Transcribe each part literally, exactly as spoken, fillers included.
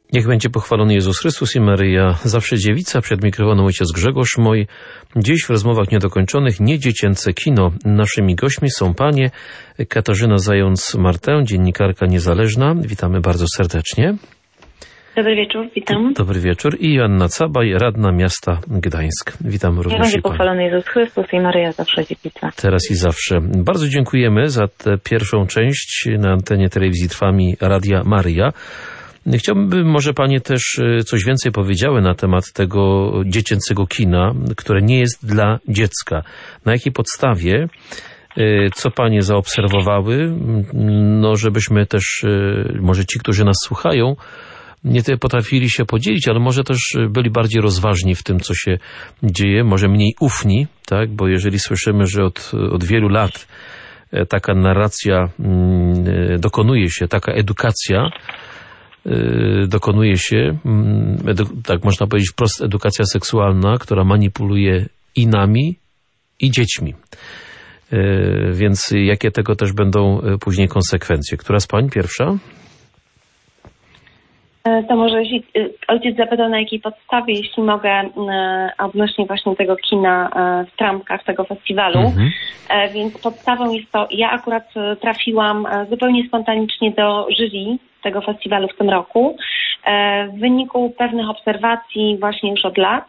Niech będzie pochwalony Jezus Chrystus i Maryja, zawsze dziewica, przed mikrofonem ojciec Grzegorz Moj. Dziś w rozmowach niedokończonych niedziecięce kino. Naszymi gośćmi są panie Katarzyna Zając-Martę, dziennikarka niezależna. Witamy bardzo serdecznie. Dobry wieczór, witam. Dobry wieczór. I Joanna Cabaj, radna miasta Gdańsk. Witam również. Niech będzie pochwalony Jezus Chrystus i Maryja, zawsze dziewica. Teraz i zawsze. Bardzo dziękujemy za tę pierwszą część na antenie telewizji Trwami Radia Maryja. Chciałbym, może panie też coś więcej powiedziały na temat tego dziecięcego kina, które nie jest dla dziecka. Na jakiej podstawie, co panie zaobserwowały, no żebyśmy też, może ci, którzy nas słuchają, nie tyle potrafili się podzielić, ale może też byli bardziej rozważni w tym, co się dzieje, może mniej ufni, tak? Bo jeżeli słyszymy, że od, od wielu lat taka narracja dokonuje się, taka edukacja dokonuje się, tak można powiedzieć wprost, edukacja seksualna, która manipuluje i nami, i dziećmi. Więc jakie tego też będą później konsekwencje? Która z pań pierwsza? To może jeśli ojciec zapytał, na jakiej podstawie, jeśli mogę, odnośnie właśnie tego kina w trampkach, tego festiwalu. Mhm. Więc podstawą jest to, ja akurat trafiłam zupełnie spontanicznie do jury tego festiwalu w tym roku. W wyniku pewnych obserwacji właśnie już od lat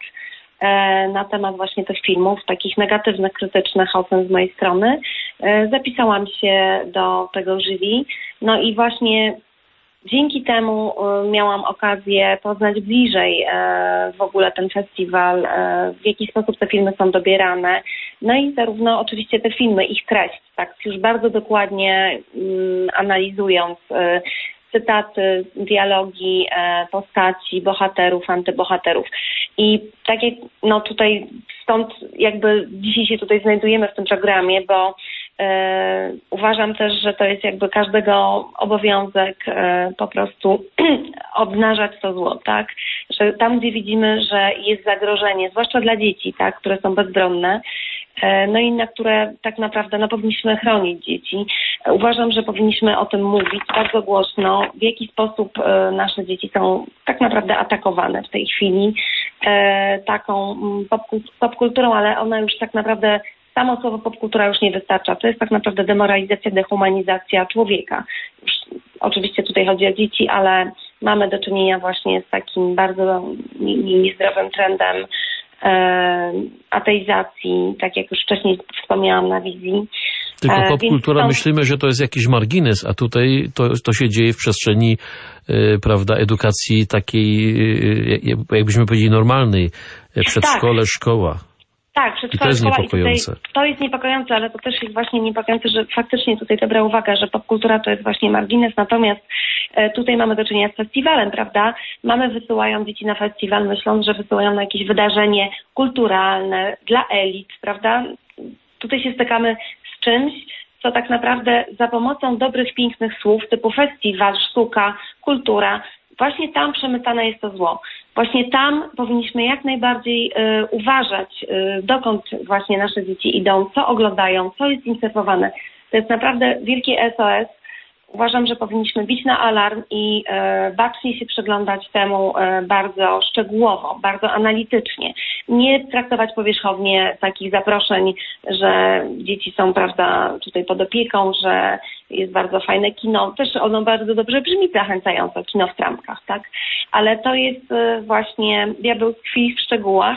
na temat właśnie tych filmów, takich negatywnych, krytycznych ocen z mojej strony, zapisałam się do tego jury. No i właśnie dzięki temu miałam okazję poznać bliżej w ogóle ten festiwal, w jaki sposób te filmy są dobierane. No i zarówno oczywiście te filmy, ich treść, tak już bardzo dokładnie analizując cytaty, dialogi, postaci, bohaterów, antybohaterów. I tak jak no tutaj stąd jakby dzisiaj się tutaj znajdujemy w tym programie, bo e, uważam też, że to jest jakby każdego obowiązek e, po prostu obnażać to zło, tak? Że tam, gdzie widzimy, że jest zagrożenie, zwłaszcza dla dzieci, tak, które są bezbronne, e, no i na które tak naprawdę no, powinniśmy chronić dzieci. Uważam, że powinniśmy o tym mówić bardzo głośno, w jaki sposób e, nasze dzieci są tak naprawdę atakowane w tej chwili e, taką popkulturą, ale ona już tak naprawdę, samo słowo popkultura już nie wystarcza. To jest tak naprawdę demoralizacja, dehumanizacja człowieka. Już, oczywiście tutaj chodzi o dzieci, ale mamy do czynienia właśnie z takim bardzo niezdrowym trendem e, ateizacji, tak jak już wcześniej wspomniałam na wizji. Tylko popkultura, to... myślimy, że to jest jakiś margines, a tutaj to, to się dzieje w przestrzeni y, prawda, edukacji takiej, y, jakbyśmy powiedzieli, normalnej. Przedszkole, tak. Szkoła. Tak, przedszkole, I to jest szkoła niepokojące. I tutaj, to jest niepokojące, ale to też jest właśnie niepokojące, że faktycznie tutaj dobra uwaga, że popkultura to jest właśnie margines, natomiast e, tutaj mamy do czynienia z festiwalem, prawda? Mamy wysyłają dzieci na festiwal, myśląc, że wysyłają na jakieś wydarzenie kulturalne dla elit, prawda? Tutaj się stykamy z czymś, co tak naprawdę za pomocą dobrych, pięknych słów typu festiwal, sztuka, kultura, właśnie tam przemycane jest to zło. Właśnie tam powinniśmy jak najbardziej y, uważać, y, dokąd właśnie nasze dzieci idą, co oglądają, co jest im serwowane. To jest naprawdę wielkie S O S. Uważam, że powinniśmy bić na alarm i e, bacznie się przyglądać temu e, bardzo szczegółowo, bardzo analitycznie. Nie traktować powierzchownie takich zaproszeń, że dzieci są, prawda, tutaj pod opieką, że jest bardzo fajne kino. Też ono bardzo dobrze brzmi zachęcająco, kino w trampkach, tak? Ale to jest e, właśnie diabeł tkwi w szczegółach.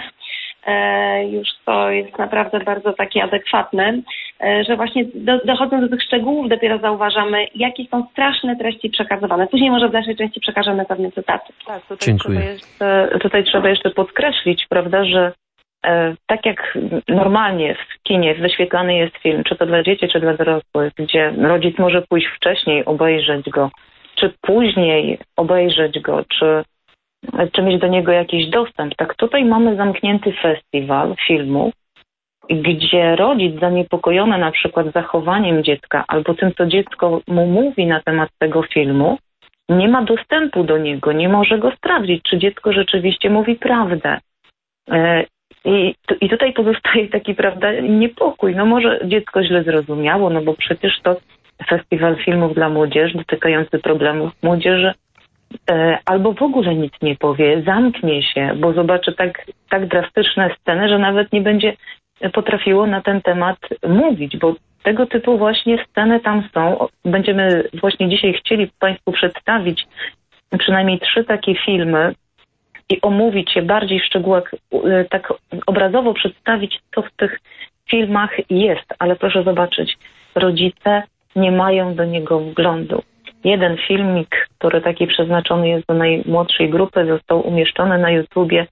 E, już to jest naprawdę bardzo takie adekwatne, e, że właśnie do, dochodząc do tych szczegółów dopiero zauważamy, jakie są straszne treści przekazywane. Później może w dalszej części przekażemy pewne cytaty. Tak, tutaj Dziękuję. Trzeba jeszcze, tutaj trzeba jeszcze podkreślić, prawda, że e, tak jak normalnie w kinie wyświetlany jest film, czy to dla dzieci, czy dla dorosłych, gdzie rodzic może pójść wcześniej, obejrzeć go, czy później obejrzeć go, czy czy mieć do niego jakiś dostęp. Tak tutaj mamy zamknięty festiwal filmów, gdzie rodzic zaniepokojony na przykład zachowaniem dziecka albo tym, co dziecko mu mówi na temat tego filmu, nie ma dostępu do niego, nie może go sprawdzić, czy dziecko rzeczywiście mówi prawdę. I, i tutaj pozostaje taki, prawda, niepokój. No może dziecko źle zrozumiało, no bo przecież to festiwal filmów dla młodzieży, dotykający problemów młodzieży. albo w ogóle nic nie powie, zamknie się, bo zobaczy tak, tak drastyczne sceny, że nawet nie będzie potrafiło na ten temat mówić, bo tego typu właśnie sceny tam są. Będziemy właśnie dzisiaj chcieli Państwu przedstawić przynajmniej trzy takie filmy i omówić je bardziej w szczegółach, tak obrazowo przedstawić, co w tych filmach jest. Ale proszę zobaczyć, rodzice nie mają do niego wglądu. Jeden filmik, który taki przeznaczony jest do najmłodszej grupy, został umieszczony na YouTubie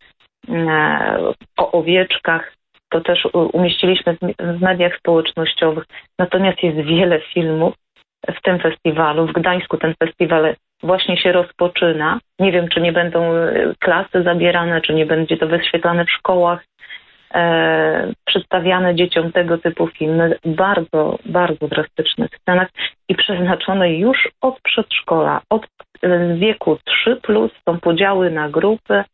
o owieczkach. To też umieściliśmy w mediach społecznościowych. Natomiast jest wiele filmów w tym festiwalu. W Gdańsku ten festiwal właśnie się rozpoczyna. Nie wiem, czy nie będą klasy zabierane, czy nie będzie to wyświetlane w szkołach, e, przedstawiane dzieciom tego typu filmy. Bardzo, bardzo drastycznych scenach i przeznaczone już od przedszkola, od wieku trzy plus, są podziały na grupy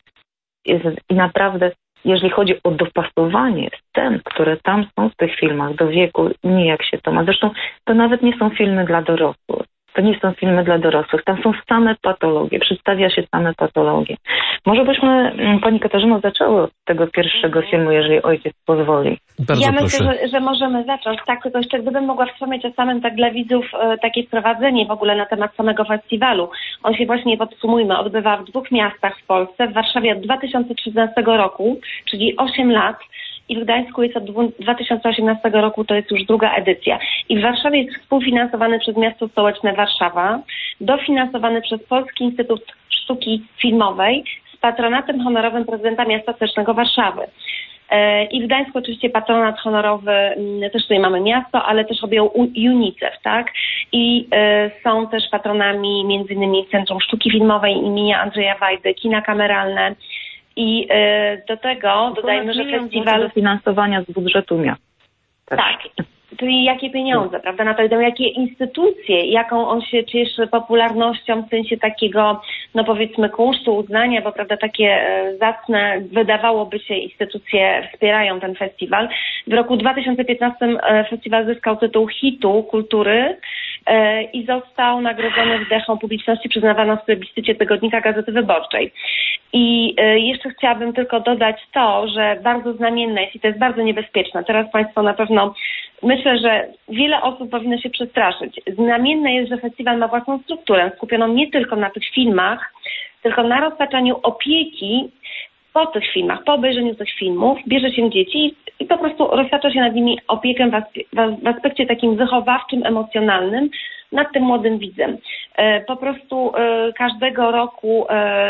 i naprawdę, jeżeli chodzi o dopasowanie scen, które tam są w tych filmach do wieku, nijak się to ma. Zresztą to nawet nie są filmy dla dorosłych. To nie są filmy dla dorosłych. Tam są same patologie. Przedstawia się same patologie. Może byśmy, Pani Katarzyno, zaczęły od tego pierwszego filmu, jeżeli ojciec pozwoli. Bardzo ja proszę. myślę, że, że możemy zacząć. Tak, tylko jeszcze gdybym mogła wspomnieć o samym tak dla widzów e, takie wprowadzenie w ogóle na temat samego festiwalu. On się właśnie, podsumujmy, odbywa w dwóch miastach w Polsce. W Warszawie od dwa tysiące trzynastego roku, czyli osiem lat. I w Gdańsku jest od dwa tysiące osiemnastego roku, to jest już druga edycja. I w Warszawie jest współfinansowany przez Miasto Stołeczne Warszawa, dofinansowany przez Polski Instytut Sztuki Filmowej z patronatem honorowym prezydenta Miasta Stołecznego Warszawy. I w Gdańsku oczywiście patronat honorowy, też tutaj mamy miasto, ale też objął UNICEF, tak? I y, są też patronami między innymi Centrum Sztuki Filmowej imienia Andrzeja Wajdy, kina kameralne. I y, do tego dodajmy, że festiwal... dofinansowania z budżetu miasta. Tak. Czyli jakie pieniądze, prawda? Na to idą, jakie instytucje, jaką on się cieszy popularnością w sensie takiego, no powiedzmy, kunsztu, uznania, bo prawda, takie e, zacne, wydawałoby się, instytucje wspierają ten festiwal. W roku dwa tysiące piętnastym e, festiwal zyskał tytuł hitu kultury e, i został nagrodzony wdechą publiczności przyznawaną w plebiscycie Tygodnika Gazety Wyborczej. I e, jeszcze chciałabym tylko dodać to, że bardzo znamienne jest i to jest bardzo niebezpieczne. Teraz Państwo na pewno myślę, że wiele osób powinno się przestraszyć. Znamienne jest, że festiwal ma własną strukturę, skupioną nie tylko na tych filmach, tylko na roztaczaniu opieki po tych filmach, po obejrzeniu tych filmów, bierze się dzieci i po prostu roztacza się nad nimi opiekę w, aspe- w aspekcie takim wychowawczym, emocjonalnym nad tym młodym widzem. Po prostu każdego roku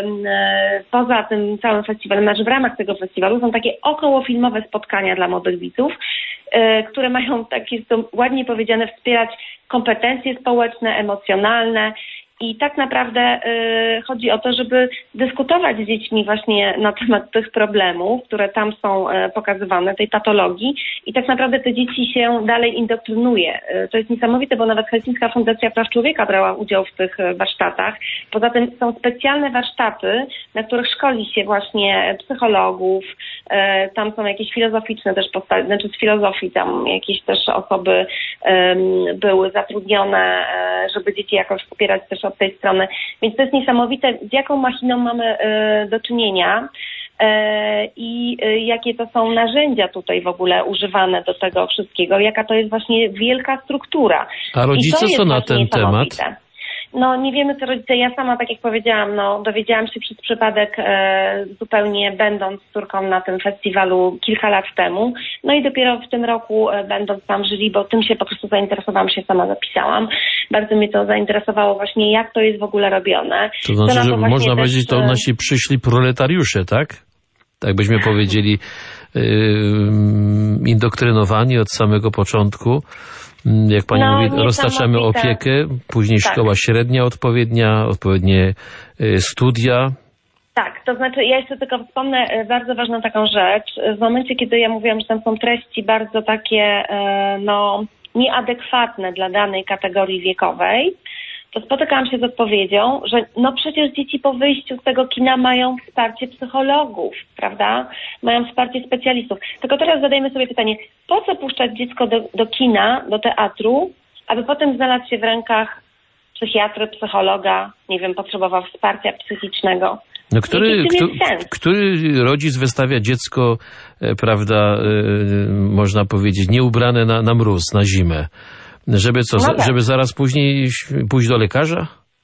poza tym całym festiwalem, znaczy w ramach tego festiwalu są takie okołofilmowe spotkania dla młodych widzów, które mają, tak jest to ładnie powiedziane, wspierać kompetencje społeczne, emocjonalne. I tak naprawdę y, chodzi o to, żeby dyskutować z dziećmi właśnie na temat tych problemów, które tam są y, pokazywane, tej patologii i tak naprawdę te dzieci się dalej indoktrynuje. Y, to jest niesamowite, bo nawet Helsińska Fundacja Praw Człowieka brała udział w tych y, warsztatach. Poza tym są specjalne warsztaty, na których szkoli się właśnie psychologów, y, tam są jakieś filozoficzne też postawy, znaczy z filozofii tam jakieś też osoby y, były zatrudnione, y, żeby dzieci jakoś wspierać też od tej strony. Więc to jest niesamowite, z jaką machiną mamy y, do czynienia y, i y, jakie to są narzędzia tutaj w ogóle używane do tego wszystkiego, jaka to jest właśnie wielka struktura. A rodzice co na ten temat? No nie wiemy co rodzice, ja sama tak jak powiedziałam, no dowiedziałam się przez przypadek e, zupełnie będąc córką na tym festiwalu kilka lat temu, no i dopiero w tym roku e, będąc tam żyli, bo tym się po prostu zainteresowałam, się sama zapisałam. Bardzo mnie to zainteresowało właśnie jak to jest w ogóle robione. To znaczy, to że można też, powiedzieć, to nasi przyszli proletariusze, tak? Tak byśmy powiedzieli, yy, indoktrynowani od samego początku. Jak pani no, mówi, roztaczamy opiekę, później tak. Szkoła średnia odpowiednia, odpowiednie studia. Tak, to znaczy ja jeszcze tylko wspomnę bardzo ważną taką rzecz. W momencie, kiedy ja mówiłam, że tam są treści bardzo takie no nieadekwatne dla danej kategorii wiekowej, to spotykałam się z odpowiedzią, że no przecież dzieci po wyjściu z tego kina mają wsparcie psychologów, prawda? Mają wsparcie specjalistów. Tylko teraz zadajmy sobie pytanie, po co puszczać dziecko do, do kina, do teatru, aby potem znalazł się w rękach psychiatry, psychologa, nie wiem, potrzebował wsparcia psychicznego. No, który, kto, który rodzic wystawia dziecko, e, prawda, e, można powiedzieć, nieubrane na, na mróz, na zimę, żeby co, no tak. żeby zaraz później pójść do lekarza?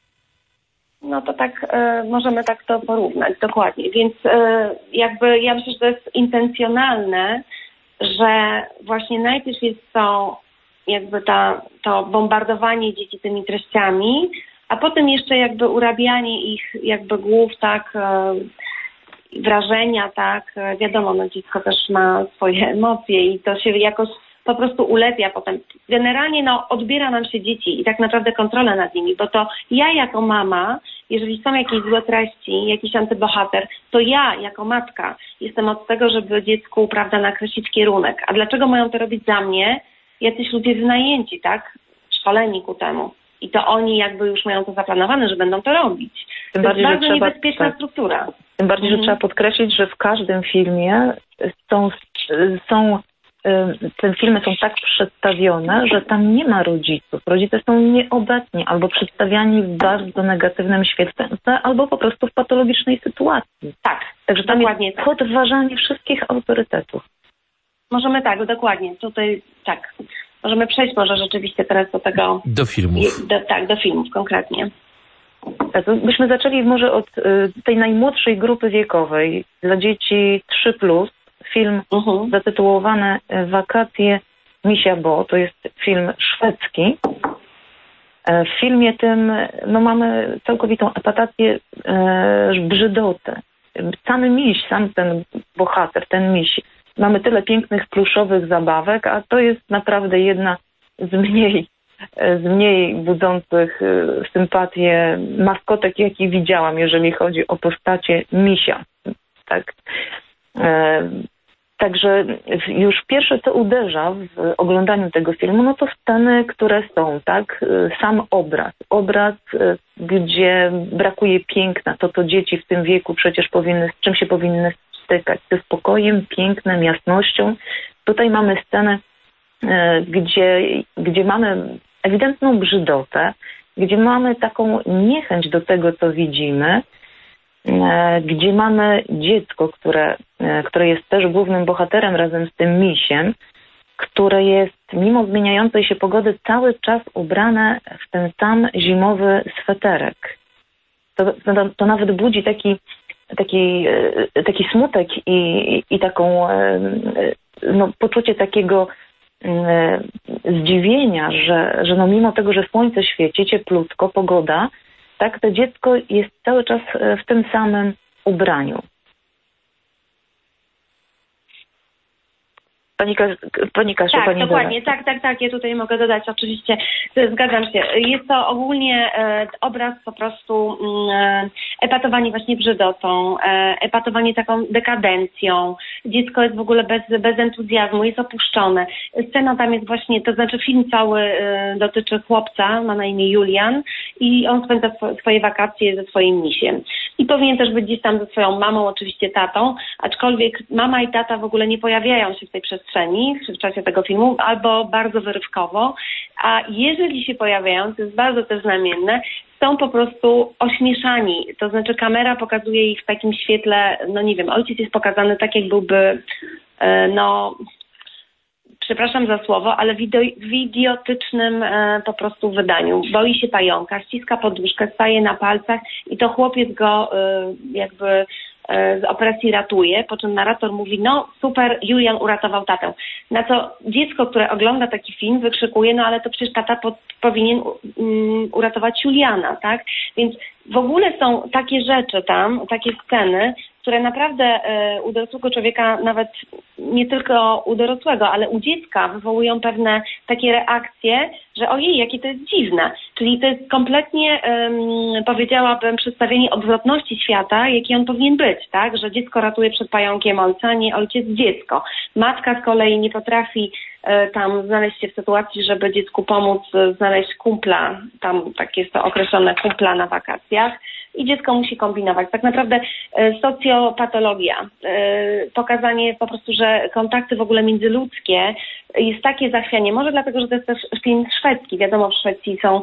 No to tak, e, możemy tak to porównać, dokładnie. Więc e, jakby ja myślę, że to jest intencjonalne, że właśnie najpierw jest to jakby ta, to bombardowanie dzieci tymi treściami, a potem jeszcze jakby urabianie ich jakby głów, tak, e, wrażenia, tak, e, wiadomo, no dziecko też ma swoje emocje i to się jakoś po prostu ulepia potem. Generalnie no, odbiera nam się dzieci i tak naprawdę kontrolę nad nimi, bo to ja jako mama, jeżeli są jakieś złe treści, jakiś antybohater, to ja jako matka jestem od tego, żeby dziecku, prawda, nakreślić kierunek. A dlaczego mają to robić za mnie? Jacyś ludzie wynajęci, tak? Szkoleni ku temu. I to oni jakby już mają to zaplanowane, że będą to robić. Tym to bardziej, jest bardzo trzeba, niebezpieczna tak. struktura. Tym bardziej, mhm. że trzeba podkreślić, że w każdym filmie są, są te filmy są tak przedstawione, że tam nie ma rodziców. Rodzice są nieobecni albo przedstawiani w bardzo negatywnym świetle, albo po prostu w patologicznej sytuacji. Tak, także tam dokładnie jest tak. podważanie wszystkich autorytetów. Możemy tak, dokładnie. Tutaj tak. Możemy przejść może rzeczywiście teraz do tego... Do filmów. Do, tak, do filmów konkretnie. Byśmy zaczęli może od tej najmłodszej grupy wiekowej, dla dzieci trzy plus. Film uh-huh. zatytułowany Wakacje Misia Bo. To jest film szwedzki. W filmie tym no, mamy całkowitą epatację, e, brzydotę. Sam miś, sam ten bohater, ten miś. Mamy tyle pięknych, pluszowych zabawek, a to jest naprawdę jedna z mniej, z mniej budzących sympatię maskotek, jakie widziałam, jeżeli chodzi o postacie misia. Tak. E, Także już pierwsze, co uderza w oglądaniu tego filmu, no to sceny, które są, tak? Sam obraz. Obraz, gdzie brakuje piękna, to co dzieci w tym wieku przecież powinny, z czym się powinny stykać. Ze spokojem, pięknem, jasnością. Tutaj mamy scenę, gdzie, gdzie mamy ewidentną brzydotę, gdzie mamy taką niechęć do tego, co widzimy, gdzie mamy dziecko, które, które jest też głównym bohaterem razem z tym misiem, które jest mimo zmieniającej się pogody cały czas ubrane w ten sam zimowy sweterek. To, to, to nawet budzi taki, taki, taki smutek i, i taką no, poczucie takiego zdziwienia, że, że no mimo tego, że słońce świeci, cieplutko, pogoda, tak, to dziecko jest cały czas w tym samym ubraniu. Pani, pani Kasiu, tak, pani dokładnie, doda. tak, tak, tak, ja tutaj mogę dodać, oczywiście, zgadzam się. Jest to ogólnie e, obraz po prostu e, epatowanie właśnie brzydotą, e, epatowanie taką dekadencją. Dziecko jest w ogóle bez, bez entuzjazmu, jest opuszczone. Scena tam jest właśnie, to znaczy film cały e, dotyczy chłopca, ma na imię Julian i on spędza sw- swoje wakacje ze swoim misiem. I powinien też być gdzieś tam ze swoją mamą, oczywiście tatą, aczkolwiek mama i tata w ogóle nie pojawiają się w tej przestrzeni w czasie tego filmu, albo bardzo wyrywkowo, a jeżeli się pojawiają, to jest bardzo też znamienne, są po prostu ośmieszani, to znaczy kamera pokazuje ich w takim świetle, no nie wiem, ojciec jest pokazany tak, jak byłby, no... przepraszam za słowo, ale w idiotycznym e, po prostu wydaniu. Boi się pająka, ściska poduszkę, staje na palcach i to chłopiec go e, jakby e, z opresji ratuje, po czym narrator mówi, no super, Julian uratował tatę. Na co dziecko, które ogląda taki film, wykrzykuje, no ale to przecież tata po, powinien um, uratować Juliana, tak? Więc w ogóle są takie rzeczy tam, takie sceny, które naprawdę e, u dorosłego człowieka, nawet nie tylko u dorosłego, ale u dziecka wywołują pewne takie reakcje, że ojej, jakie to jest dziwne. Czyli to jest kompletnie, um, powiedziałabym, przedstawienie odwrotności świata, jaki on powinien być, tak? Że dziecko ratuje przed pająkiem ojca, nie ojciec dziecko. Matka z kolei nie potrafi e, tam znaleźć się w sytuacji, żeby dziecku pomóc e, znaleźć kumpla, tam tak jest to określone, kumpla na wakacjach. I dziecko musi kombinować. Tak naprawdę e, socjopatologia, e, pokazanie po prostu, że kontakty w ogóle międzyludzkie jest takie zachwianie. Może dlatego, że to jest też film szwedzki. Wiadomo, w Szwecji są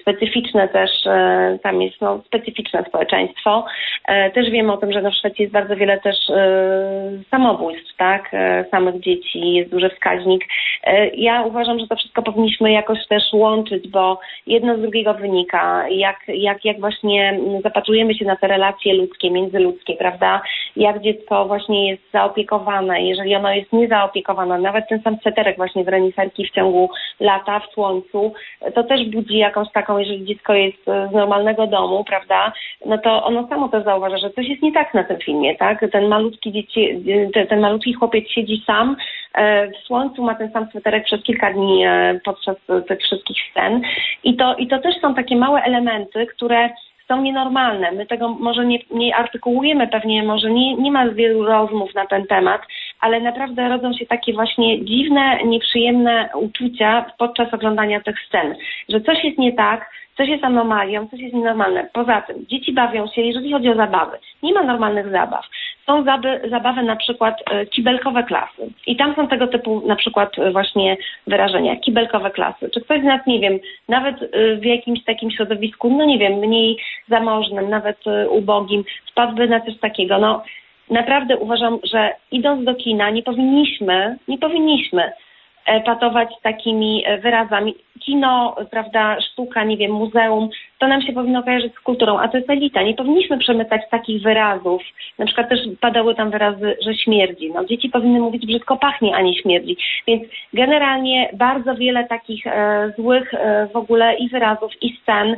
specyficzne też, tam jest no, specyficzne społeczeństwo. Też wiemy o tym, że no, w Szwecji jest bardzo wiele też samobójstw, tak, samych dzieci, jest duży wskaźnik. Ja uważam, że to wszystko powinniśmy jakoś też łączyć, bo jedno z drugiego wynika, jak, jak, jak właśnie zapatrujemy się na te relacje ludzkie, międzyludzkie, prawda, jak dziecko właśnie jest zaopiekowane, jeżeli ono jest niezaopiekowane, nawet ten sam sweterek właśnie z reniferki w ciągu lata w słońcu, to też budzi jakąś taką, jeżeli dziecko jest z normalnego domu, prawda, no to ono samo też zauważa, że coś jest nie tak na tym filmie, tak, ten malutki dzieci, ten, ten malutki chłopiec siedzi sam w słońcu, ma ten sam sweterek przez kilka dni podczas tych wszystkich scen i to, i to też są takie małe elementy, które są nienormalne. My tego może nie, nie artykułujemy, pewnie może nie, nie ma wielu rozmów na ten temat, ale naprawdę rodzą się takie właśnie dziwne, nieprzyjemne uczucia podczas oglądania tych scen, że coś jest nie tak, coś jest anomalią, coś jest nienormalne. Poza tym dzieci bawią się, jeżeli chodzi o zabawy. Nie ma normalnych zabaw. Są zaby, zabawy na przykład e, kibelkowe klasy. I tam są tego typu na przykład e, właśnie wyrażenia. Kibelkowe klasy. Czy ktoś z nas, nie wiem, nawet e, w jakimś takim środowisku, no nie wiem, mniej zamożnym, nawet e, ubogim, wpadłby na coś takiego. No naprawdę uważam, że idąc do kina nie powinniśmy, nie powinniśmy epatować takimi wyrazami. Kino, prawda, sztuka, nie wiem, muzeum, to nam się powinno kojarzyć z kulturą, a to jest elita. Nie powinniśmy przemycać takich wyrazów. Na przykład też padały tam wyrazy, że śmierdzi. No, dzieci powinny mówić brzydko pachnie, a nie śmierdzi. Więc generalnie bardzo wiele takich e, złych e, w ogóle i wyrazów, i scen,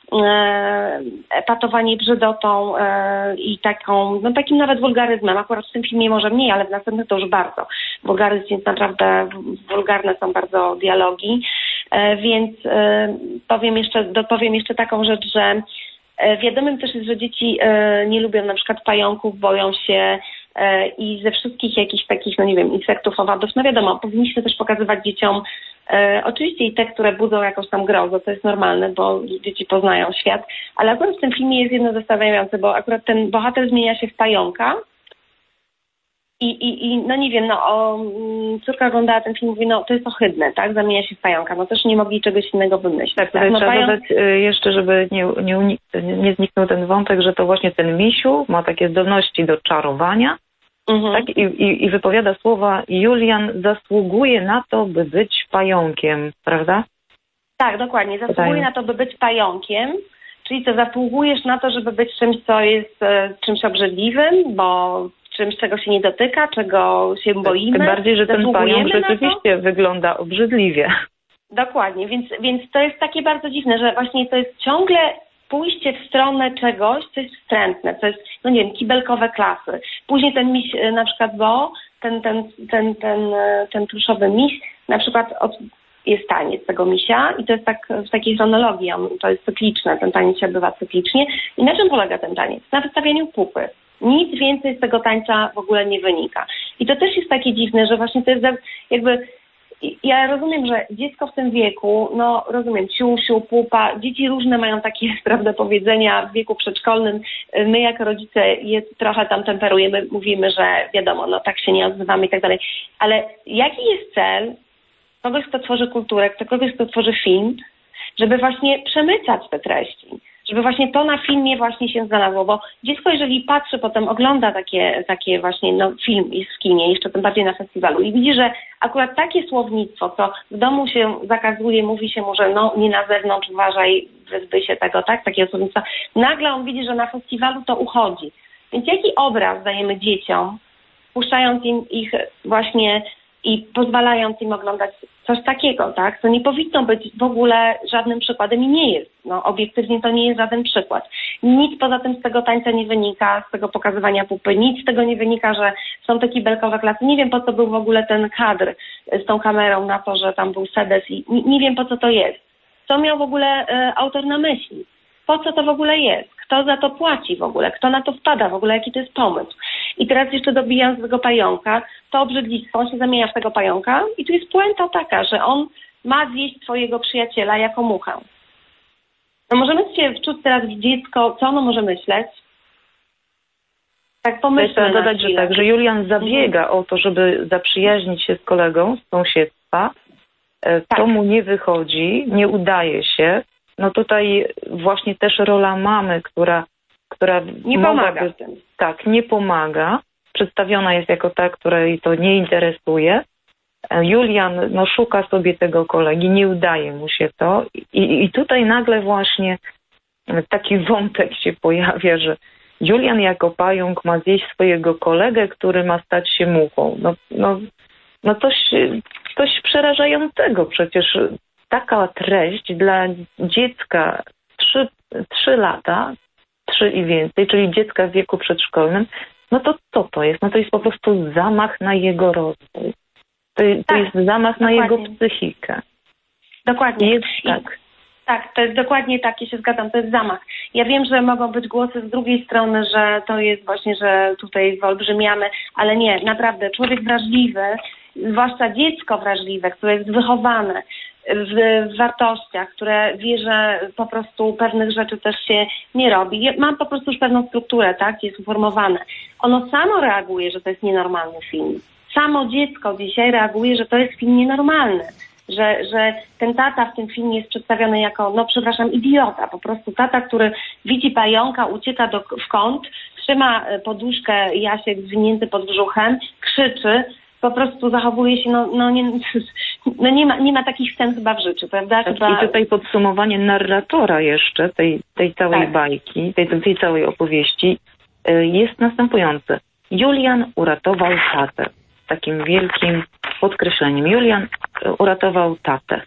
e, epatowanie brzydotą e, i taką, no takim nawet wulgaryzmem. Akurat w tym filmie może mniej, ale w następnych to już bardzo. Wulgaryzm jest naprawdę, wulgarne są bardzo dialogi. E, więc e, powiem jeszcze, dopowiem jeszcze taką rzecz, że e, wiadomym też jest, że dzieci e, nie lubią na przykład pająków, boją się e, i ze wszystkich jakichś takich, no nie wiem, insektów, owadów, no wiadomo, powinniśmy też pokazywać dzieciom e, oczywiście i te, które budzą jakąś tam grozę, to jest normalne, bo dzieci poznają świat, ale akurat w tym filmie jest jedno zastanawiające, bo akurat ten bohater zmienia się w pająka. I, i, I no nie wiem, no o, córka oglądała ten film, mówi, no to jest ohydne, tak, zamienia się w pająka, no też nie mogli czegoś innego wymyślić. Tak, tak? No, trzeba pająk... dodać jeszcze, żeby nie, nie, nie zniknął ten wątek, że to właśnie ten misiu ma takie zdolności do czarowania, mhm. tak, i, i, i wypowiada słowa: Julian zasługuje na to, by być pająkiem, prawda? Tak, dokładnie, zasługuje Pytanie. na to, by być pająkiem. Czyli to zasługujesz na to, żeby być czymś, co jest e, czymś obrzydliwym, bo czymś, czego się nie dotyka, czego się boimy. Tym bardziej, że ten pająk rzeczywiście wygląda obrzydliwie. Dokładnie, więc, więc to jest takie bardzo dziwne, że właśnie to jest ciągle pójście w stronę czegoś, co jest wstrętne, co jest, no nie wiem, kibelkowe klasy. Później ten miś, na przykład Bo, ten, ten, ten, ten, ten pluszowy miś, na przykład od, jest taniec tego misia i to jest tak w takiej chronologii, on, to jest cykliczne, ten taniec się odbywa cyklicznie. I na czym polega ten taniec? Na wystawianiu pupy. Nic więcej z tego tańca w ogóle nie wynika. I to też jest takie dziwne, że właśnie to jest jakby, ja rozumiem, że dziecko w tym wieku, no rozumiem, siusiu, pupa, dzieci różne mają takie, prawda, powiedzenia w wieku przedszkolnym. My jako rodzice je trochę tam temperujemy, mówimy, że wiadomo, no tak się nie odzywamy i tak dalej. Ale jaki jest cel kogoś, kto tworzy kulturę, kto kogoś, kto tworzy film, żeby właśnie przemycać te treści? Żeby właśnie to na filmie właśnie się znalazło, bo dziecko, jeżeli patrzy, potem ogląda takie, takie właśnie no, film w kinie, jeszcze tym bardziej na festiwalu i widzi, że akurat takie słownictwo, co w domu się zakazuje, mówi się mu, że no nie na zewnątrz, uważaj, wyzbyj się tego, tak, takiego słownictwa, nagle on widzi, że na festiwalu to uchodzi. Więc jaki obraz dajemy dzieciom, puszczając im ich właśnie i pozwalając im oglądać coś takiego, tak? To nie powinno być w ogóle żadnym przykładem i nie jest. No, obiektywnie to nie jest żaden przykład. Nic poza tym z tego tańca nie wynika, z tego pokazywania pupy, nic z tego nie wynika, że są te kibelkowe klasy. Nie wiem, po co był w ogóle ten kadr z tą kamerą na to, że tam był sedes i nie, nie wiem, po co to jest. Co miał w ogóle e, autor na myśli? Po co to w ogóle jest? Kto za to płaci w ogóle? Kto na to wpada w ogóle? Jaki to jest pomysł? I teraz jeszcze dobijając tego pająka, to obrzydlistwo, on się zamienia w tego pająka i tu jest puenta taka, że on ma zjeść swojego przyjaciela jako muchę. No możemy się wczuć teraz w dziecko, co ono może myśleć? Tak pomyślę. Chcę dodać, że tak, że Julian zabiega mhm. o to, żeby zaprzyjaźnić się z kolegą z sąsiedztwa. To tak. mu nie wychodzi, nie udaje się. no tutaj właśnie też rola mamy, która, która nie pomaga w tym. Tak, nie pomaga. Przedstawiona jest jako ta, której to nie interesuje. Julian no, szuka sobie tego kolegi, nie udaje mu się to. I, i tutaj nagle właśnie taki wątek się pojawia, że Julian jako pająk ma zjeść swojego kolegę, który ma stać się muchą. No, no, no coś, coś przerażającego. Przecież taka treść dla dziecka trzy lata, trzy i więcej, czyli dziecka w wieku przedszkolnym, no to co to jest? No to jest po prostu zamach na jego rozwój. To, to tak, jest zamach na dokładnie. jego psychikę. Dokładnie. Jest tak. Tak, to jest dokładnie tak, ja się zgadzam, to jest zamach. Ja wiem, że mogą być głosy z drugiej strony, że to jest właśnie, że tutaj wyolbrzymiamy, ale nie, naprawdę, człowiek wrażliwy, zwłaszcza dziecko wrażliwe, które jest wychowane w, w wartościach, które wie, że po prostu pewnych rzeczy też się nie robi. Mam po prostu już pewną strukturę, tak, jest uformowane. Ono samo reaguje, że to jest nienormalny film. Samo dziecko dzisiaj reaguje, że to jest film nienormalny. Że, że ten tata w tym filmie jest przedstawiony jako, no przepraszam, idiota. Po prostu tata, który widzi pająka, ucieka do, w kąt, trzyma poduszkę Jasiek zwinięty pod brzuchem, krzyczy, po prostu zachowuje się, no, no, nie, no nie, ma, nie ma takich scen chyba w życiu, prawda? Tak, chyba... I tutaj podsumowanie narratora jeszcze tej, tej całej tak. bajki, tej, tej całej opowieści jest następujące. Julian uratował tatę. Takim wielkim podkreśleniem. Julian uratował tatę.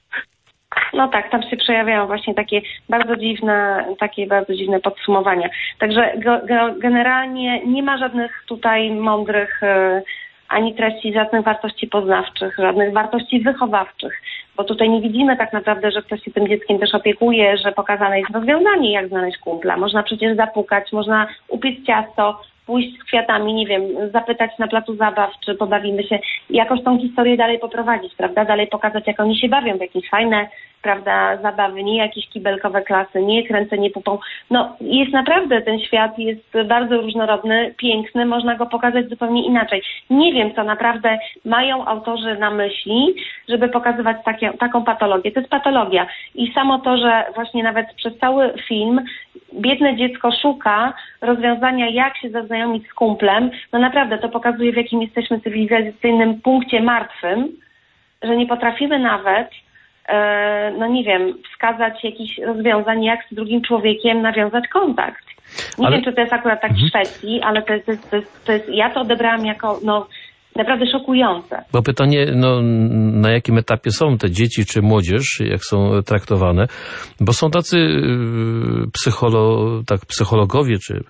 No tak, tam się przejawiają właśnie takie bardzo dziwne, takie bardzo dziwne podsumowania. Także go, go, generalnie nie ma żadnych tutaj mądrych y, ani treści, żadnych wartości poznawczych, żadnych wartości wychowawczych, bo tutaj nie widzimy tak naprawdę, że ktoś się tym dzieckiem też opiekuje, że pokazane jest rozwiązanie, jak znaleźć kumpla. Można przecież zapukać, można upiec ciasto, pójść z kwiatami, nie wiem, zapytać na placu zabaw, czy pobawimy się, jakoś tą historię dalej poprowadzić, prawda? Dalej pokazać, jak oni się bawią w jakieś fajne, prawda, zabawy, nie jakieś kibelkowe klasy, nie kręcenie pupą. No, jest naprawdę, ten świat jest bardzo różnorodny, piękny, można go pokazać zupełnie inaczej. Nie wiem, co naprawdę mają autorzy na myśli, żeby pokazywać takie, taką patologię. To jest patologia. I samo to, że właśnie nawet przez cały film biedne dziecko szuka rozwiązania, jak się zaznajomić z kumplem, no naprawdę to pokazuje, w jakim jesteśmy cywilizacyjnym punkcie martwym, że nie potrafimy nawet, e, no nie wiem, wskazać jakichś rozwiązań, jak z drugim człowiekiem nawiązać kontakt. Nie ale... wiem, czy to jest akurat tak w Szwecji, ale to jest, to jest, to jest, to jest, ja to odebrałam jako, no, naprawdę szokujące. Bo pytanie, no, na jakim etapie są te dzieci czy młodzież, jak są traktowane, bo są tacy psycholo, tak, psychologowie, czy,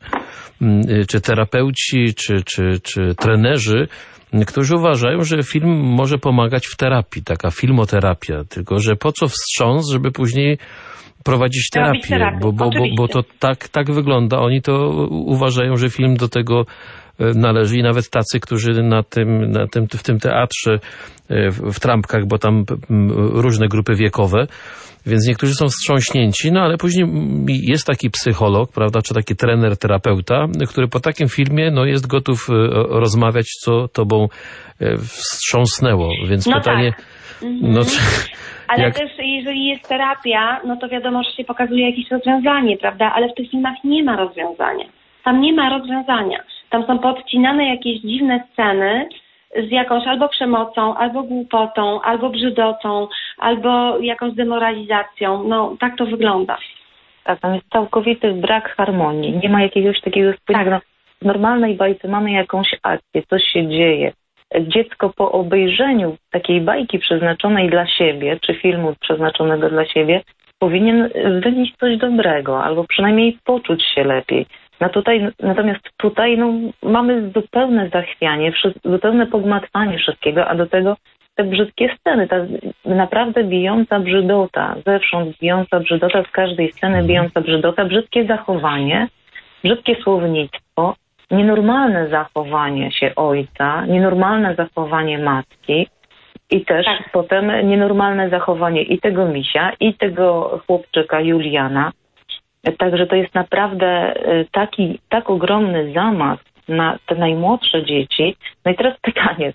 czy terapeuci, czy, czy, czy trenerzy, którzy uważają, że film może pomagać w terapii, taka filmoterapia, tylko że po co wstrząs, żeby później prowadzić terapię, terapię bo, bo, bo, bo to tak, tak wygląda. Oni to uważają, że film do tego należy i nawet tacy, którzy na tym, na tym, w tym teatrze, w, w trampkach, bo tam różne grupy wiekowe, więc niektórzy są wstrząśnięci, no ale później jest taki psycholog, prawda, czy taki trener, terapeuta, który po takim filmie, no jest gotów rozmawiać, co tobą wstrząsnęło, więc no pytanie, tak. no czy, ale jak... też jeżeli jest terapia, no to wiadomo, że się pokazuje jakieś rozwiązanie, prawda, ale w tych filmach nie ma rozwiązania. Tam nie ma rozwiązania. Tam są podcinane jakieś dziwne sceny z jakąś albo przemocą, albo głupotą, albo brzydotą, albo jakąś demoralizacją. No, tak to wygląda. Tak, tam jest całkowity brak harmonii. Nie ma jakiegoś takiego spojrzenia. Tak. W normalnej bajce mamy jakąś akcję, coś się dzieje. Dziecko po obejrzeniu takiej bajki przeznaczonej dla siebie, czy filmu przeznaczonego dla siebie, powinien wynieść coś dobrego, albo przynajmniej poczuć się lepiej. No tutaj, natomiast tutaj no, mamy zupełne zachwianie, zupełne pogmatwanie wszystkiego, a do tego te brzydkie sceny, ta naprawdę bijąca brzydota, zewsząd bijąca brzydota, z każdej sceny bijąca brzydota, brzydkie zachowanie, brzydkie słownictwo, nienormalne zachowanie się ojca, nienormalne zachowanie matki i też tak. potem nienormalne zachowanie i tego misia, i tego chłopczyka Juliana. Także to jest naprawdę taki, tak ogromny zamach na te najmłodsze dzieci. No i teraz pytanie, tak?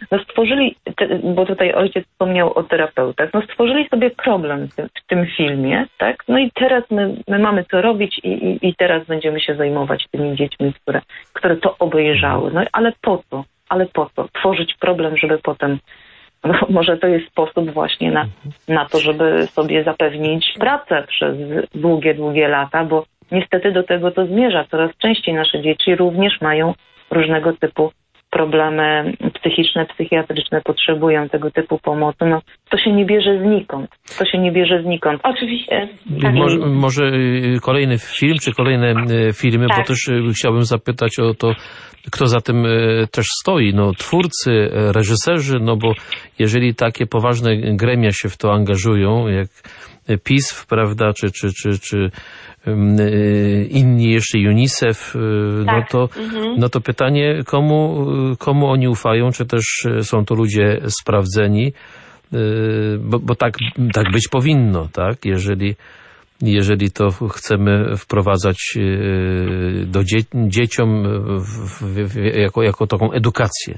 no stworzyli, bo tutaj ojciec wspomniał o terapeutach, no stworzyli sobie problem w tym, w tym filmie, tak? No i teraz my, my mamy co robić i, i, i teraz będziemy się zajmować tymi dziećmi, które, które to obejrzały. No ale po co? Ale po co? Tworzyć problem, żeby potem, no może to jest sposób właśnie na, na to, żeby sobie zapewnić pracę przez długie, długie lata, bo niestety do tego to zmierza. Coraz częściej nasze dzieci również mają różnego typu problemy psychiczne, psychiatryczne, potrzebują tego typu pomocy. No, to się nie bierze znikąd. To się nie bierze znikąd. Oczywiście. Tak. Może, może kolejny film, czy kolejne filmy, tak. Bo też chciałbym zapytać o to, kto za tym też stoi. No, twórcy, reżyserzy, no bo jeżeli takie poważne gremia się w to angażują, jak P I S, prawda, czy, czy, czy, czy inni jeszcze UNICEF, tak. no, to, mhm. no to pytanie, komu, komu oni ufają, czy też są to ludzie sprawdzeni, bo, bo tak, tak być powinno, tak? Jeżeli, jeżeli to chcemy wprowadzać do dzie, dzieciom w, w, w, jako, jako taką edukację.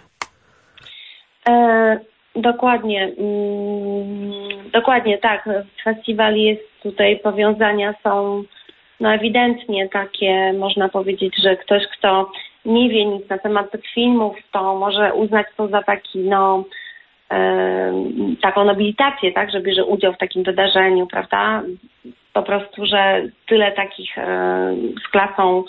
E, dokładnie. Mm, dokładnie tak. W festiwalu jest tutaj powiązania są no ewidentnie takie, można powiedzieć, że ktoś, kto nie wie nic na temat tych filmów, to może uznać to za taki, no, e, taką nobilitację, tak, że bierze udział w takim wydarzeniu, prawda? Po prostu, że tyle takich e, z klasą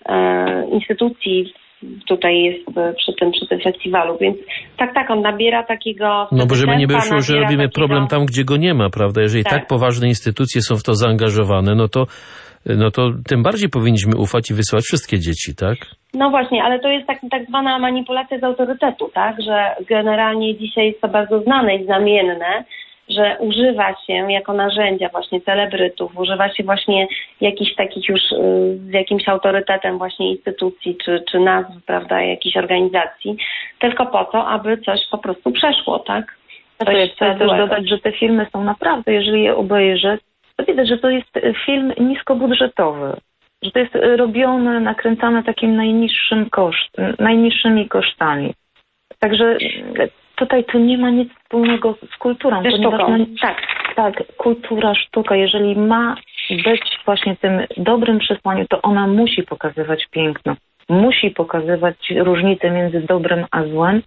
e, instytucji tutaj jest przy tym, przy tym festiwalu, więc tak, tak, on nabiera takiego... No bo żeby nie wyszło, że robimy takiego... problem tam, gdzie go nie ma, prawda? Jeżeli tak. tak poważne instytucje są w to zaangażowane, no to no to tym bardziej powinniśmy ufać i wysyłać wszystkie dzieci, tak? No właśnie, ale to jest tak, tak zwana manipulacja z autorytetu, tak? Że generalnie dzisiaj jest to bardzo znane i znamienne, że używa się jako narzędzia właśnie celebrytów, używa się właśnie jakichś takich już z jakimś autorytetem właśnie instytucji czy, czy nazw, prawda, jakichś organizacji, tylko po to, aby coś po prostu przeszło, tak? To jest, chcę też dodać, że te filmy są naprawdę, jeżeli je obejrzę, to widać, że to jest film niskobudżetowy, że to jest robione, nakręcane takim najniższym koszt, najniższymi kosztami. Także tutaj to nie ma nic wspólnego z kulturą. Ze sztuką. Ma, tak. tak, kultura, sztuka, jeżeli ma być właśnie tym dobrym przesłaniem, to ona musi pokazywać piękno, musi pokazywać różnicę między dobrem a złem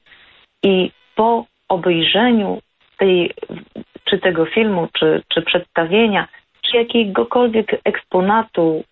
i po obejrzeniu tej, czy tego filmu, czy, czy przedstawienia, czy jakiegokolwiek eksponatu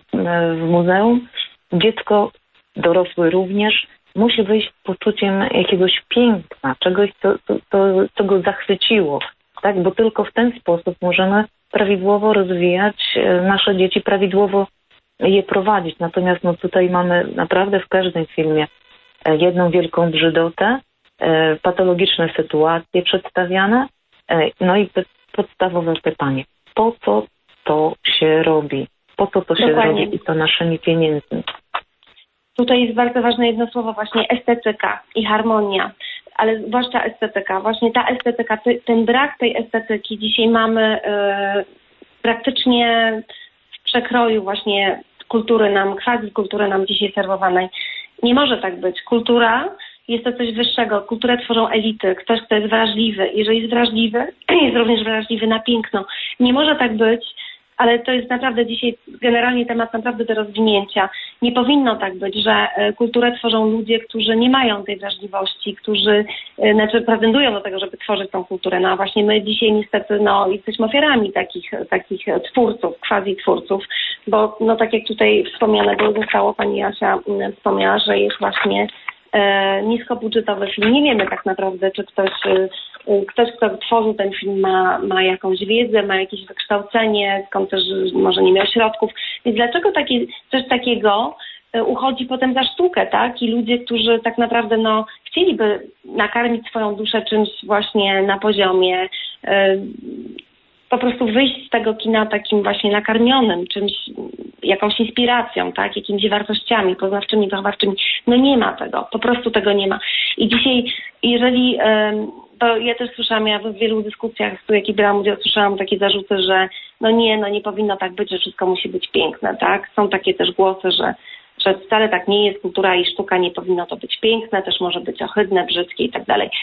w muzeum, dziecko, dorosły również, musi wyjść z poczuciem jakiegoś piękna, czegoś, co, co, co, co go zachwyciło, tak? Bo tylko w ten sposób możemy prawidłowo rozwijać nasze dzieci, prawidłowo je prowadzić. Natomiast no, tutaj mamy naprawdę w każdym filmie jedną wielką brzydotę, patologiczne sytuacje przedstawiane, no i podstawowe pytanie, po co to się robi? Po co to się Dokładnie. robi i to naszymi pieniędzmi? Tutaj jest bardzo ważne jedno słowo, właśnie estetyka i harmonia, ale zwłaszcza estetyka. Właśnie ta estetyka, ten brak tej estetyki dzisiaj mamy yy, praktycznie w przekroju właśnie kultury nam, quasi kultury nam dzisiaj serwowanej. Nie może tak być. Kultura jest to coś wyższego. Kulturę tworzą elity. Ktoś, kto jest wrażliwy. Jeżeli jest wrażliwy, jest również wrażliwy na piękno. Nie może tak być, ale to jest naprawdę dzisiaj generalnie temat naprawdę do rozwinięcia. Nie powinno tak być, że kulturę tworzą ludzie, którzy nie mają tej wrażliwości, którzy znaczy pretendują do tego, żeby tworzyć tą kulturę. No a właśnie my dzisiaj niestety no, jesteśmy ofiarami takich, takich twórców, quasi twórców, bo no tak jak tutaj wspomniane było, zostało, pani Jasia wspomniała, że jest właśnie e, niskobudżetowy film. Nie wiemy tak naprawdę, czy ktoś Ktoś, kto tworzył ten film, ma, ma jakąś wiedzę, ma jakieś wykształcenie, skąd też może nie miał środków. Więc dlaczego takie, coś takiego uchodzi potem za sztukę, tak? I ludzie, którzy tak naprawdę no, chcieliby nakarmić swoją duszę czymś właśnie na poziomie, yy, po prostu wyjść z tego kina takim właśnie nakarmionym, czymś, jakąś inspiracją, tak? Jakimiś wartościami poznawczymi, wychowawczymi. No nie ma tego, po prostu tego nie ma. I dzisiaj, jeżeli... Yy, to ja też słyszałam, ja w wielu dyskusjach, w jakich brałam udział, słyszałam takie zarzuty, że no nie, no nie powinno tak być, że wszystko musi być piękne, tak? Są takie też głosy, że, że wcale tak nie jest, kultura i sztuka nie powinno to być piękne, też może być ohydne, brzydkie i tak dalej.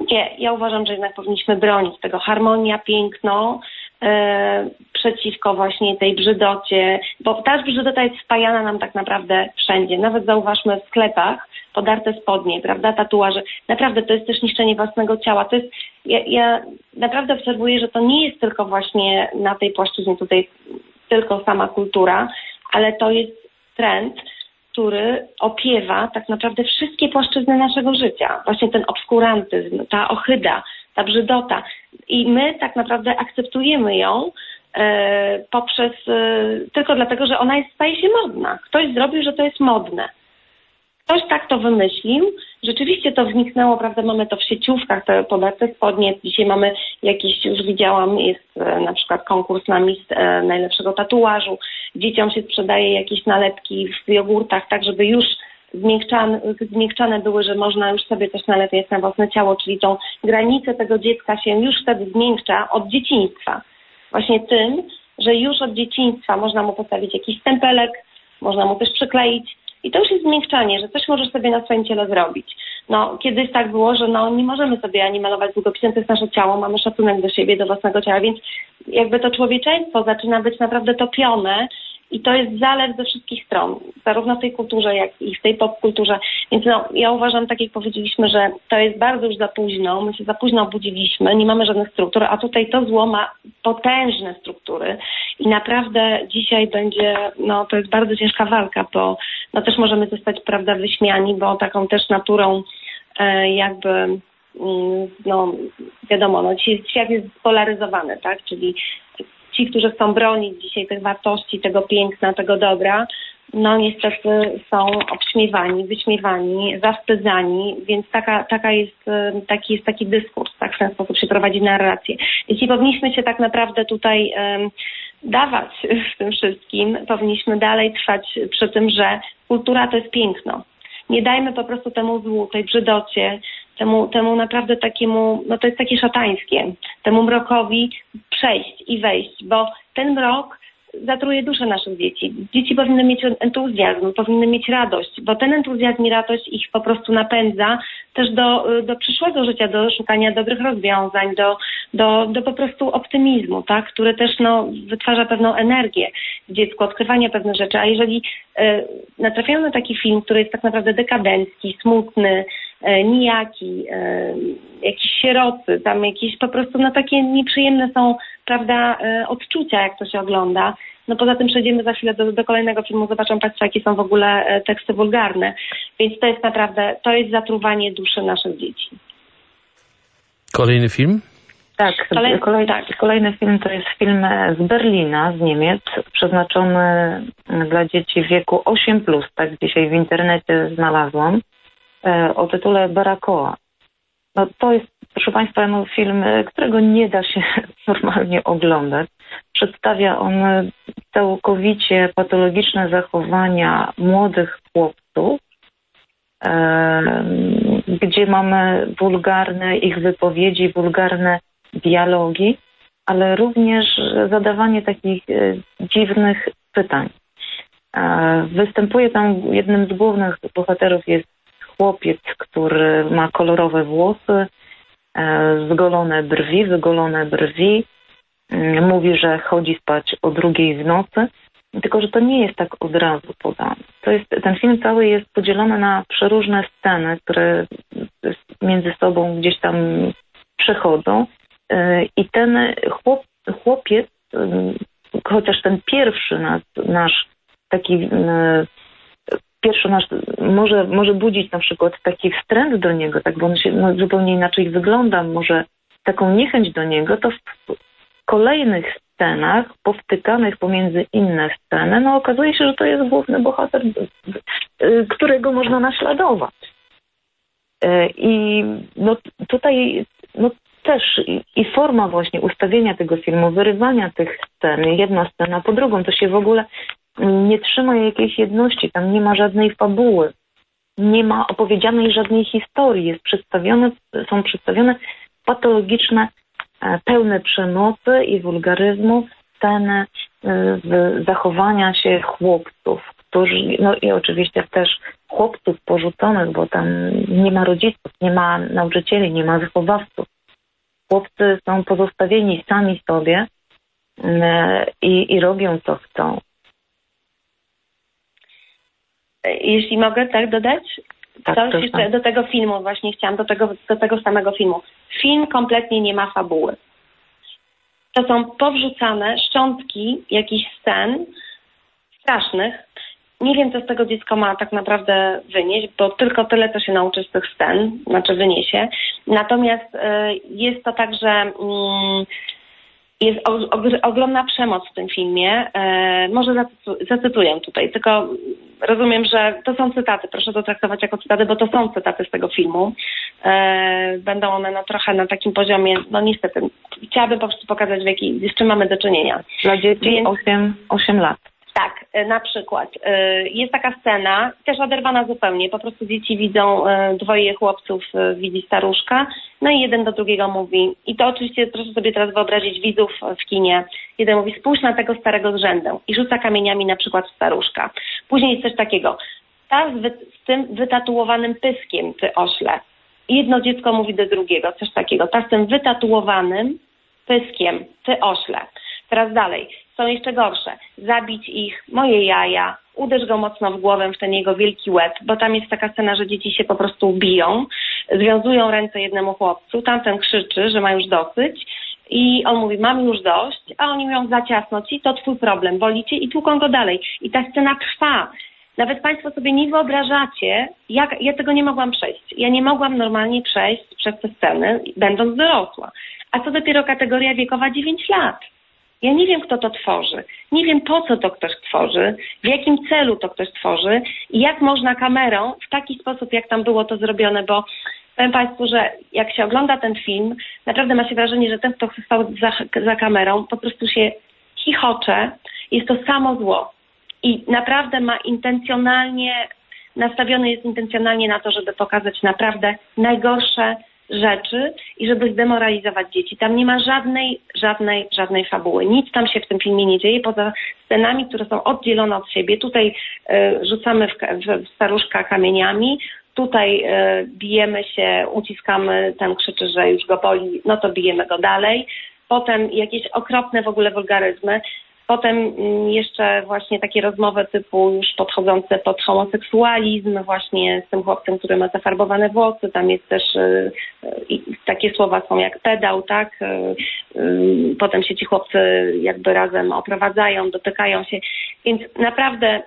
Nie, ja uważam, że jednak powinniśmy bronić tego. Harmonia, piękno e, przeciwko właśnie tej brzydocie, bo ta brzydota jest wpajana nam tak naprawdę wszędzie. Nawet zauważmy w sklepach podarte spodnie, prawda, tatuaże. Naprawdę to jest też niszczenie własnego ciała. To jest, ja, ja naprawdę obserwuję, że to nie jest tylko właśnie na tej płaszczyźnie tutaj tylko sama kultura, ale to jest trend, który opiewa tak naprawdę wszystkie płaszczyzny naszego życia. Właśnie ten obskurantyzm, ta ohyda, ta brzydota. I my tak naprawdę akceptujemy ją e, poprzez, e, tylko dlatego, że ona jest, staje się modna. Ktoś zrobił, że to jest modne. Ktoś tak to wymyślił. Rzeczywiście to wniknęło, prawda, mamy to w sieciówkach, te podarte spodnie. Dzisiaj mamy jakiś, już widziałam, jest e, na przykład konkurs na mistrz e, najlepszego tatuażu. Dzieciom się sprzedaje jakieś nalepki w jogurtach, tak żeby już zmiękczane, zmiękczane były, że można już sobie coś nalepiać na własne ciało, czyli tą granicę tego dziecka się już wtedy zmiękcza od dzieciństwa. Właśnie tym, że już od dzieciństwa można mu postawić jakiś stempelek, można mu też przykleić. I to już jest zmiękczanie, że coś możesz sobie na swoim ciele zrobić. No, kiedyś tak było, że no, nie możemy sobie ani malować długopisem, to jest nasze ciało, mamy szacunek do siebie, do własnego ciała, więc jakby to człowieczeństwo zaczyna być naprawdę topione i to jest zalew ze wszystkich stron, zarówno w tej kulturze, jak i w tej popkulturze. Więc no, ja uważam, tak jak powiedzieliśmy, że to jest bardzo już za późno, my się za późno obudziliśmy, nie mamy żadnych struktur, a tutaj to zło ma potężne struktury i naprawdę dzisiaj będzie, no to jest bardzo ciężka walka, bo no też możemy zostać, prawda, wyśmiani, bo taką też naturą e, jakby, mm, no wiadomo, no dzisiaj świat jest spolaryzowany, tak, czyli ci, którzy chcą bronić dzisiaj tych wartości, tego piękna, tego dobra, no niestety są obśmiewani, wyśmiewani, zawstydzani, więc taka, taka jest, taki jest taki dyskurs, tak w ten sposób się prowadzi narrację. Jeśli powinniśmy się tak naprawdę tutaj um, dawać w tym wszystkim, powinniśmy dalej trwać przy tym, że kultura to jest piękno. Nie dajmy po prostu temu złu, tej brzydocie, temu, temu naprawdę takiemu, no to jest takie szatańskie, temu mrokowi przejść i wejść, bo ten mrok zatruje duszę naszych dzieci. Dzieci powinny mieć entuzjazm, powinny mieć radość, bo ten entuzjazm i radość ich po prostu napędza też do, do przyszłego życia, do szukania dobrych rozwiązań, do, do, do po prostu optymizmu, tak, który też no, wytwarza pewną energię w dziecku, odkrywania pewnych rzeczy. A jeżeli e, natrafiają na taki film, który jest tak naprawdę dekadencki, smutny, e, nijaki, e, jakiś sierocy, tam jakieś po prostu no, takie nieprzyjemne są, prawda, e, odczucia, jak to się ogląda. No poza tym przejdziemy za chwilę do, do kolejnego filmu, zobaczą Państwo, jakie są w ogóle e, teksty wulgarne. Więc to jest naprawdę, to jest zatruwanie duszy naszych dzieci. Kolejny film? Tak, Kolej, kolej, tak. Kolejny film to jest film z Berlina, z Niemiec, przeznaczony dla dzieci w wieku osiem plus, tak dzisiaj w internecie znalazłam, e, o tytule Barakoa. No to jest, proszę Państwa, no, film, którego nie da się normalnie oglądać. Przedstawia on całkowicie patologiczne zachowania młodych chłopców, e, gdzie mamy wulgarne ich wypowiedzi, wulgarne dialogi, ale również zadawanie takich e, dziwnych pytań. E, występuje tam, jednym z głównych bohaterów jest chłopiec, który ma kolorowe włosy, e, zgolone brwi, wygolone brwi. E, mówi, że chodzi spać o drugiej w nocy, tylko że to nie jest tak od razu podane. To jest, ten film cały jest podzielony na przeróżne sceny, które między sobą gdzieś tam przechodzą. E, I ten chłop, chłopiec, e, chociaż ten pierwszy nasz, nasz taki e, Pierwszy nasz może, może budzić na przykład taki wstręt do niego, tak, bo on się no, zupełnie inaczej wygląda, może taką niechęć do niego, to w kolejnych scenach, powtykanych pomiędzy inne sceny, no okazuje się, że to jest główny bohater, którego można naśladować. I no, tutaj no, też i, i forma właśnie ustawienia tego filmu, wyrywania tych scen, jedna scena po drugą, to się w ogóle nie trzyma jakiejś jedności, tam nie ma żadnej fabuły, nie ma opowiedzianej żadnej historii, jest przedstawione, są przedstawione patologiczne, pełne przemocy i wulgaryzmu sceny zachowania się chłopców, którzy, no i oczywiście też chłopców porzuconych, bo tam nie ma rodziców, nie ma nauczycieli, nie ma wychowawców. Chłopcy są pozostawieni sami sobie i, i robią co chcą. Jeśli mogę tak dodać? Tak, Coś jeszcze do tego filmu, właśnie chciałam, do tego, do tego samego filmu. Film kompletnie nie ma fabuły. To są powrzucane szczątki jakichś scen strasznych. Nie wiem, co z tego dziecko ma tak naprawdę wynieść, bo tylko tyle, co się nauczy z tych scen, znaczy wyniesie. Natomiast y, jest to tak, że y, jest o, o, ogromna przemoc w tym filmie. Y, może zacytu, zacytuję tutaj, tylko rozumiem, że to są cytaty. Proszę to traktować jako cytaty, bo to są cytaty z tego filmu. Y, będą one no, trochę na takim poziomie, no niestety, chciałabym po prostu pokazać, w jaki, z czym mamy do czynienia. Dla dzieci Więc, osiem lat. Tak, na przykład jest taka scena, też oderwana zupełnie, po prostu dzieci widzą, dwoje chłopców widzi staruszka, no i jeden do drugiego mówi, i to oczywiście proszę sobie teraz wyobrazić widzów w kinie, jeden mówi, spójrz na tego starego z rzędem i rzuca kamieniami na przykład w staruszka. Później jest coś takiego, ta z, wy, z tym wytatuowanym pyskiem, ty ośle. I jedno dziecko mówi do drugiego, coś takiego, ta z tym wytatuowanym pyskiem, ty ośle. Teraz dalej, są jeszcze gorsze. Zabić ich, moje jaja, uderz go mocno w głowę w ten jego wielki łeb, bo tam jest taka scena, że dzieci się po prostu biją, związują ręce jednemu chłopcu, tamten krzyczy, że ma już dosyć i on mówi, mam już dość, a oni mówią, za ciasno ci, to twój problem, boli cię i tłuką go dalej. I ta scena trwa. Nawet Państwo sobie nie wyobrażacie, jak ja tego nie mogłam przejść. Ja nie mogłam normalnie przejść przez te sceny, będąc dorosła. A co dopiero kategoria wiekowa dziewięć lat. Ja nie wiem, kto to tworzy. Nie wiem, po co to ktoś tworzy, w jakim celu to ktoś tworzy i jak można kamerą w taki sposób, jak tam było to zrobione, bo powiem Państwu, że jak się ogląda ten film, naprawdę ma się wrażenie, że ten, kto stał za, za kamerą, po prostu się chichocze. Jest to samo zło. I naprawdę ma intencjonalnie, nastawiony jest intencjonalnie na to, żeby pokazać naprawdę najgorsze rzeczy i żeby zdemoralizować dzieci. Tam nie ma żadnej, żadnej, żadnej fabuły. Nic tam się w tym filmie nie dzieje, poza scenami, które są oddzielone od siebie. Tutaj y, rzucamy w, w staruszka kamieniami, tutaj y, bijemy się, uciskamy, ten krzyczy, że już go boli, no to bijemy go dalej. Potem jakieś okropne w ogóle wulgaryzmy. Potem jeszcze właśnie takie rozmowy typu już podchodzące pod homoseksualizm, właśnie z tym chłopcem, który ma zafarbowane włosy. Tam jest też y, y, takie słowa są jak pedał, tak? Y, y, potem się ci chłopcy jakby razem oprowadzają, dotykają się. Więc naprawdę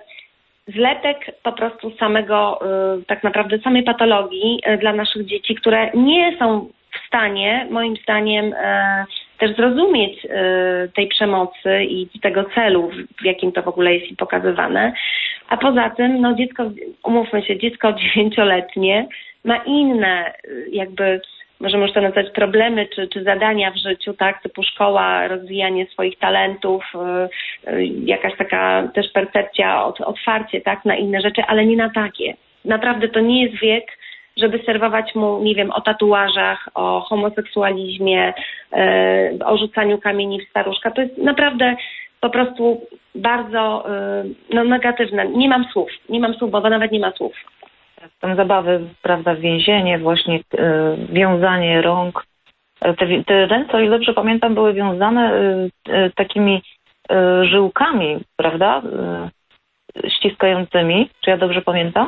zlepek po prostu samego, y, tak naprawdę samej patologii y, dla naszych dzieci, które nie są w stanie, moim zdaniem, y, też zrozumieć y, tej przemocy i tego celu, w jakim to w ogóle jest pokazywane. A poza tym, no dziecko, umówmy się, dziecko dziewięcioletnie ma inne y, jakby, możemy już to nazwać problemy czy, czy zadania w życiu, tak, typu szkoła, rozwijanie swoich talentów, y, y, jakaś taka też percepcja, od, otwarcie, tak, na inne rzeczy, ale nie na takie. Naprawdę to nie jest wiek, żeby serwować mu, nie wiem, o tatuażach, o homoseksualizmie, e, o rzucaniu kamieni w staruszka. To jest naprawdę po prostu bardzo e, no, negatywne. Nie mam słów. Nie mam słów, bo nawet nie ma słów. Tam zabawy, prawda, więzienie, właśnie e, wiązanie rąk. Te, te ręce, o ile dobrze pamiętam, były wiązane e, e, takimi e, żyłkami, prawda, e, ściskającymi. Czy ja dobrze pamiętam?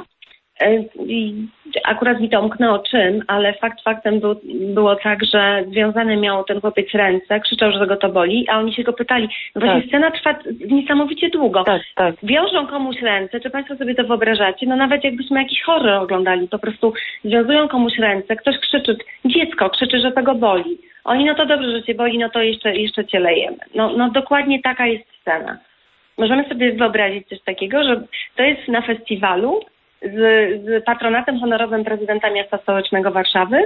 Akurat mi to umknęło czym, ale fakt faktem był, było tak, że związany miał ten chłopiec ręce, krzyczał, że go to boli, a oni się go pytali. No właśnie tak. Scena trwa niesamowicie długo. Tak, tak. Wiążą komuś ręce, czy Państwo sobie to wyobrażacie? No nawet jakbyśmy jakiś horror oglądali, po prostu związują komuś ręce, ktoś krzyczy, dziecko krzyczy, że to go boli. Oni, no to dobrze, że cię boli, no to jeszcze, jeszcze cię lejemy. No, no dokładnie taka jest scena. Możemy sobie wyobrazić coś takiego, że to jest na festiwalu, Z, z patronatem honorowym prezydenta Miasta Stołecznego Warszawy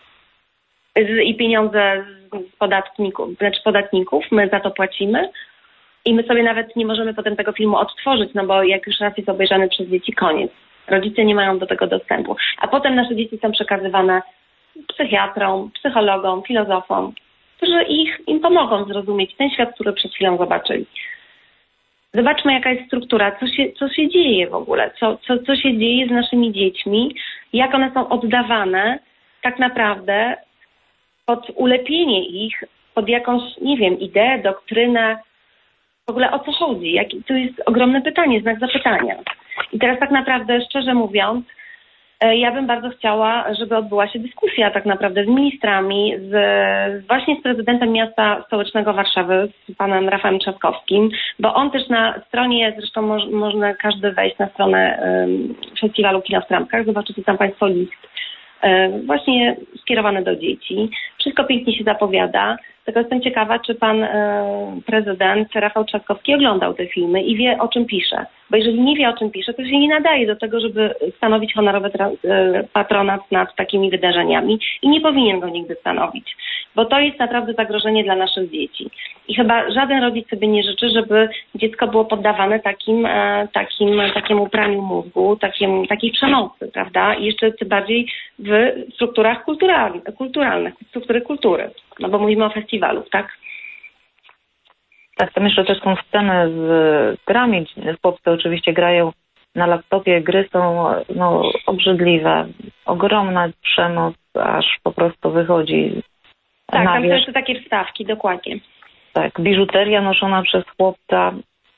z, i pieniądze z podatników, znaczy podatników, my za to płacimy i my sobie nawet nie możemy potem tego filmu odtworzyć, no bo jak już raz jest obejrzany przez dzieci, koniec. Rodzice nie mają do tego dostępu. A potem nasze dzieci są przekazywane psychiatrom, psychologom, filozofom, którzy ich, im pomogą zrozumieć ten świat, który przed chwilą zobaczyli. Zobaczmy, jaka jest struktura, co się, co się dzieje w ogóle, co, co, co się dzieje z naszymi dziećmi, jak one są oddawane tak naprawdę pod ulepienie ich, pod jakąś, nie wiem, ideę, doktrynę, w ogóle o co chodzi? Jaki, to jest ogromne pytanie, znak zapytania. I teraz tak naprawdę, szczerze mówiąc, ja bym bardzo chciała, żeby odbyła się dyskusja tak naprawdę z ministrami, z, właśnie z prezydentem miasta stołecznego Warszawy, z panem Rafałem Trzaskowskim, bo on też na stronie, zresztą moż, można każdy wejść na stronę um, festiwalu Kina w Trampkach, zobaczycie tam państwo list um, właśnie skierowany do dzieci. Wszystko pięknie się zapowiada, tylko jestem ciekawa, czy pan um, prezydent Rafał Trzaskowski oglądał te filmy i wie, o czym pisze. Bo jeżeli nie wie, o czym pisze, to się nie nadaje do tego, żeby stanowić honorowy patronat nad takimi wydarzeniami i nie powinien go nigdy stanowić, bo to jest naprawdę zagrożenie dla naszych dzieci. I chyba żaden rodzic sobie nie życzy, żeby dziecko było poddawane takim, takim, takiemu praniu mózgu, takim, takiej przemocy, prawda? I jeszcze tym bardziej w strukturach kulturalnych, kulturalnych, struktury kultury, no bo mówimy o festiwalu, tak? Tak, tam jeszcze też są sceny z grami. Chłopcy oczywiście grają na laptopie. Gry są no, obrzydliwe. Ogromna przemoc, aż po prostu wychodzi. Tak, na tam wierzch. są jeszcze takie wstawki, dokładnie. Tak, biżuteria noszona przez chłopca.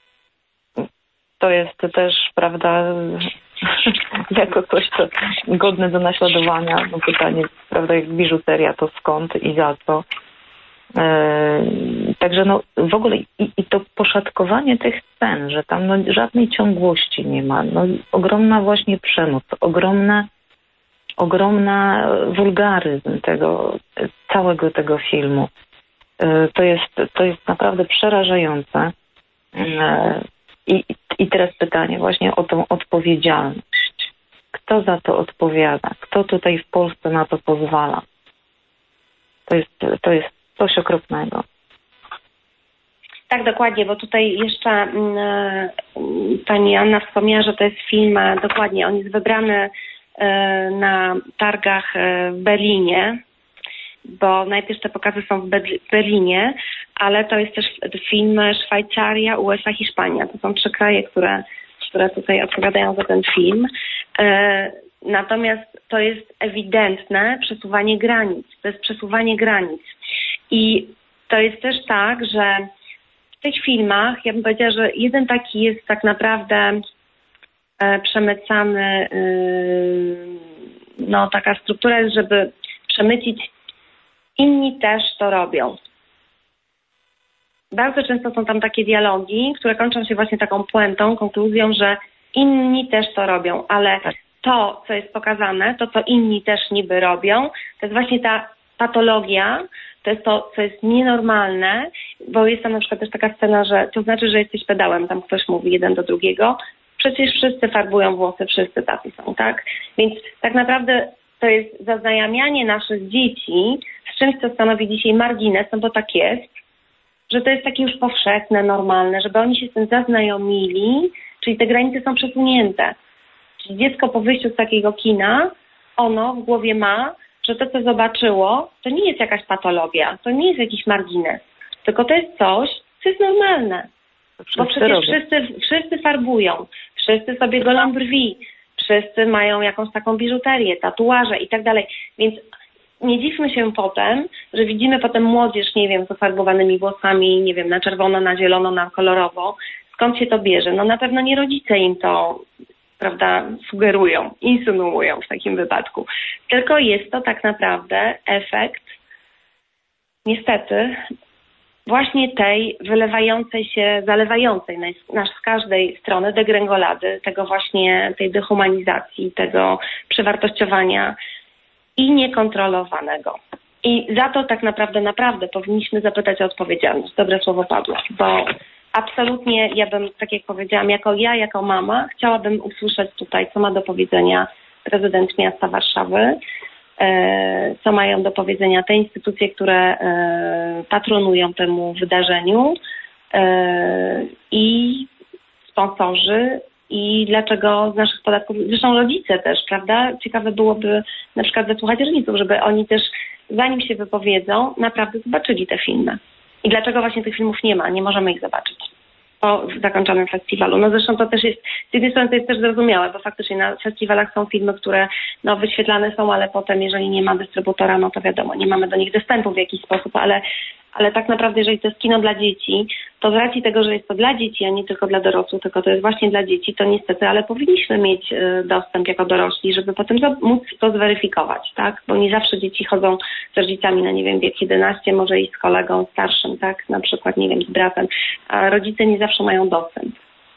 To jest też, prawda, jako coś, co godne do naśladowania. No pytanie, prawda, jak biżuteria, to skąd i za co? Yy, także no w ogóle i, i to poszatkowanie tych scen, że tam no, żadnej ciągłości nie ma, no, ogromna właśnie przemoc, ogromna, ogromna wulgaryzm tego, całego tego filmu. Yy, to jest, to jest naprawdę przerażające. Yy, i, I teraz pytanie właśnie o tą odpowiedzialność. Kto za to odpowiada? Kto tutaj w Polsce na to pozwala? To jest, to jest coś okropnego. Tak, dokładnie, bo tutaj jeszcze mm, pani Anna wspomniała, że to jest film, dokładnie, on jest wybrany y, na targach y, w Berlinie, bo najpierw te pokazy są w Berlinie, ale to jest też film Szwajcaria, U S A, Hiszpania. To są trzy kraje, które, które tutaj odpowiadają za ten film. Y, natomiast to jest ewidentne przesuwanie granic. To jest przesuwanie granic. I to jest też tak, że w tych filmach, ja bym powiedziała, że jeden taki jest tak naprawdę e, przemycany, yy, no taka struktura jest, żeby przemycić, inni też to robią. Bardzo często są tam takie dialogi, które kończą się właśnie taką puentą, konkluzją, że inni też to robią, ale to, co jest pokazane, to, co inni też niby robią, to jest właśnie ta patologia, to jest to, co jest nienormalne, bo jest tam na przykład też taka scena, że to znaczy, że jesteś pedałem, tam ktoś mówi jeden do drugiego, przecież wszyscy farbują włosy, wszyscy tacy są, tak? Więc tak naprawdę to jest zaznajamianie naszych dzieci z czymś, co stanowi dzisiaj margines, no bo tak jest, że to jest takie już powszechne, normalne, żeby oni się z tym zaznajomili, czyli te granice są przesunięte. Czyli dziecko po wyjściu z takiego kina, ono w głowie ma, że to, co zobaczyło, to nie jest jakaś patologia, to nie jest jakiś margines, tylko to jest coś, co jest normalne. Bo przecież wszyscy, wszyscy farbują, wszyscy sobie golą brwi, wszyscy mają jakąś taką biżuterię, tatuaże i tak dalej. Więc nie dziwmy się potem, że widzimy potem młodzież, nie wiem, z ofarbowanymi włosami, nie wiem, na czerwono, na zielono, na kolorowo. Skąd się to bierze? No na pewno nie rodzice im to, prawda, sugerują, insynuują w takim wypadku. Tylko jest to tak naprawdę efekt, niestety, właśnie tej wylewającej się, zalewającej nas z każdej strony degrengolady, tego właśnie, tej dehumanizacji, tego przewartościowania i niekontrolowanego. I za to tak naprawdę, naprawdę powinniśmy zapytać o odpowiedzialność. Dobre słowo padło, bo absolutnie ja bym, tak jak powiedziałam, jako ja, jako mama, chciałabym usłyszeć tutaj, co ma do powiedzenia prezydent miasta Warszawy, co mają do powiedzenia te instytucje, które patronują temu wydarzeniu i sponsorzy i dlaczego z naszych podatków, zresztą rodzice też, prawda? Ciekawe byłoby na przykład wysłuchać rodziców, żeby oni też, zanim się wypowiedzą, naprawdę zobaczyli te filmy. I dlaczego właśnie tych filmów nie ma, nie możemy ich zobaczyć. po zakończonym festiwalu. No zresztą to też jest, z jednej strony to jest też zrozumiałe, bo faktycznie na festiwalach są filmy, które no wyświetlane są, ale potem jeżeli nie ma dystrybutora, no to wiadomo, nie mamy do nich dostępu w jakiś sposób, ale, ale tak naprawdę jeżeli to jest kino dla dzieci, to z racji tego, że jest to dla dzieci, a nie tylko dla dorosłych, tylko to jest właśnie dla dzieci, to niestety, ale powinniśmy mieć y, dostęp jako dorośli, żeby potem móc to zweryfikować, tak? Bo nie zawsze dzieci chodzą z rodzicami na, nie wiem, wiek jedenaście, może i z kolegą starszym, tak? Na przykład, nie wiem, z bratem, a rodzice nie zawsze mają dostęp.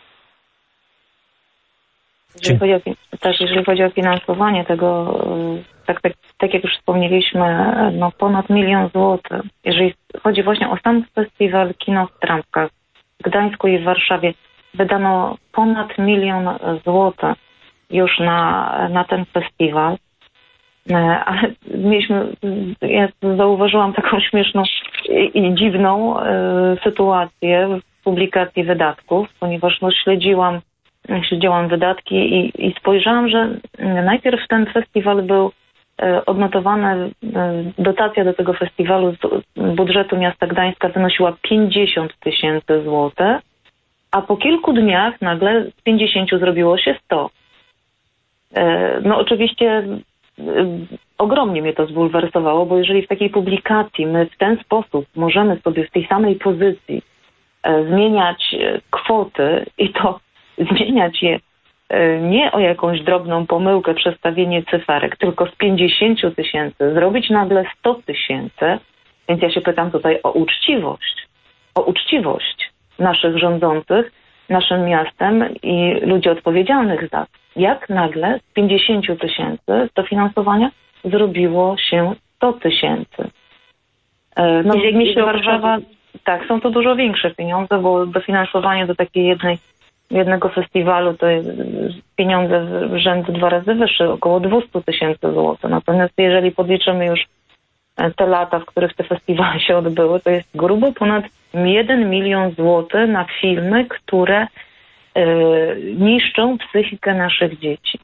Jeżeli chodzi o, też jeżeli chodzi o finansowanie tego, tak, tak, tak jak już wspomnieliśmy, no ponad milion złotych. Jeżeli chodzi właśnie o sam festiwal Kino w Trampkach w Gdańsku i w Warszawie, wydano ponad milion złotych już na, na ten festiwal. Ale mieliśmy, ja zauważyłam taką śmieszną i, i dziwną y, sytuację w publikacji wydatków, ponieważ no, śledziłam śledziłam wydatki i, i spojrzałam, że najpierw ten festiwal był odnotowana, dotacja do tego festiwalu z budżetu miasta Gdańska wynosiła pięćdziesiąt tysięcy złotych, a po kilku dniach nagle z pięćdziesięciu zrobiło się sto. No oczywiście ogromnie mnie to zbulwersowało, bo jeżeli w takiej publikacji my w ten sposób możemy sobie w tej samej pozycji zmieniać kwoty i to zmieniać je nie o jakąś drobną pomyłkę, przestawienie cyferek, tylko z pięćdziesięciu tysięcy zrobić nagle sto tysięcy, więc ja się pytam tutaj o uczciwość. O uczciwość naszych rządzących, naszym miastem i ludzi odpowiedzialnych za to. Jak nagle z pięćdziesięciu tysięcy dofinansowania zrobiło się sto tysięcy. No w mieście Warszawa, tak, są to dużo większe pieniądze, bo dofinansowanie do takiej jednej jednego festiwalu to jest pieniądze w rzędu dwa razy wyższe, około dwieście tysięcy złotych. Natomiast jeżeli podliczymy już te lata, w których te festiwale się odbyły, to jest grubo ponad jeden milion złotych na filmy, które y, niszczą psychikę naszych dzieci.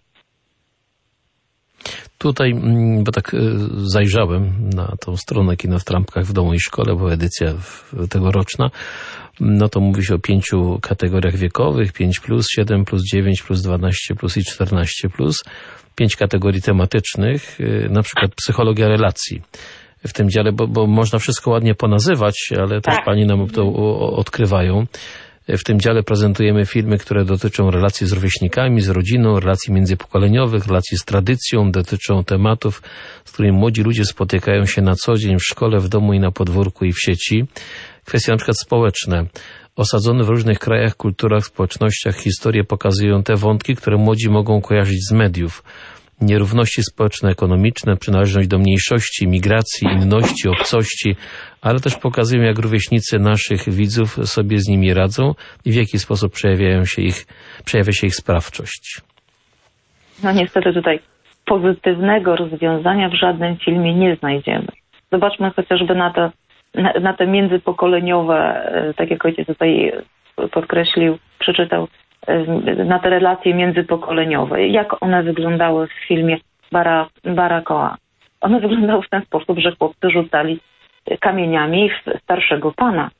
Tutaj, bo tak zajrzałem na tą stronę Kino w Trampkach w domu i szkole, bo edycja tegoroczna, no to mówi się o pięciu kategoriach wiekowych, pięć plus, siedem plus, dziewięć plus, dwanaście plus i czternaście plus, pięć kategorii tematycznych, na przykład psychologia relacji w tym dziale, bo, bo można wszystko ładnie ponazywać, ale też tak. Pani nam to odkrywają. W tym dziale prezentujemy filmy, które dotyczą relacji z rówieśnikami, z rodziną, relacji międzypokoleniowych, relacji z tradycją, dotyczą tematów, z którymi młodzi ludzie spotykają się na co dzień w szkole, w domu i na podwórku i w sieci. Kwestie na przykład społeczne. Osadzone w różnych krajach, kulturach, społecznościach, historie pokazują te wątki, które młodzi mogą kojarzyć z mediów. Nierówności społeczno-ekonomiczne, przynależność do mniejszości, migracji, inności, obcości, ale też pokazują, jak rówieśnicy naszych widzów sobie z nimi radzą i w jaki sposób przejawiają się ich, przejawia się ich sprawczość. No niestety tutaj pozytywnego rozwiązania w żadnym filmie nie znajdziemy. Zobaczmy chociażby na te, na, na te międzypokoleniowe, tak jak ojciec tutaj podkreślił, przeczytał, na te relacje międzypokoleniowe. Jak one wyglądały w filmie Bara, Barakoa? One wyglądały w ten sposób, że chłopcy rzucali kamieniami w starszego pana.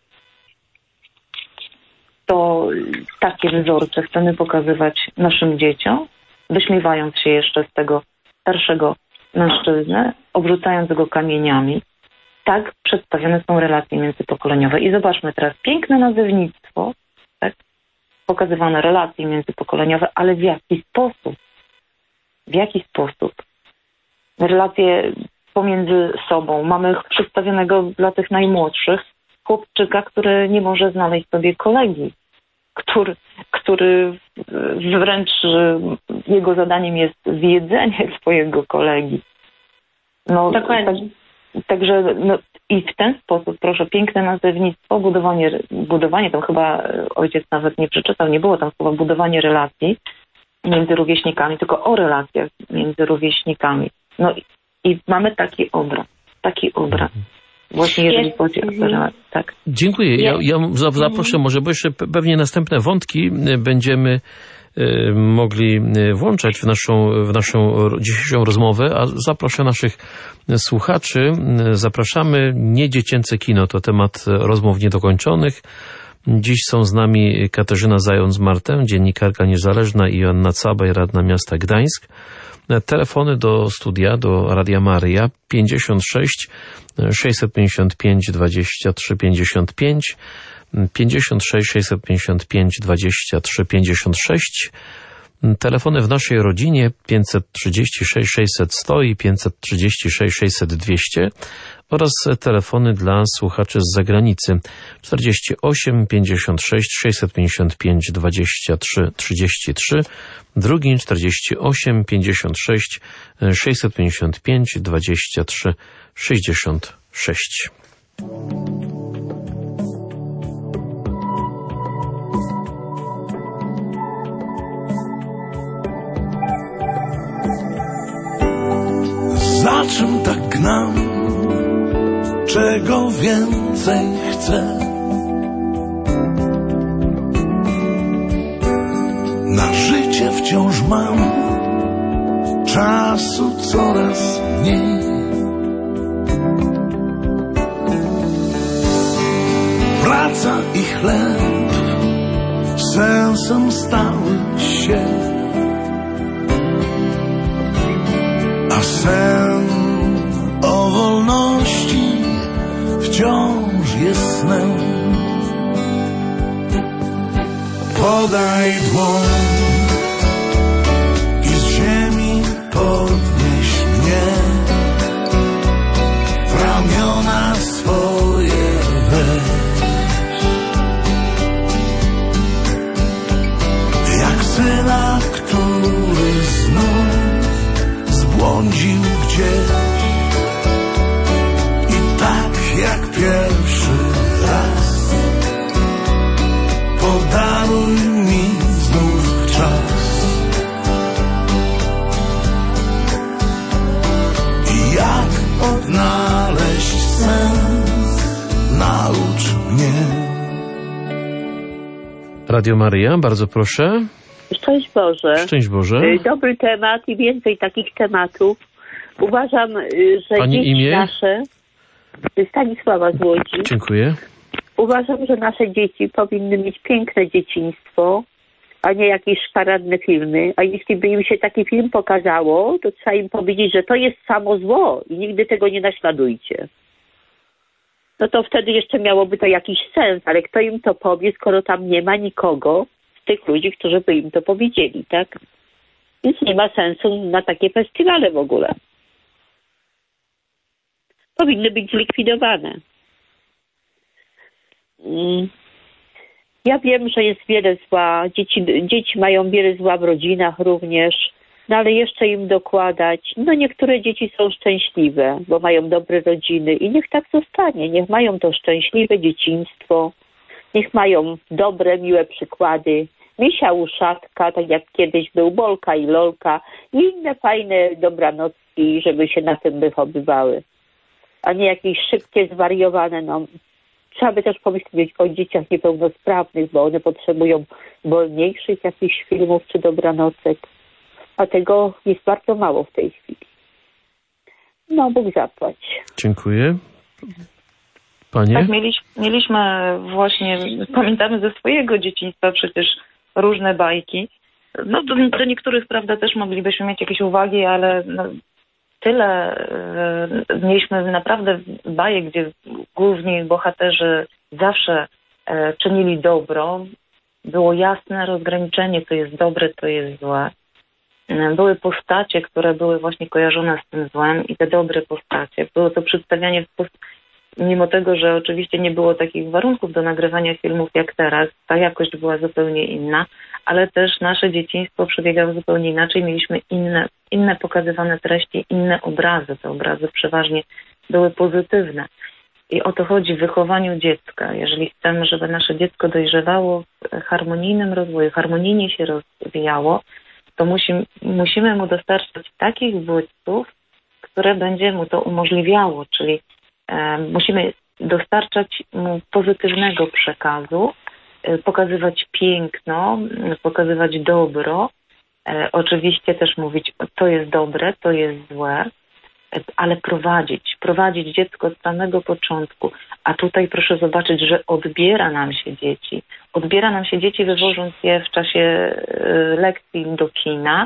To takie wzorce chcemy pokazywać naszym dzieciom, wyśmiewając się jeszcze z tego starszego mężczyzny, obrzucając go kamieniami. Tak przedstawione są relacje międzypokoleniowe. I zobaczmy teraz piękne nazewnictwo, tak? Pokazywane relacje międzypokoleniowe, ale w jaki sposób? W jaki sposób? Relacje pomiędzy sobą. Mamy przedstawionego dla tych najmłodszych chłopczyka, który nie może znaleźć sobie kolegi, który, który wręcz jego zadaniem jest zjedzenie swojego kolegi. No, Dokładnie. Tak, także no, i w ten sposób, proszę, piękne nazewnictwo, budowanie, budowanie, tam chyba ojciec nawet nie przeczytał, nie było tam słowa budowanie relacji między rówieśnikami, tylko o relacjach między rówieśnikami. No i, i mamy taki obraz, taki obraz. Właśnie jeżeli chodzi o relacje, tak. Dziękuję. Ja, ja zaproszę może, bo jeszcze pewnie następne wątki będziemy mogli włączać w naszą, w naszą dzisiejszą rozmowę, a zaproszę naszych słuchaczy. Zapraszamy. Nie dziecięce kino to temat rozmów niedokończonych. Dziś są z nami Katarzyna Zając-Martę, dziennikarka niezależna, i Joanna Cabaj, radna miasta Gdańsk. Telefony do studia, do Radia Maryja pięćdziesiąt sześć sześćset pięćdziesiąt pięć dwadzieścia trzy pięćdziesiąt pięć, pięćdziesiąt sześć sześćset pięćdziesiąt pięć dwadzieścia trzy pięćdziesiąt sześć. Telefony w naszej rodzinie pięćset trzydzieści sześć sześćset sto i pięćset trzydzieści sześć sześćset dwieście oraz telefony dla słuchaczy z zagranicy czterdzieści osiem pięćdziesiąt sześć sześćset pięćdziesiąt pięć dwadzieścia trzy trzydzieści trzy, drugi czterdzieści osiem pięćdziesiąt sześć sześćset pięćdziesiąt pięć dwadzieścia trzy sześćdziesiąt sześć. Za czym tak gnam? Czego więcej chcę? Na życie wciąż mam, czasu coraz mniej. Praca i chleb sensem stały się, a sen o wolności wciąż jest snem. Podaj dłoń i z ziemi podnieś mnie, w ramiona swoje weź. Jak syna, który znów błądził gdzieś, i tak jak pierwszy raz podaruj mi znów czas. I jak odnaleźć sens, naucz mnie. Radio Maryja, bardzo proszę. Szczęść Boże. Szczęść Boże. Dobry temat i więcej takich tematów. Uważam, że Pani dzieci imię? nasze... Stanisława z Łodzi. Dziękuję. Uważam, że nasze dzieci powinny mieć piękne dzieciństwo, a nie jakieś szkaradne filmy. A jeśli by im się taki film pokazało, to trzeba im powiedzieć, że to jest samo zło i nigdy tego nie naśladujcie. No to wtedy jeszcze miałoby to jakiś sens, ale kto im to powie, skoro tam nie ma nikogo z tych ludzi, którzy by im to powiedzieli, tak? Więc nie ma sensu na takie festiwale w ogóle. Powinny być zlikwidowane. Ja wiem, że jest wiele zła. Dzieci, dzieci mają wiele zła w rodzinach również, no ale jeszcze im dokładać. No niektóre dzieci są szczęśliwe, bo mają dobre rodziny i niech tak zostanie. Niech mają to szczęśliwe dzieciństwo. Niech mają dobre, miłe przykłady. Misia Uszatka, tak jak kiedyś był Bolka i Lolka i inne fajne dobranocki, żeby się na tym wychowywały. A nie jakieś szybkie, zwariowane. No. Trzeba by też pomyśleć o dzieciach niepełnosprawnych, bo one potrzebują wolniejszych jakichś filmów czy dobranocek. A tego jest bardzo mało w tej chwili. No, Bóg zapłać. Dziękuję. Panie? Tak, mieliśmy, mieliśmy właśnie, pamiętamy ze swojego dzieciństwa przecież różne bajki. No do, do niektórych, prawda, też moglibyśmy mieć jakieś uwagi, ale no, tyle e, mieliśmy naprawdę bajek, gdzie główni bohaterzy zawsze e, czynili dobro. Było jasne rozgraniczenie, co jest dobre, co jest złe. E, były postacie, które były właśnie kojarzone z tym złem i te dobre postacie. Było to przedstawianie w postaci, mimo tego, że oczywiście nie było takich warunków do nagrywania filmów jak teraz, ta jakość była zupełnie inna, ale też nasze dzieciństwo przebiegało zupełnie inaczej. Mieliśmy inne, inne pokazywane treści, inne obrazy. Te obrazy przeważnie były pozytywne. I o to chodzi w wychowaniu dziecka. Jeżeli chcemy, żeby nasze dziecko dojrzewało w harmonijnym rozwoju, harmonijnie się rozwijało, to musimy, musimy mu dostarczać takich bodźców, które będzie mu to umożliwiało, czyli musimy dostarczać mu pozytywnego przekazu, pokazywać piękno, pokazywać dobro, oczywiście też mówić, to jest dobre, to jest złe, ale prowadzić, prowadzić dziecko od samego początku. A tutaj proszę zobaczyć, że odbiera nam się dzieci. Odbiera nam się dzieci, wywożąc je w czasie lekcji do kina.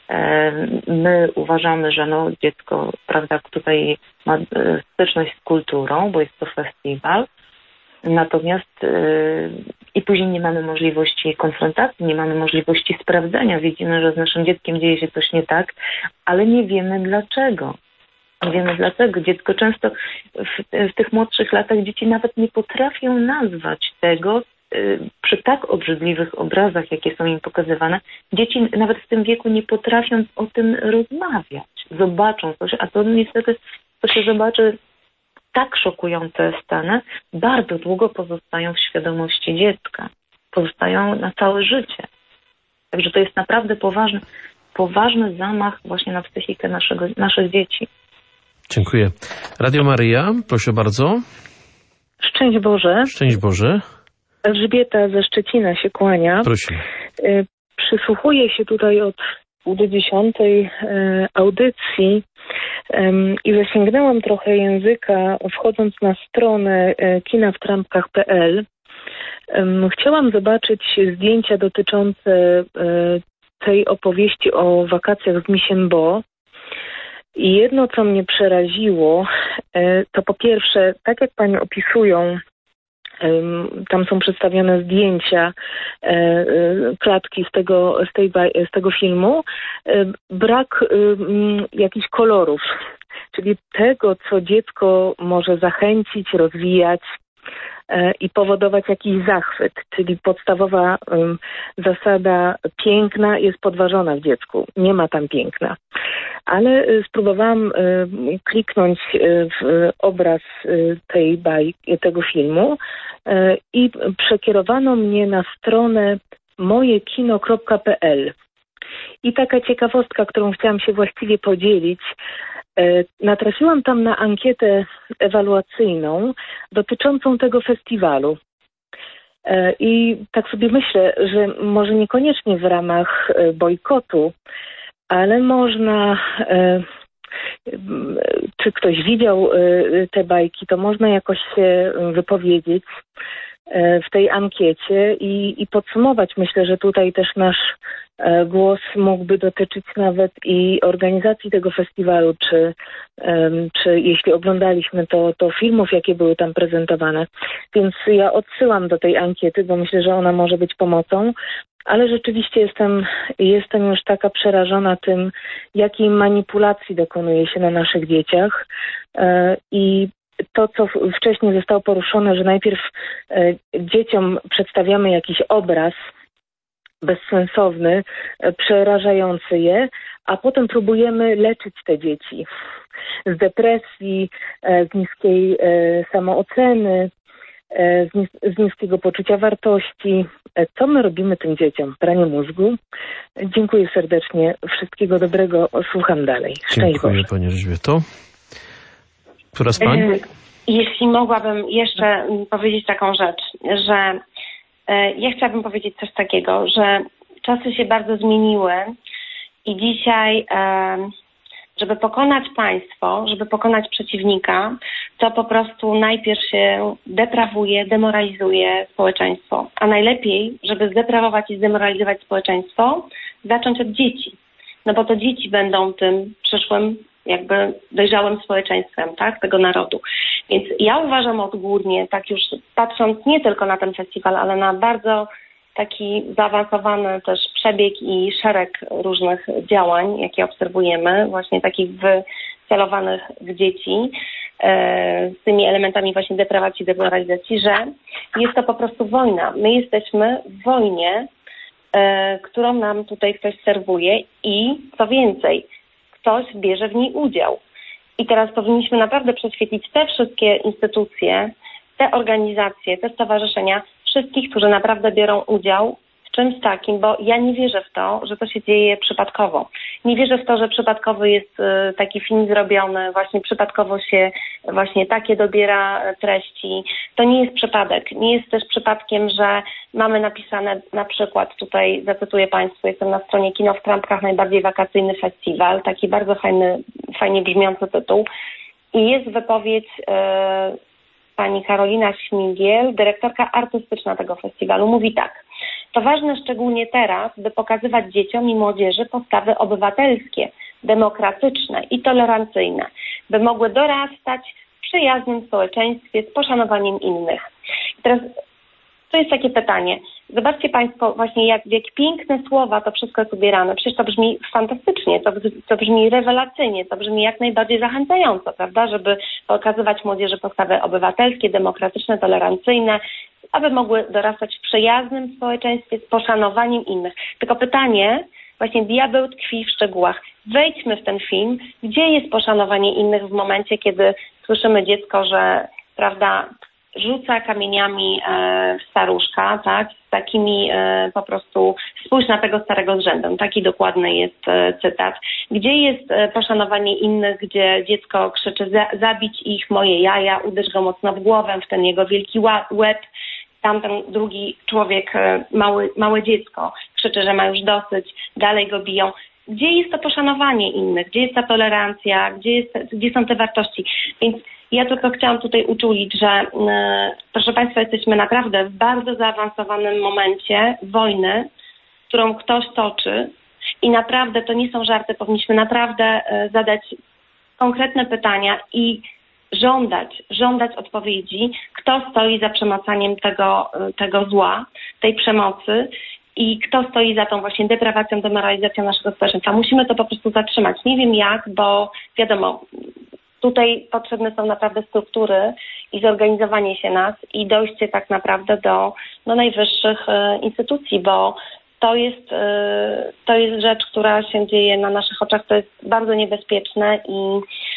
My uważamy, że no, dziecko, prawda, tutaj ma styczność z kulturą, bo jest to festiwal. Natomiast yy, i później nie mamy możliwości konfrontacji, nie mamy możliwości sprawdzenia. Widzimy, że z naszym dzieckiem dzieje się coś nie tak, ale nie wiemy dlaczego. Nie wiemy dlaczego. Dziecko często w, w tych młodszych latach dzieci nawet nie potrafią nazwać tego, yy, przy tak obrzydliwych obrazach, jakie są im pokazywane. Dzieci nawet w tym wieku nie potrafią o tym rozmawiać. Zobaczą coś, a to niestety to się zobaczy. Tak szokujące sceny bardzo długo pozostają w świadomości dziecka. Pozostają na całe życie. Także to jest naprawdę poważny, poważny zamach właśnie na psychikę naszego, naszych dzieci. Dziękuję. Radio Maryja, proszę bardzo. Szczęść Boże. Szczęść Boże. Elżbieta ze Szczecina się kłania. Prosimy. Przysłuchuję się tutaj od pół do dziesiątej audycji i zasięgnęłam trochę języka, wchodząc na stronę kina w trampkach kropka p l. Chciałam zobaczyć zdjęcia dotyczące tej opowieści o wakacjach z Mission Bo. I jedno, co mnie przeraziło, to po pierwsze, tak jak Pani opisują, tam są przedstawione zdjęcia klatki z tego, z tej, z tego filmu, brak jakichś kolorów, czyli tego, co dziecko może zachęcić, rozwijać i powodować jakiś zachwyt, czyli podstawowa um, zasada piękna jest podważona w dziecku. Nie ma tam piękna. Ale y, spróbowałam y, kliknąć y, w obraz y, tej bajki, tego filmu y, i przekierowano mnie na stronę moje kino kropka p l. I taka ciekawostka, którą chciałam się właściwie podzielić. Natrafiłam tam na ankietę ewaluacyjną dotyczącą tego festiwalu. I tak sobie myślę, że może niekoniecznie w ramach bojkotu, ale można, czy ktoś widział te bajki, to można jakoś się wypowiedzieć w tej ankiecie i, i podsumować. Myślę, że tutaj też nasz głos mógłby dotyczyć nawet i organizacji tego festiwalu, czy, czy jeśli oglądaliśmy to, to filmów, jakie były tam prezentowane. Więc ja odsyłam do tej ankiety, bo myślę, że ona może być pomocą, ale rzeczywiście jestem, jestem już taka przerażona tym, jakiej manipulacji dokonuje się na naszych dzieciach i to, co wcześniej zostało poruszone, że najpierw e, dzieciom przedstawiamy jakiś obraz bezsensowny, e, przerażający je, a potem próbujemy leczyć te dzieci z depresji, e, z niskiej e, samooceny, e, z, nis z niskiego poczucia wartości. E, co my robimy tym dzieciom? Pranie mózgu? Dziękuję serdecznie. Wszystkiego dobrego. Słucham dalej. Szczęść Dziękuję, Pani Elżbieto. Która z pań? Jeśli mogłabym jeszcze powiedzieć taką rzecz, że ja chciałabym powiedzieć coś takiego, że czasy się bardzo zmieniły i dzisiaj, żeby pokonać państwo, żeby pokonać przeciwnika, to po prostu najpierw się deprawuje, demoralizuje społeczeństwo. A najlepiej, żeby zdeprawować i zdemoralizować społeczeństwo, zacząć od dzieci. No bo to dzieci będą tym przyszłym jakby dojrzałym społeczeństwem, tak, tego narodu. Więc ja uważam odgórnie, tak już patrząc nie tylko na ten festiwal, ale na bardzo taki zaawansowany też przebieg i szereg różnych działań, jakie obserwujemy, właśnie takich wycelowanych w dzieci, e, z tymi elementami właśnie deprawacji, demoralizacji, że jest to po prostu wojna. My jesteśmy w wojnie, e, którą nam tutaj ktoś serwuje i co więcej, ktoś bierze w niej udział. I teraz powinniśmy naprawdę prześwietlić te wszystkie instytucje, te organizacje, te stowarzyszenia, wszystkich, którzy naprawdę biorą udział w czymś takim, bo ja nie wierzę w to, że to się dzieje przypadkowo. Nie wierzę w to, że przypadkowo jest taki film zrobiony, właśnie przypadkowo się właśnie takie dobiera treści. To nie jest przypadek. Nie jest też przypadkiem, że mamy napisane na przykład, tutaj zacytuję Państwu, jestem na stronie Kino w Trampkach, najbardziej wakacyjny festiwal, taki bardzo fajny, fajnie brzmiący tytuł. I jest wypowiedź e, pani Karolina Śmigiel, dyrektorka artystyczna tego festiwalu. Mówi tak: to ważne szczególnie teraz, by pokazywać dzieciom i młodzieży postawy obywatelskie, demokratyczne i tolerancyjne, by mogły dorastać w przyjaznym społeczeństwie z poszanowaniem innych. I teraz to jest takie pytanie. Zobaczcie Państwo właśnie, jak, jak piękne słowa to wszystko jest ubierane. Przecież to brzmi fantastycznie, to, to brzmi rewelacyjnie, to brzmi jak najbardziej zachęcająco, prawda, żeby pokazywać młodzieży postawy obywatelskie, demokratyczne, tolerancyjne, aby mogły dorastać w przyjaznym społeczeństwie z poszanowaniem innych. Tylko pytanie, właśnie diabeł tkwi w szczegółach. Wejdźmy w ten film, gdzie jest poszanowanie innych w momencie, kiedy słyszymy dziecko, że, prawda, rzuca kamieniami e, staruszka, tak, z takimi e, po prostu, spójrz na tego starego z rzędem, taki dokładny jest e, cytat. Gdzie jest e, poszanowanie innych, gdzie dziecko krzyczy za, zabić ich, moje jaja, uderz go mocno w głowę, w ten jego wielki łeb, tamten drugi człowiek, e, mały, małe dziecko, krzyczy, że ma już dosyć, dalej go biją. Gdzie jest to poszanowanie innych, gdzie jest ta tolerancja, gdzie, jest, gdzie są te wartości? Więc ja tylko chciałam tutaj uczulić, że e, proszę Państwa, jesteśmy naprawdę w bardzo zaawansowanym momencie wojny, którą ktoś toczy i naprawdę to nie są żarty, powinniśmy naprawdę e, zadać konkretne pytania i żądać, żądać odpowiedzi, kto stoi za przemocaniem tego, e, tego zła, tej przemocy i kto stoi za tą właśnie deprawacją, demoralizacją naszego społeczeństwa. Musimy to po prostu zatrzymać. Nie wiem jak, bo wiadomo, tutaj potrzebne są naprawdę struktury i zorganizowanie się nas i dojście tak naprawdę do, do najwyższych e, instytucji, bo to jest, e, to jest rzecz, która się dzieje na naszych oczach, to jest bardzo niebezpieczne i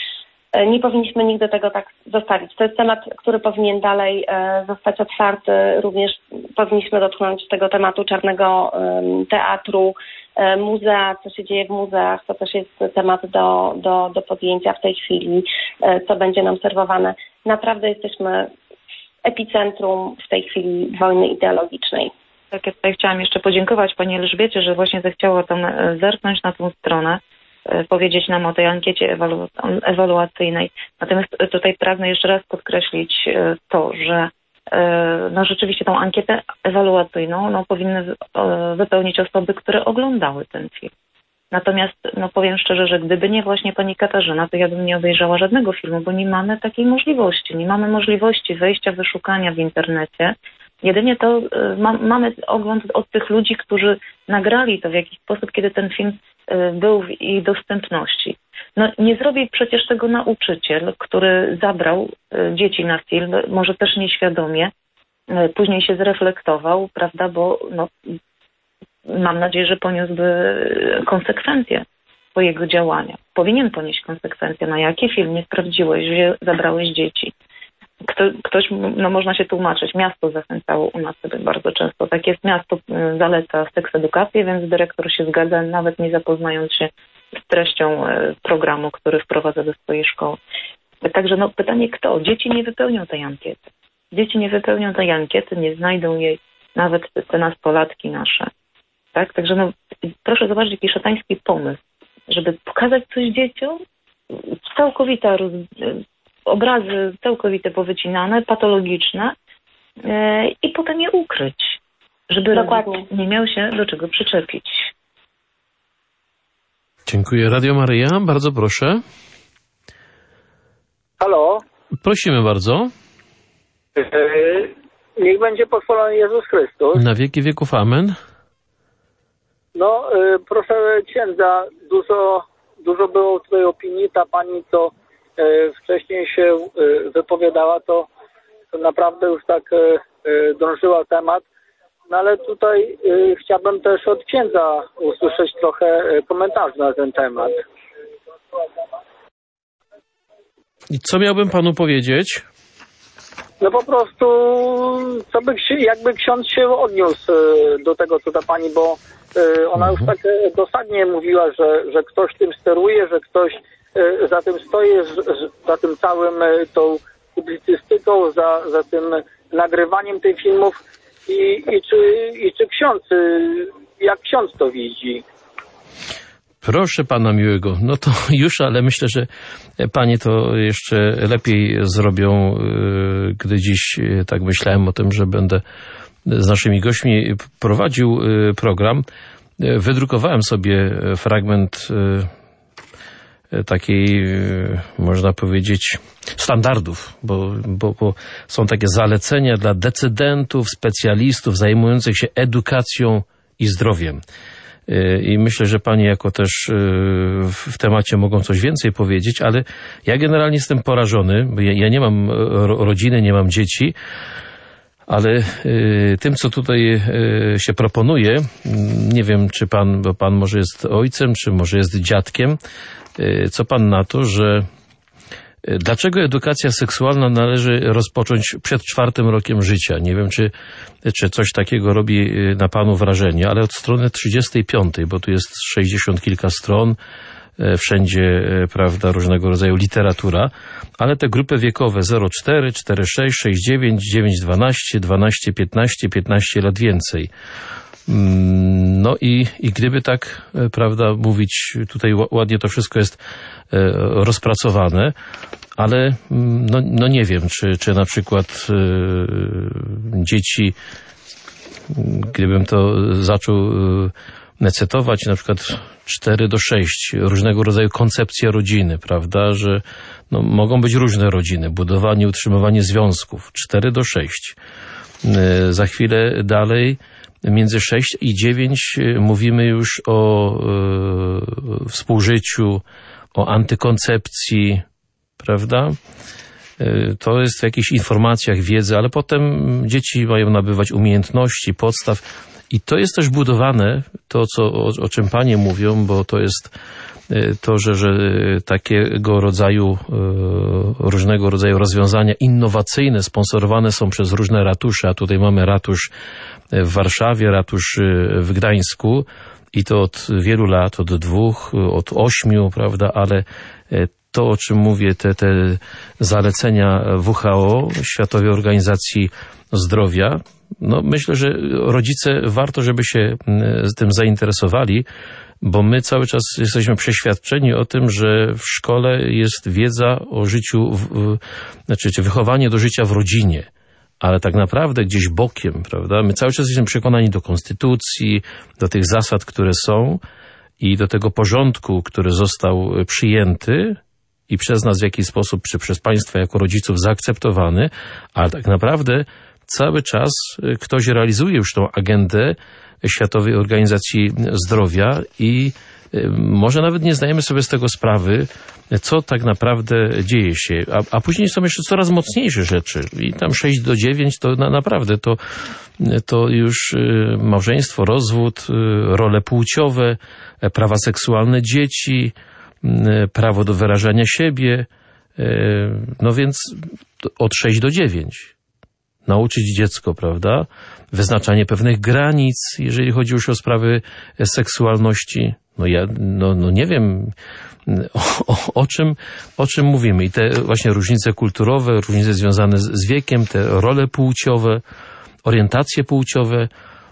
e, nie powinniśmy nigdy tego tak zostawić. To jest temat, który powinien dalej e, zostać otwarty. Również powinniśmy dotknąć tego tematu czarnego e, teatru, muzea, co się dzieje w muzeach, to też jest temat do, do, do podjęcia w tej chwili, co będzie nam serwowane. Naprawdę jesteśmy w epicentrum w tej chwili wojny ideologicznej. Tak, ja tutaj chciałam jeszcze podziękować pani Elżbiecie, że właśnie zechciała tam zerknąć na tą stronę, powiedzieć nam o tej ankiecie ewalu- ewaluacyjnej. Natomiast tutaj pragnę jeszcze raz podkreślić to, że no rzeczywiście tą ankietę ewaluacyjną no, powinny wypełnić osoby, które oglądały ten film. Natomiast no, powiem szczerze, że gdyby nie właśnie pani Katarzyna, to ja bym nie obejrzała żadnego filmu, bo nie mamy takiej możliwości. Nie mamy możliwości wejścia, wyszukania w internecie. Jedynie to ma, mamy ogląd od tych ludzi, którzy nagrali to w jakiś sposób, kiedy ten film był w ich dostępności. No nie zrobi przecież tego nauczyciel, który zabrał dzieci na film, może też nieświadomie, później się zreflektował, prawda, bo no, mam nadzieję, że poniósłby konsekwencje swojego działania. Powinien ponieść konsekwencje, na jakie film nie sprawdziłeś, że zabrałeś dzieci. Kto, ktoś, no można się tłumaczyć, miasto zachęcało u nas bardzo często. Tak jest, miasto zaleca seksedukację, więc dyrektor się zgadza, nawet nie zapoznając się z treścią programu, który wprowadza do swojej szkoły. Także no pytanie kto? Dzieci nie wypełnią tej ankiety. Dzieci nie wypełnią tej ankiety, nie znajdą jej nawet te nastolatki nasze. Tak? Także no proszę zobaczyć, jaki szatański pomysł, żeby pokazać coś dzieciom, całkowita roz... obrazy całkowite powycinane, patologiczne yy, i potem je ukryć, żeby Dokładnie. nie miał się do czego przyczepić. Dziękuję. Radio Maryja, bardzo proszę. Halo? Prosimy bardzo. Yy, niech będzie pochwalony Jezus Chrystus. Na wieki wieków amen. No, yy, proszę księdza, dużo, dużo było tutaj opinii. Ta pani, co yy, wcześniej się yy, wypowiadała, to, to naprawdę już tak yy, drążyła temat. No ale tutaj yy, chciałbym też od księdza usłyszeć trochę yy, komentarzy na ten temat. I co miałbym panu powiedzieć? No po prostu, co by, jakby ksiądz się odniósł do tego, co ta pani, bo Ona już tak dosadnie mówiła, że, że ktoś tym steruje, że ktoś za tym stoi, za tym całym tą publicystyką, za, za tym nagrywaniem tych filmów. I, i, czy, I czy ksiądz, jak ksiądz to widzi? Proszę pana miłego, no to już, ale myślę, że panie to jeszcze lepiej zrobią, gdy dziś tak myślałem o tym, że będę z naszymi gośćmi prowadził program. Wydrukowałem sobie fragment takiej, można powiedzieć, standardów, bo, bo, bo są takie zalecenia dla decydentów, specjalistów zajmujących się edukacją i zdrowiem. I myślę, że panie jako też w temacie mogą coś więcej powiedzieć, ale ja generalnie jestem porażony, bo ja, ja nie mam rodziny, nie mam dzieci, ale tym, co tutaj się proponuje, nie wiem, czy pan, bo pan może jest ojcem, czy może jest dziadkiem, co pan na to, że dlaczego edukacja seksualna należy rozpocząć przed czwartym rokiem życia? Nie wiem, czy, czy coś takiego robi na panu wrażenie, ale od strony trzydziestej piątej, bo tu jest sześćdziesiąt kilka stron, wszędzie, prawda, różnego rodzaju literatura, ale te grupy wiekowe zero cztery, cztery sześć, sześć dziewięć, dziewięć dwanaście, dwanaście piętnaście, piętnaście lat więcej. No i, i gdyby tak, prawda, mówić, tutaj ładnie to wszystko jest rozpracowane, ale no, no nie wiem, czy, czy na przykład dzieci, gdybym to zaczął cytować, na przykład cztery do sześciu, różnego rodzaju koncepcje rodziny, prawda, że no, mogą być różne rodziny, budowanie, utrzymywanie związków, cztery do sześciu. Za chwilę dalej, między sześć i dziewięć mówimy już o e, współżyciu, o antykoncepcji, prawda? E, to jest w jakichś informacjach, wiedzy, ale potem dzieci mają nabywać umiejętności, podstaw i to jest też budowane, to co, o, o czym panie mówią, bo to jest to, że, że takiego rodzaju, różnego rodzaju rozwiązania innowacyjne sponsorowane są przez różne ratusze, a tutaj mamy ratusz w Warszawie, ratusz w Gdańsku i to od wielu lat, od dwóch, od ośmiu, prawda, ale to, o czym mówię, te, te zalecenia W H O, Światowej Organizacji Zdrowia, no myślę, że rodzice warto, żeby się tym zainteresowali, bo my cały czas jesteśmy przeświadczeni o tym, że w szkole jest wiedza o życiu, w, znaczy wychowanie do życia w rodzinie, ale tak naprawdę gdzieś bokiem, prawda? My cały czas jesteśmy przekonani do konstytucji, do tych zasad, które są i do tego porządku, który został przyjęty i przez nas w jakiś sposób, czy przez państwa jako rodziców zaakceptowany, ale tak naprawdę cały czas ktoś realizuje już tą agendę Światowej Organizacji Zdrowia i może nawet nie zdajemy sobie z tego sprawy, co tak naprawdę dzieje się. A, a później są jeszcze coraz mocniejsze rzeczy. I tam sześć do dziewięciu to na, naprawdę to, to już małżeństwo, rozwód, role płciowe, prawa seksualne dzieci, prawo do wyrażania siebie. No więc od sześciu do dziewięciu. Nauczyć dziecko, prawda? Wyznaczanie pewnych granic, jeżeli chodzi już o sprawy seksualności. No ja, no, no nie wiem, o, o, o czym, o czym mówimy. I te właśnie różnice kulturowe, różnice związane z, z wiekiem, te role płciowe, orientacje płciowe,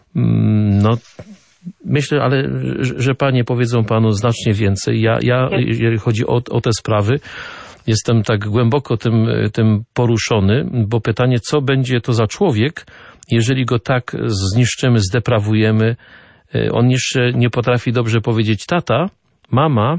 no myślę, ale że panie powiedzą panu znacznie więcej. Ja, ja jeżeli chodzi o, o te sprawy, jestem tak głęboko tym, tym poruszony, bo pytanie, co będzie to za człowiek, jeżeli go tak zniszczymy, zdeprawujemy. On jeszcze nie potrafi dobrze powiedzieć tata, mama,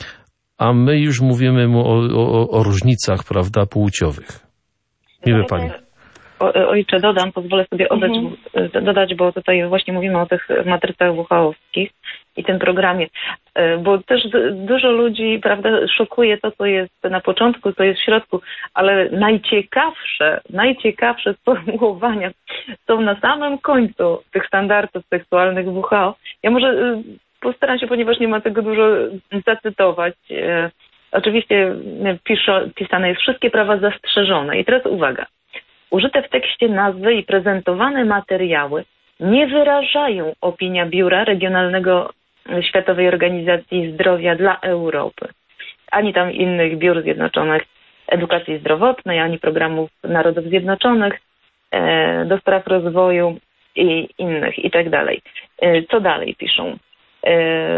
a my już mówimy mu o, o, o różnicach, prawda, płciowych. Miły pani. O, ojcze, dodam, pozwolę sobie oddać, mhm. dodać, bo tutaj właśnie mówimy o tych matrycach W H O-owskich i tym programie, bo też dużo ludzi, prawda, szokuje to, co jest na początku, co jest w środku, ale najciekawsze, najciekawsze sformułowania są na samym końcu tych standardów seksualnych W H O. Ja może postaram się, ponieważ nie ma tego dużo, zacytować. Oczywiście pisze, pisane jest wszystkie prawa zastrzeżone. I teraz uwaga. Użyte w tekście nazwy i prezentowane materiały nie wyrażają opinia Biura Regionalnego Światowej Organizacji Zdrowia dla Europy, ani tam innych biur zjednoczonych edukacji zdrowotnej, ani programów Narodów Zjednoczonych e, do spraw rozwoju i innych i tak dalej. E, co dalej piszą? E,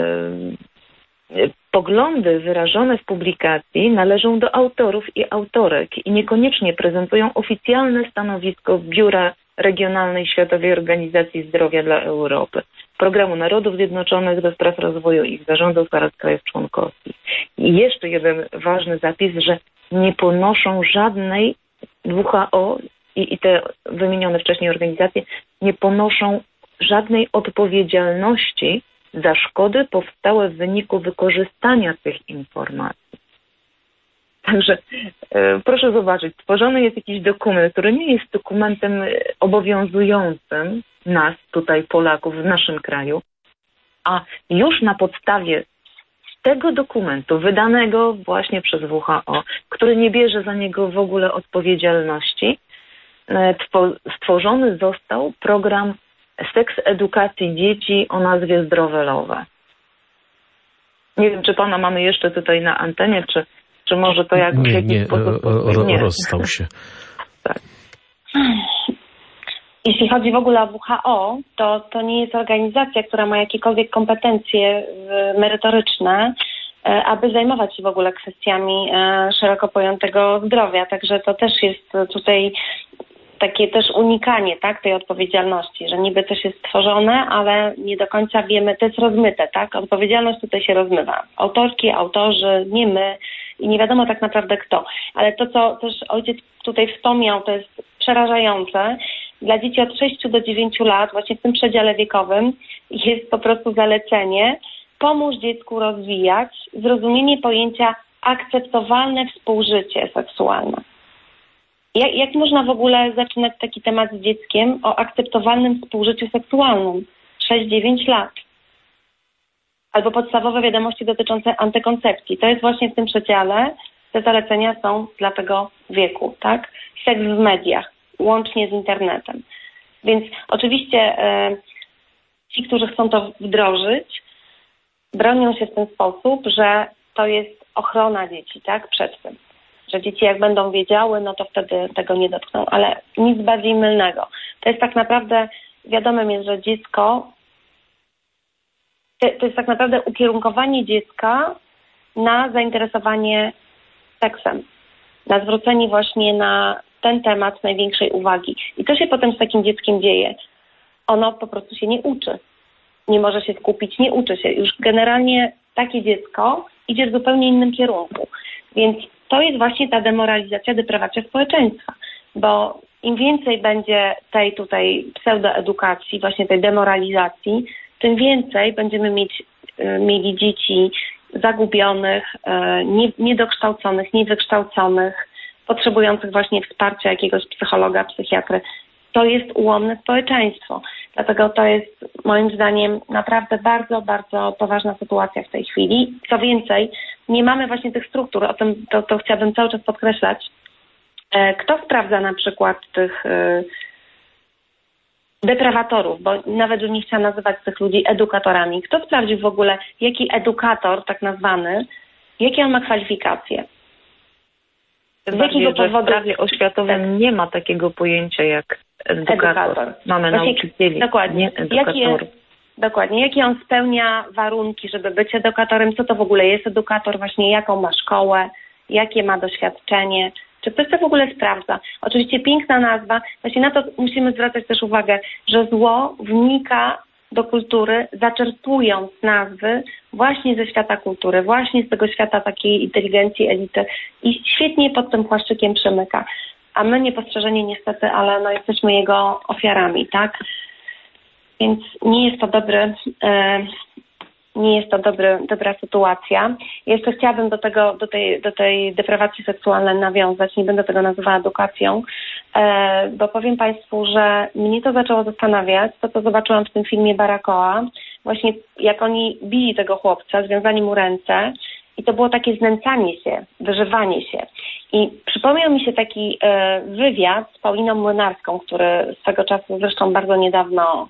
poglądy wyrażone w publikacji należą do autorów i autorek i niekoniecznie prezentują oficjalne stanowisko Biura Regionalnej Światowej Organizacji Zdrowia dla Europy, Programu Narodów Zjednoczonych do spraw rozwoju i ich zarządów oraz krajów członkowskich. I jeszcze jeden ważny zapis, że nie ponoszą żadnej W H O i, i te wymienione wcześniej organizacje nie ponoszą żadnej odpowiedzialności za szkody powstałe w wyniku wykorzystania tych informacji. Także e, proszę zobaczyć, stworzony jest jakiś dokument, który nie jest dokumentem obowiązującym nas, tutaj Polaków, w naszym kraju, a już na podstawie tego dokumentu, wydanego właśnie przez W H O, który nie bierze za niego w ogóle odpowiedzialności, e, stworzony został program seks edukacji dzieci o nazwie Zdrowelowe. Nie wiem, czy pana mamy jeszcze tutaj na antenie, czy Czy może to jak, nie, w jakiś nie, sposób... ro, nie, rozstał się. Tak. Jeśli chodzi w ogóle o W H O, to, to nie jest organizacja, która ma jakiekolwiek kompetencje merytoryczne, aby zajmować się w ogóle kwestiami szeroko pojętego zdrowia. Także to też jest tutaj takie też unikanie, tak, tej odpowiedzialności, że niby coś jest stworzone, ale nie do końca wiemy, to jest rozmyte, tak? Odpowiedzialność tutaj się rozmywa. Autorki, autorzy, nie my i nie wiadomo tak naprawdę kto. Ale to, co też ojciec tutaj wspomniał, to jest przerażające. Dla dzieci od sześciu do dziewięciu lat, właśnie w tym przedziale wiekowym, jest po prostu zalecenie: pomóż dziecku rozwijać zrozumienie pojęcia akceptowalne współżycie seksualne. Jak, jak można w ogóle zaczynać taki temat z dzieckiem o akceptowalnym współżyciu seksualnym? sześć dziewięć lat. Albo podstawowe wiadomości dotyczące antykoncepcji. To jest właśnie w tym przedziale. Te zalecenia są dla tego wieku, tak? Seks w mediach, łącznie z internetem. Więc oczywiście e, ci, którzy chcą to wdrożyć, bronią się w ten sposób, że to jest ochrona dzieci, tak? Przed tym. Że dzieci jak będą wiedziały, no to wtedy tego nie dotkną, ale nic bardziej mylnego. To jest tak naprawdę, wiadomym jest, że dziecko, to jest tak naprawdę ukierunkowanie dziecka na zainteresowanie seksem, na zwrócenie właśnie na ten temat największej uwagi. I co się potem z takim dzieckiem dzieje? Ono po prostu się nie uczy. Nie może się skupić, nie uczy się. Już generalnie takie dziecko idzie w zupełnie innym kierunku. Więc to jest właśnie ta demoralizacja, deprawacja społeczeństwa, bo im więcej będzie tej tutaj pseudoedukacji, właśnie tej demoralizacji, tym więcej będziemy mieć, y, mieli dzieci zagubionych, y, nie, niedokształconych, niewykształconych, potrzebujących właśnie wsparcia jakiegoś psychologa, psychiatry. To jest ułomne społeczeństwo. Dlatego to jest moim zdaniem naprawdę bardzo, bardzo poważna sytuacja w tej chwili. Co więcej, nie mamy właśnie tych struktur, o tym to, to chciałabym cały czas podkreślać. Kto sprawdza na przykład tych deprawatorów, bo nawet już nie chciałam nazywać tych ludzi edukatorami. Kto sprawdził w ogóle, jaki edukator, tak nazwany, jakie on ma kwalifikacje? Z jakiego powodu w prawie oświatowym tak. nie ma takiego pojęcia jak edukator. edukator. Mamy Właśnie, nauczycieli, dokładnie. nie edukatorów. Jaki, dokładnie. Jakie on spełnia warunki, żeby być edukatorem? Co to w ogóle jest edukator? Właśnie jaką ma szkołę? Jakie ma doświadczenie? Czy ktoś to w ogóle sprawdza? Oczywiście piękna nazwa. Właśnie na to musimy zwracać też uwagę, że zło wnika do kultury, zaczerpując nazwy właśnie ze świata kultury, właśnie z tego świata takiej inteligencji, elity i świetnie pod tym płaszczykiem przemyka. A my niepostrzeżeni niestety, ale no jesteśmy jego ofiarami, tak? Więc nie jest to dobry, e, nie jest to dobry, dobra sytuacja. Jeszcze chciałabym do tego, do tej, do tej deprawacji seksualnej nawiązać, nie będę tego nazywała edukacją, e, bo powiem Państwu, że mnie to zaczęło zastanawiać, to co zobaczyłam w tym filmie Barakoa, właśnie jak oni bili tego chłopca, związali mu ręce i to było takie znęcanie się, wyżywanie się. I przypomniał mi się taki e, wywiad z Pauliną Młynarską, który swego czasu zresztą bardzo niedawno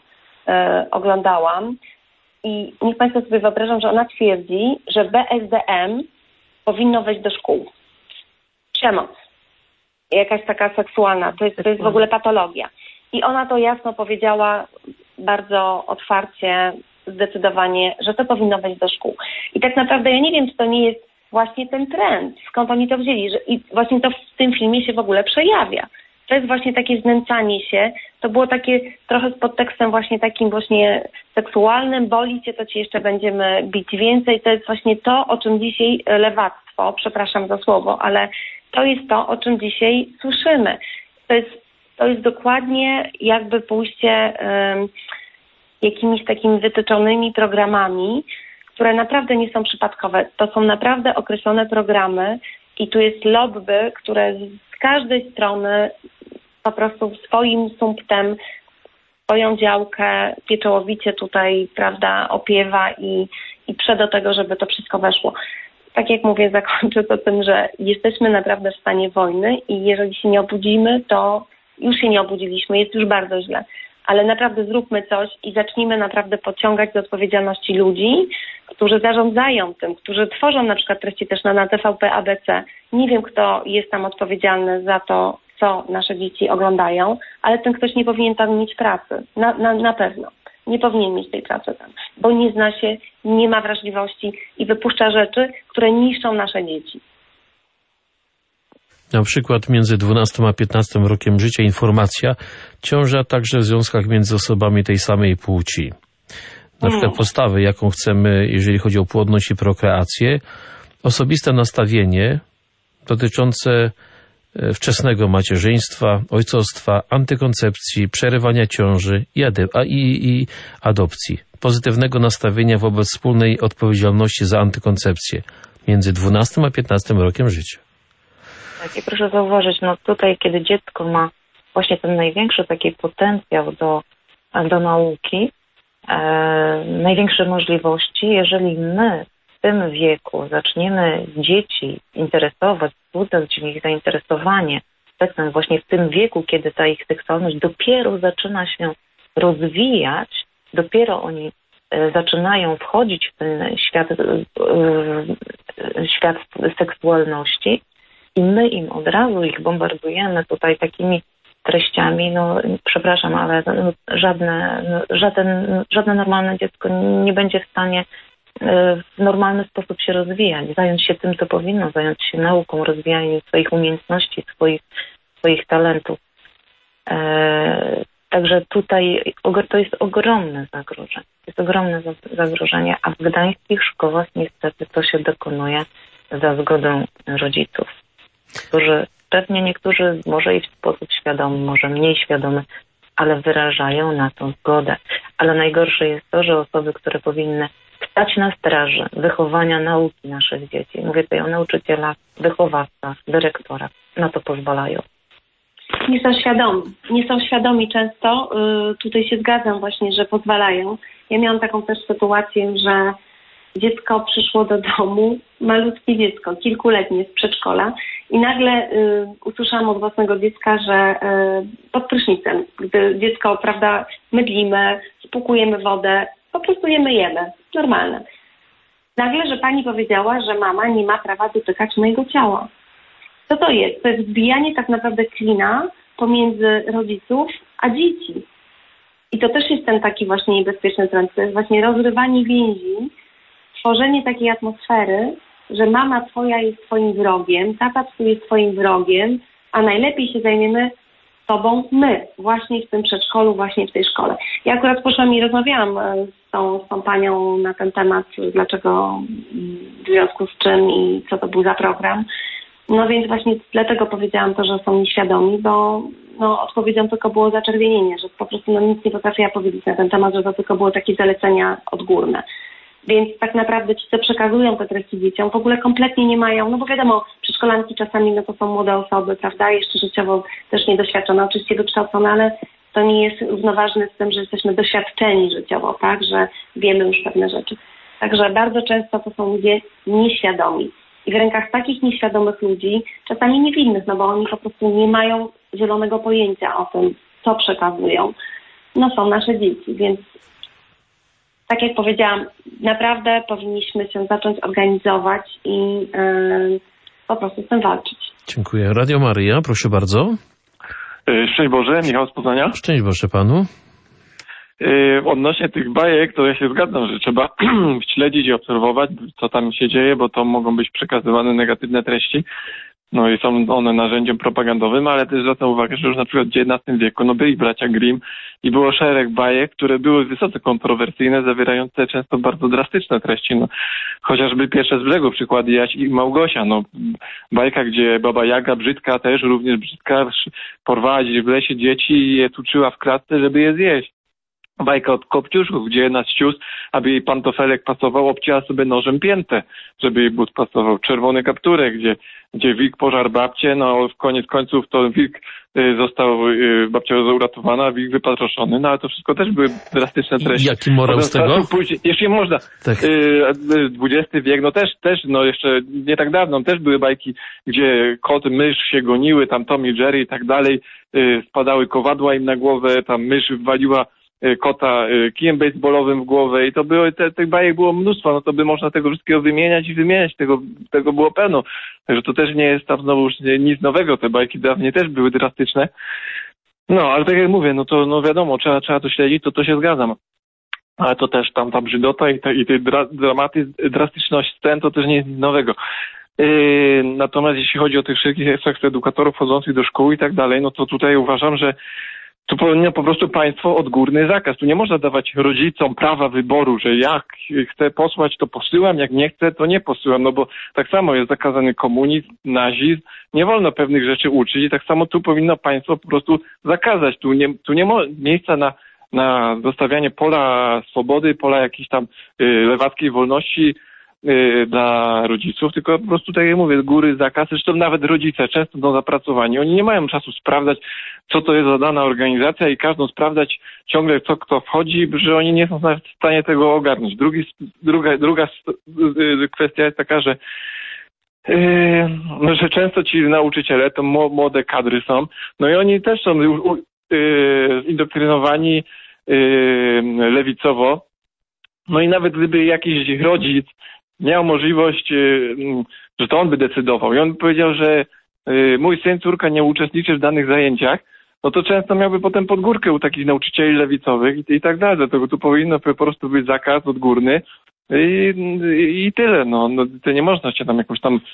e, oglądałam i niech Państwo sobie wyobrażą, że ona twierdzi, że B S D M powinno wejść do szkół. Przemoc. Jakaś taka seksualna. To jest, to jest w ogóle patologia. I ona to jasno powiedziała bardzo otwarcie, zdecydowanie, że to powinno wejść do szkół. I tak naprawdę ja nie wiem, czy to nie jest właśnie ten trend, skąd oni to wzięli. Że i właśnie to w tym filmie się w ogóle przejawia. To jest właśnie takie znęcanie się. To było takie trochę z podtekstem właśnie takim właśnie seksualnym. Boli cię, to ci jeszcze będziemy bić więcej. To jest właśnie to, o czym dzisiaj lewactwo, przepraszam za słowo, ale to jest to, o czym dzisiaj słyszymy. To jest, to jest dokładnie jakby pójście um, jakimiś takimi wytyczonymi programami, które naprawdę nie są przypadkowe. To są naprawdę określone programy i tu jest lobby, które z każdej strony po prostu swoim sumptem, swoją działkę pieczołowicie tutaj, prawda, opiewa i, i prze do tego, żeby to wszystko weszło. Tak jak mówię, zakończę to tym, że jesteśmy naprawdę w stanie wojny i jeżeli się nie obudzimy, to już się nie obudziliśmy, jest już bardzo źle. Ale naprawdę zróbmy coś i zacznijmy naprawdę pociągać do odpowiedzialności ludzi, którzy zarządzają tym, którzy tworzą na przykład treści też na, na T V P, A B C. Nie wiem, kto jest tam odpowiedzialny za to, co nasze dzieci oglądają, ale ten ktoś nie powinien tam mieć pracy. Na, na, na pewno. Nie powinien mieć tej pracy tam, bo nie zna się, nie ma wrażliwości i wypuszcza rzeczy, które niszczą nasze dzieci. Na przykład między dwunastym a piętnastym rokiem życia informacja, ciąża także w związkach między osobami tej samej płci. Na przykład mm. postawy, jaką chcemy, jeżeli chodzi o płodność i prokreację, osobiste nastawienie dotyczące wczesnego macierzyństwa, ojcostwa, antykoncepcji, przerywania ciąży i, ady- a, i, i adopcji. Pozytywnego nastawienia wobec wspólnej odpowiedzialności za antykoncepcję między dwunastym a piętnastym rokiem życia. Tak, i proszę zauważyć, no tutaj, kiedy dziecko ma właśnie ten największy taki potencjał do, do nauki, e, największe możliwości, jeżeli my w tym wieku zaczniemy dzieci interesować, wzbudzać w nich zainteresowanie seksem właśnie w tym wieku, kiedy ta ich seksualność dopiero zaczyna się rozwijać, dopiero oni e, zaczynają wchodzić w ten świat, e, e, świat seksualności, i my im od razu ich bombardujemy tutaj takimi treściami, no przepraszam, ale no, żadne, no, żaden, żadne normalne dziecko nie będzie w stanie w normalny sposób się rozwijać, zająć się tym, co powinno, zająć się nauką, rozwijaniem swoich umiejętności, swoich, swoich talentów. E, także tutaj to jest ogromne zagrożenie. To jest ogromne zagrożenie, a w gdańskich szkołach niestety to się dokonuje za zgodą rodziców, którzy pewnie niektórzy może i w sposób świadomy, może mniej świadomy, ale wyrażają na to zgodę. Ale najgorsze jest to, że osoby, które powinny stać na straży wychowania nauki naszych dzieci, mówię tutaj o nauczycielach, wychowawcach, dyrektorach, na to pozwalają. Nie są świadomi. Nie są świadomi często. Yy, tutaj się zgadzam właśnie, że pozwalają. Ja miałam taką też sytuację, że dziecko przyszło do domu, malutkie dziecko, kilkuletnie z przedszkola i nagle y, usłyszałam od własnego dziecka, że y, pod prysznicem, gdy dziecko, prawda, mydlimy, spłukujemy wodę, po prostu je myjemy, normalne. Nagle, że pani powiedziała, że mama nie ma prawa dotykać mojego ciała. Co to jest? To jest wbijanie tak naprawdę klina pomiędzy rodziców a dzieci. I to też jest ten taki właśnie niebezpieczny trend, to jest właśnie rozrywanie więzi, tworzenie takiej atmosfery, że mama twoja jest twoim wrogiem, tata twój jest twoim wrogiem, a najlepiej się zajmiemy sobą my, właśnie w tym przedszkolu, właśnie w tej szkole. Ja akurat poszłam i rozmawiałam z tą, z tą panią na ten temat, dlaczego, w związku z czym i co to był za program. No więc właśnie dlatego powiedziałam to, że są nieświadomi, bo no, odpowiedzią tylko było zaczerwienienie, że po prostu no, nic nie potrafiła powiedzieć na ten temat, że to tylko były takie zalecenia odgórne. Więc tak naprawdę ci, co przekazują te treści dzieciom, w ogóle kompletnie nie mają, no bo wiadomo, przedszkolanki czasami no to są młode osoby, prawda, jeszcze życiowo też niedoświadczone, oczywiście wykształcone, ale to nie jest równoważne z tym, że jesteśmy doświadczeni życiowo, tak, że wiemy już pewne rzeczy. Także bardzo często to są ludzie nieświadomi. I w rękach takich nieświadomych ludzi, czasami niewinnych, no bo oni po prostu nie mają zielonego pojęcia o tym, co przekazują. no są nasze dzieci, więc tak jak powiedziałam, naprawdę powinniśmy się zacząć organizować i yy, po prostu z tym walczyć. Dziękuję. Radio Maryja, proszę bardzo. Szczęść Boże, Michał z Poznania. Szczęść Boże panu. Odnośnie tych bajek, to ja się zgadzam, że trzeba śledzić i obserwować, co tam się dzieje, bo to mogą być przekazywane negatywne treści. No i są one narzędziem propagandowym, ale też zwracam uwagę, że już na przykład w dziewiętnastym wieku no byli bracia Grimm i było szereg bajek, które były wysoce kontrowersyjne, zawierające często bardzo drastyczne treści. No, chociażby Pierwsze z brzegu, przykłady Jaś i Małgosia. No, bajka, gdzie Baba Jaga, brzydka też, również brzydka, porwała gdzieś w lesie dzieci i je tuczyła w klatce, żeby je zjeść. Bajka od Kopciuszków, gdzie jedna z ciust, aby jej pantofelek pasował, obcięła sobie nożem piętę, żeby jej but pasował. Czerwony kapturek, gdzie, gdzie wilk pożarł babcię, no w koniec końców to wilk y, został, y, babcia uratowana, wilk wypatroszony, no ale to wszystko też były drastyczne treści. Jaki morał z tego? Później, jeśli można, tak. y, dwudziesty wiek, no też, też, no jeszcze nie tak dawno, też były bajki, gdzie kot, mysz się goniły, tam Tom i Jerry i tak dalej, y, spadały kowadła im na głowę, tam mysz waliła kota kijem baseballowym w głowę i to było, te, tych bajek było mnóstwo, no to by można tego wszystkiego wymieniać i wymieniać, tego, tego było pełno. Także to też nie jest tam znowu już nic nowego, te bajki dawniej też były drastyczne. No, ale tak jak mówię, no to no wiadomo, trzeba, trzeba to śledzić, to to się zgadzam. Ale to też tam ta brzydota i, ta, i te dra, dramaty, drastyczność scen, to też nie jest nic nowego. Yy, natomiast jeśli chodzi o tych wszystkich edukatorów wchodzących do szkół i tak dalej, no to tutaj uważam, że tu powinno po prostu państwo odgórny zakaz. Tu nie można dawać rodzicom prawa wyboru, że jak chcę posłać, to posyłam, jak nie chcę, to nie posyłam, no bo tak samo jest zakazany komunizm, nazizm, nie wolno pewnych rzeczy uczyć i tak samo tu powinno państwo po prostu zakazać. Tu nie, tu nie ma miejsca na, na zostawianie pola swobody, pola jakiejś tam y, lewackiej wolności y, dla rodziców, tylko po prostu, tak jak mówię, góry zakaz. Zresztą nawet rodzice często są zapracowani. Oni nie mają czasu sprawdzać, co to jest za dana organizacja i każdą sprawdzać ciągle, co kto wchodzi, że oni nie są nawet w stanie tego ogarnąć. Drugi, druga, druga kwestia jest taka, że, yy, że często ci nauczyciele to młode kadry są, no i oni też są yy, indoktrynowani yy, lewicowo. No i nawet gdyby jakiś rodzic miał możliwość, yy, że to on by decydował i on by powiedział, że yy, mój syn, córka nie uczestniczy w danych zajęciach, no to często miałby potem pod górkę u takich nauczycieli lewicowych i, i tak dalej. Dlatego tu powinno po prostu być zakaz odgórny i, i, i tyle. No, no to nie można się tam jakąś tam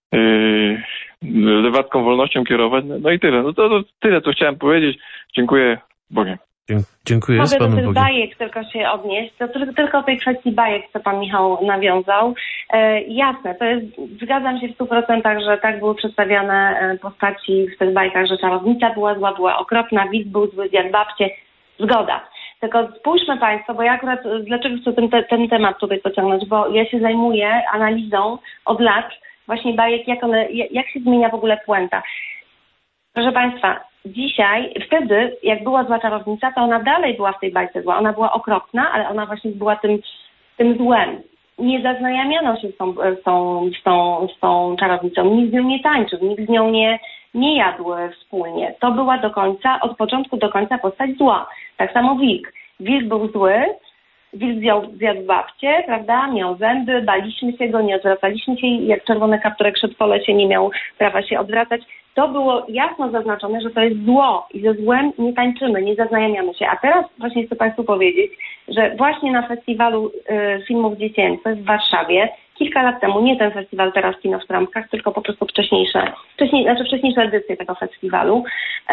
yy, lewacką wolnością kierować. No, no i tyle. No to, to tyle, co chciałem powiedzieć. Dziękuję Bogiem. Dziękuję. Mogę z Panem do tych Bogiem. bajek tylko się odnieść, to tylko, tylko tej kwestii bajek, co Pan Michał nawiązał. E, jasne, to jest, zgadzam się w stu procentach, że tak były przedstawiane postaci w tych bajkach, że czarownica była zła, była okropna, wilk był zły, jak babcie. Zgoda. Tylko spójrzmy Państwo, bo ja akurat, dlaczego chcę ten, ten temat tutaj pociągnąć, bo ja się zajmuję analizą od lat właśnie bajek, jak one, jak się zmienia w ogóle puenta. Proszę Państwa, dzisiaj, wtedy, jak była zła czarownica, to ona dalej była w tej bajce zła. Ona była okropna, ale ona właśnie była tym, tym złem. Nie zaznajamiano się z tą, z, tą, z, tą, z tą czarownicą. Nikt z nią nie tańczył, nikt z nią nie, nie jadł wspólnie. To była do końca, od początku do końca postać zła. Tak samo wilk. Wilk był zły, wilk zjadł, zjadł babcię, prawda, miał zęby, baliśmy się go, nie odwracaliśmy się, jak czerwony kapturek szedł po lesie, nie miał prawa się odwracać. To było jasno zaznaczone, że to jest zło i ze złem nie tańczymy, nie zaznajamiamy się. A teraz właśnie chcę Państwu powiedzieć, że właśnie na festiwalu y, filmów dziecięcych w Warszawie, kilka lat temu, nie ten festiwal teraz Kino w Trampkach, tylko po prostu wcześniejsze, wcześniej, znaczy wcześniejsze edycje tego festiwalu, y,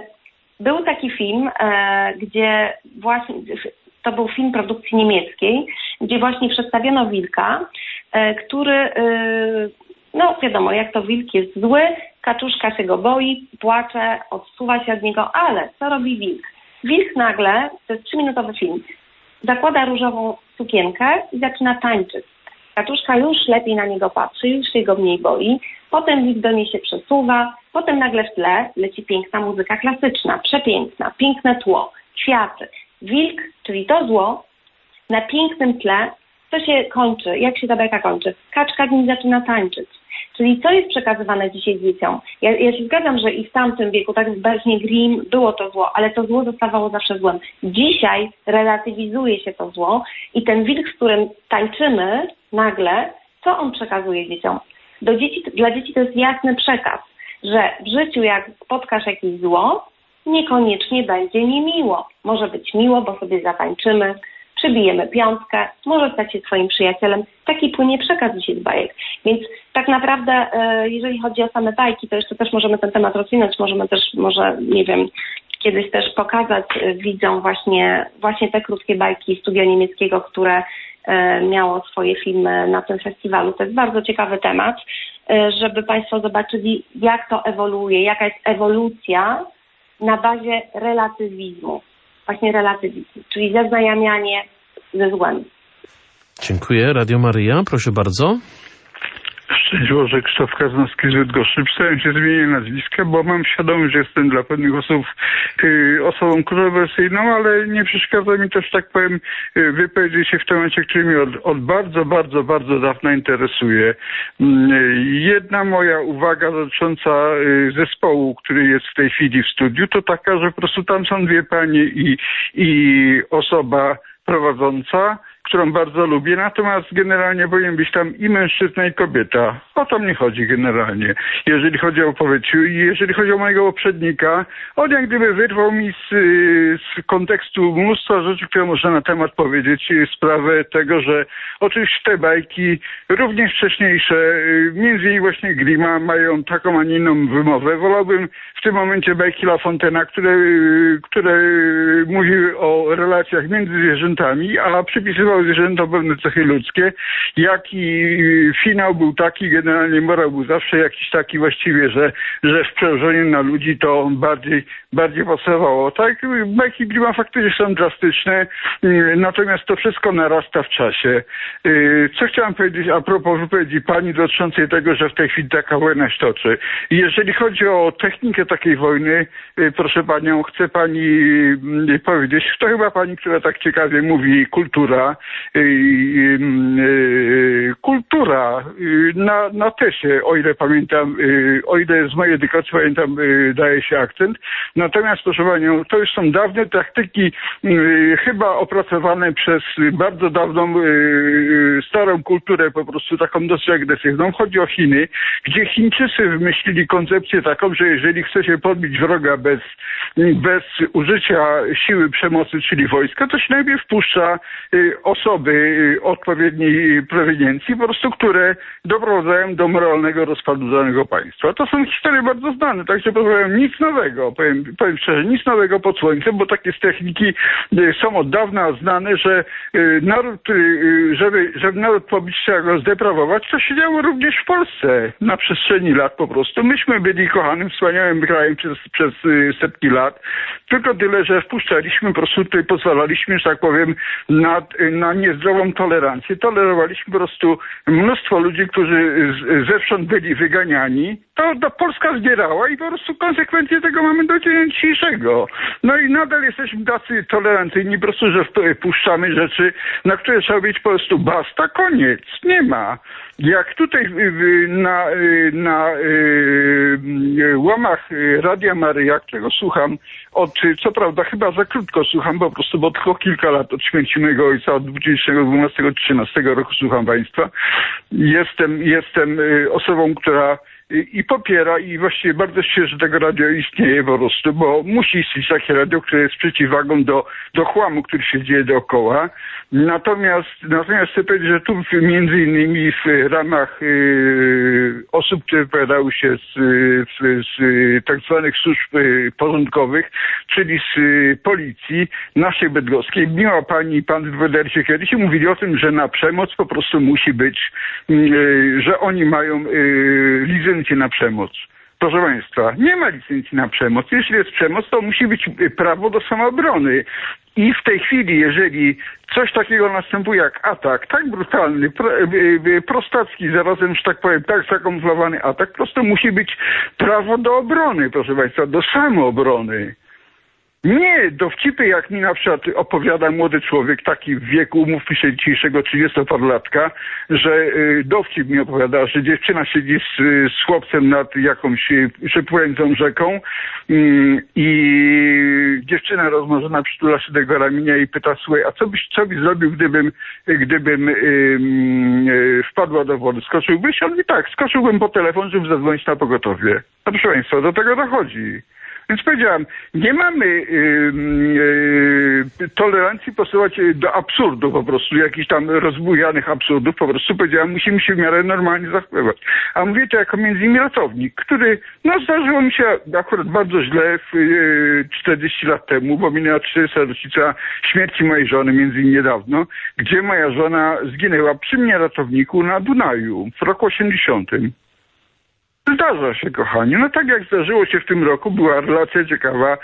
był taki film, y, gdzie właśnie, to był film produkcji niemieckiej, gdzie właśnie przedstawiono wilka, y, który... Y, No wiadomo, jak to wilk jest zły, kaczuszka się go boi, płacze, odsuwa się od niego, ale co robi wilk? Wilk nagle, to jest trzyminutowy film, zakłada różową sukienkę i zaczyna tańczyć. Kaczuszka już lepiej na niego patrzy, już się go mniej boi, potem wilk do niej się przesuwa, potem nagle w tle leci piękna muzyka klasyczna, przepiękna, piękne tło, kwiaty. Wilk, czyli to zło, na pięknym tle, to się kończy, jak się ta bajka kończy? Kaczka z nim zaczyna tańczyć. Czyli co jest przekazywane dzisiaj dzieciom? Ja, ja się zgadzam, że i w tamtym wieku, tak w baśnie Grimm, było to zło, ale to zło zostawało zawsze złem. Dzisiaj relatywizuje się to zło i ten wilk, z którym tańczymy nagle, co on przekazuje dzieciom? Do dzieci, dla dzieci to jest jasny przekaz, że w życiu jak spotkasz jakieś zło, niekoniecznie będzie mi miło. Może być miło, bo sobie zatańczymy, przybijemy piątkę, może stać się twoim przyjacielem. Taki płynie przekaz dzisiaj z bajek. Więc tak naprawdę, jeżeli chodzi o same bajki, to jeszcze też możemy ten temat rozwinąć, możemy też, może, nie wiem, kiedyś też pokazać widzom właśnie, właśnie te krótkie bajki Studia Niemieckiego, które miało swoje filmy na tym festiwalu. To jest bardzo ciekawy temat, żeby Państwo zobaczyli, jak to ewoluuje, jaka jest ewolucja na bazie relatywizmu. Właśnie relatywizm, czyli zaznajamianie ze złem. Dziękuję. Radio Maryja, proszę bardzo. Szczęść Boże, Krzysztof Kaznowski z Bydgoszczy. Pisałem się zmienię nazwiska, bo mam świadomość, że jestem dla pewnych osób y, osobą kontrowersyjną, ale nie przeszkadza mi też, tak powiem, y, wypowiedzieć się w temacie, który mnie od, od bardzo, bardzo, bardzo dawna interesuje. Y, jedna moja uwaga dotycząca y, zespołu, który jest w tej chwili w studiu, to taka, że po prostu tam są dwie panie i, i osoba prowadząca, którą bardzo lubię, natomiast generalnie powinien być tam i mężczyzna, i kobieta. O to mnie chodzi generalnie, jeżeli chodzi o powietrzu. I jeżeli chodzi o mojego poprzednika, on jak gdyby wyrwał mi z, z kontekstu mnóstwo rzeczy, które można na temat powiedzieć, sprawę tego, że oczywiście te bajki, również wcześniejsze, między innymi właśnie Grimma, mają taką, a nie inną wymowę. Wolałbym w tym momencie bajki La Fontaina, które, które mówiły o relacjach między zwierzętami, a przypisywały zwierzętom pewne cechy ludzkie. Jak i finał był taki, generalnie morał był zawsze jakiś taki właściwie, że, że w przełożeniu na ludzi to on bardziej, bardziej pasowało. Tak, bajki Grimma faktycznie są drastyczne, natomiast to wszystko narasta w czasie. Co chciałem powiedzieć a propos wypowiedzi pani dotyczącej tego, że w tej chwili taka wojna się toczy. Jeżeli chodzi o technikę takiej wojny, proszę panią, chcę pani powiedzieć, to chyba pani, która tak ciekawie mówi, kultura, kultura na, na tesie, o ile pamiętam, o ile z mojej edukacji pamiętam, daje się akcent. Natomiast, proszę panią, to już są dawne taktyki, chyba opracowane przez bardzo dawną, starą kulturę, po prostu taką dosyć agresywną. Chodzi o Chiny, gdzie Chińczycy wymyślili koncepcję taką, że jeżeli chce się podbić wroga bez, bez użycia siły przemocy, czyli wojska, to się najpierw wpuszcza osoby odpowiedniej proweniencji, po prostu, które doprowadzają do moralnego rozpadu danego państwa. To są historie bardzo znane, także powiem nic nowego, powiem, powiem szczerze, nic nowego pod słońcem, bo takie techniki są od dawna znane, że naród, żeby, żeby naród pobić, trzeba go zdeprawować, to się działo również w Polsce na przestrzeni lat po prostu. Myśmy byli kochanym, wspaniałym krajem przez, przez setki lat, tylko tyle, że wpuszczaliśmy, po prostu tutaj pozwalaliśmy, że tak powiem, na, na niezdrową tolerancję. Tolerowaliśmy po prostu mnóstwo ludzi, którzy zewsząd byli wyganiani. To, to Polska zbierała i po prostu konsekwencje tego mamy do dnia dzisiejszego. No i nadal jesteśmy tacy tolerancyjni, po prostu, że wpuszczamy rzeczy, na które trzeba być po prostu basta, koniec. Nie ma. Jak tutaj na, na łamach Radia Maryja, którego słucham od, co prawda chyba za krótko słucham, po prostu, bo tylko kilka lat od śmierci mojego ojca, od dwa tysiące dwunastego do dwa tysiące trzynastego roku słucham państwa. Jestem, jestem osobą, która i popiera i właściwie bardzo się, że tego radio istnieje po prostu, bo musi istnieć takie radio, które jest przeciwwagą do, do chłamu, który się dzieje dookoła. Natomiast, natomiast chcę powiedzieć, że tu między innymi w ramach y, osób, które wypowiadały się z, z, z tak zwanych służb porządkowych, czyli z y, policji naszej bydgoskiej, miała pani i pan wypowiadali się kiedyś i mówili o tym, że na przemoc po prostu musi być, y, że oni mają y, licencję na przemoc. Proszę państwa, nie ma licencji na przemoc. Jeśli jest przemoc, to musi być prawo do samoobrony. I w tej chwili, jeżeli coś takiego następuje jak atak, tak brutalny, pro, prostacki, zarazem, że tak powiem, tak zakamuflowany atak, po prostu musi być prawo do obrony, proszę państwa, do samoobrony. Nie, dowcipy jak mi na przykład opowiada młody człowiek, taki w wieku, umówmy się, dzisiejszego trzydziestoparolatka, że y, dowcip mi opowiada, że dziewczyna siedzi z, z chłopcem nad jakąś przepływającą rzeką y, i dziewczyna rozmarzona przytula się do jego ramienia i pyta, słuchaj, a co byś, co byś zrobił, gdybym, gdybym y, y, wpadła do wody? Skoczyłbyś? On mówi tak, skoczyłbym po telefon, żeby zadzwonić na pogotowie. No proszę Państwa, do tego dochodzi. Więc powiedziałam, nie mamy yy, yy, tolerancji posuwać do absurdu po prostu, jakichś tam rozbujanych absurdów, po prostu powiedziałam, musimy się w miarę normalnie zachowywać. A mówię to jako między innymi ratownik, który, no zdarzyło mi się akurat bardzo źle w yy, czterdzieści lat temu, bo minęła trzydziesta rocznica śmierci mojej żony, między innymi niedawno, gdzie moja żona zginęła przy mnie ratowniku na Dunaju w roku osiemdziesiątym. Zdarza się, kochani. No tak jak zdarzyło się w tym roku, była relacja ciekawa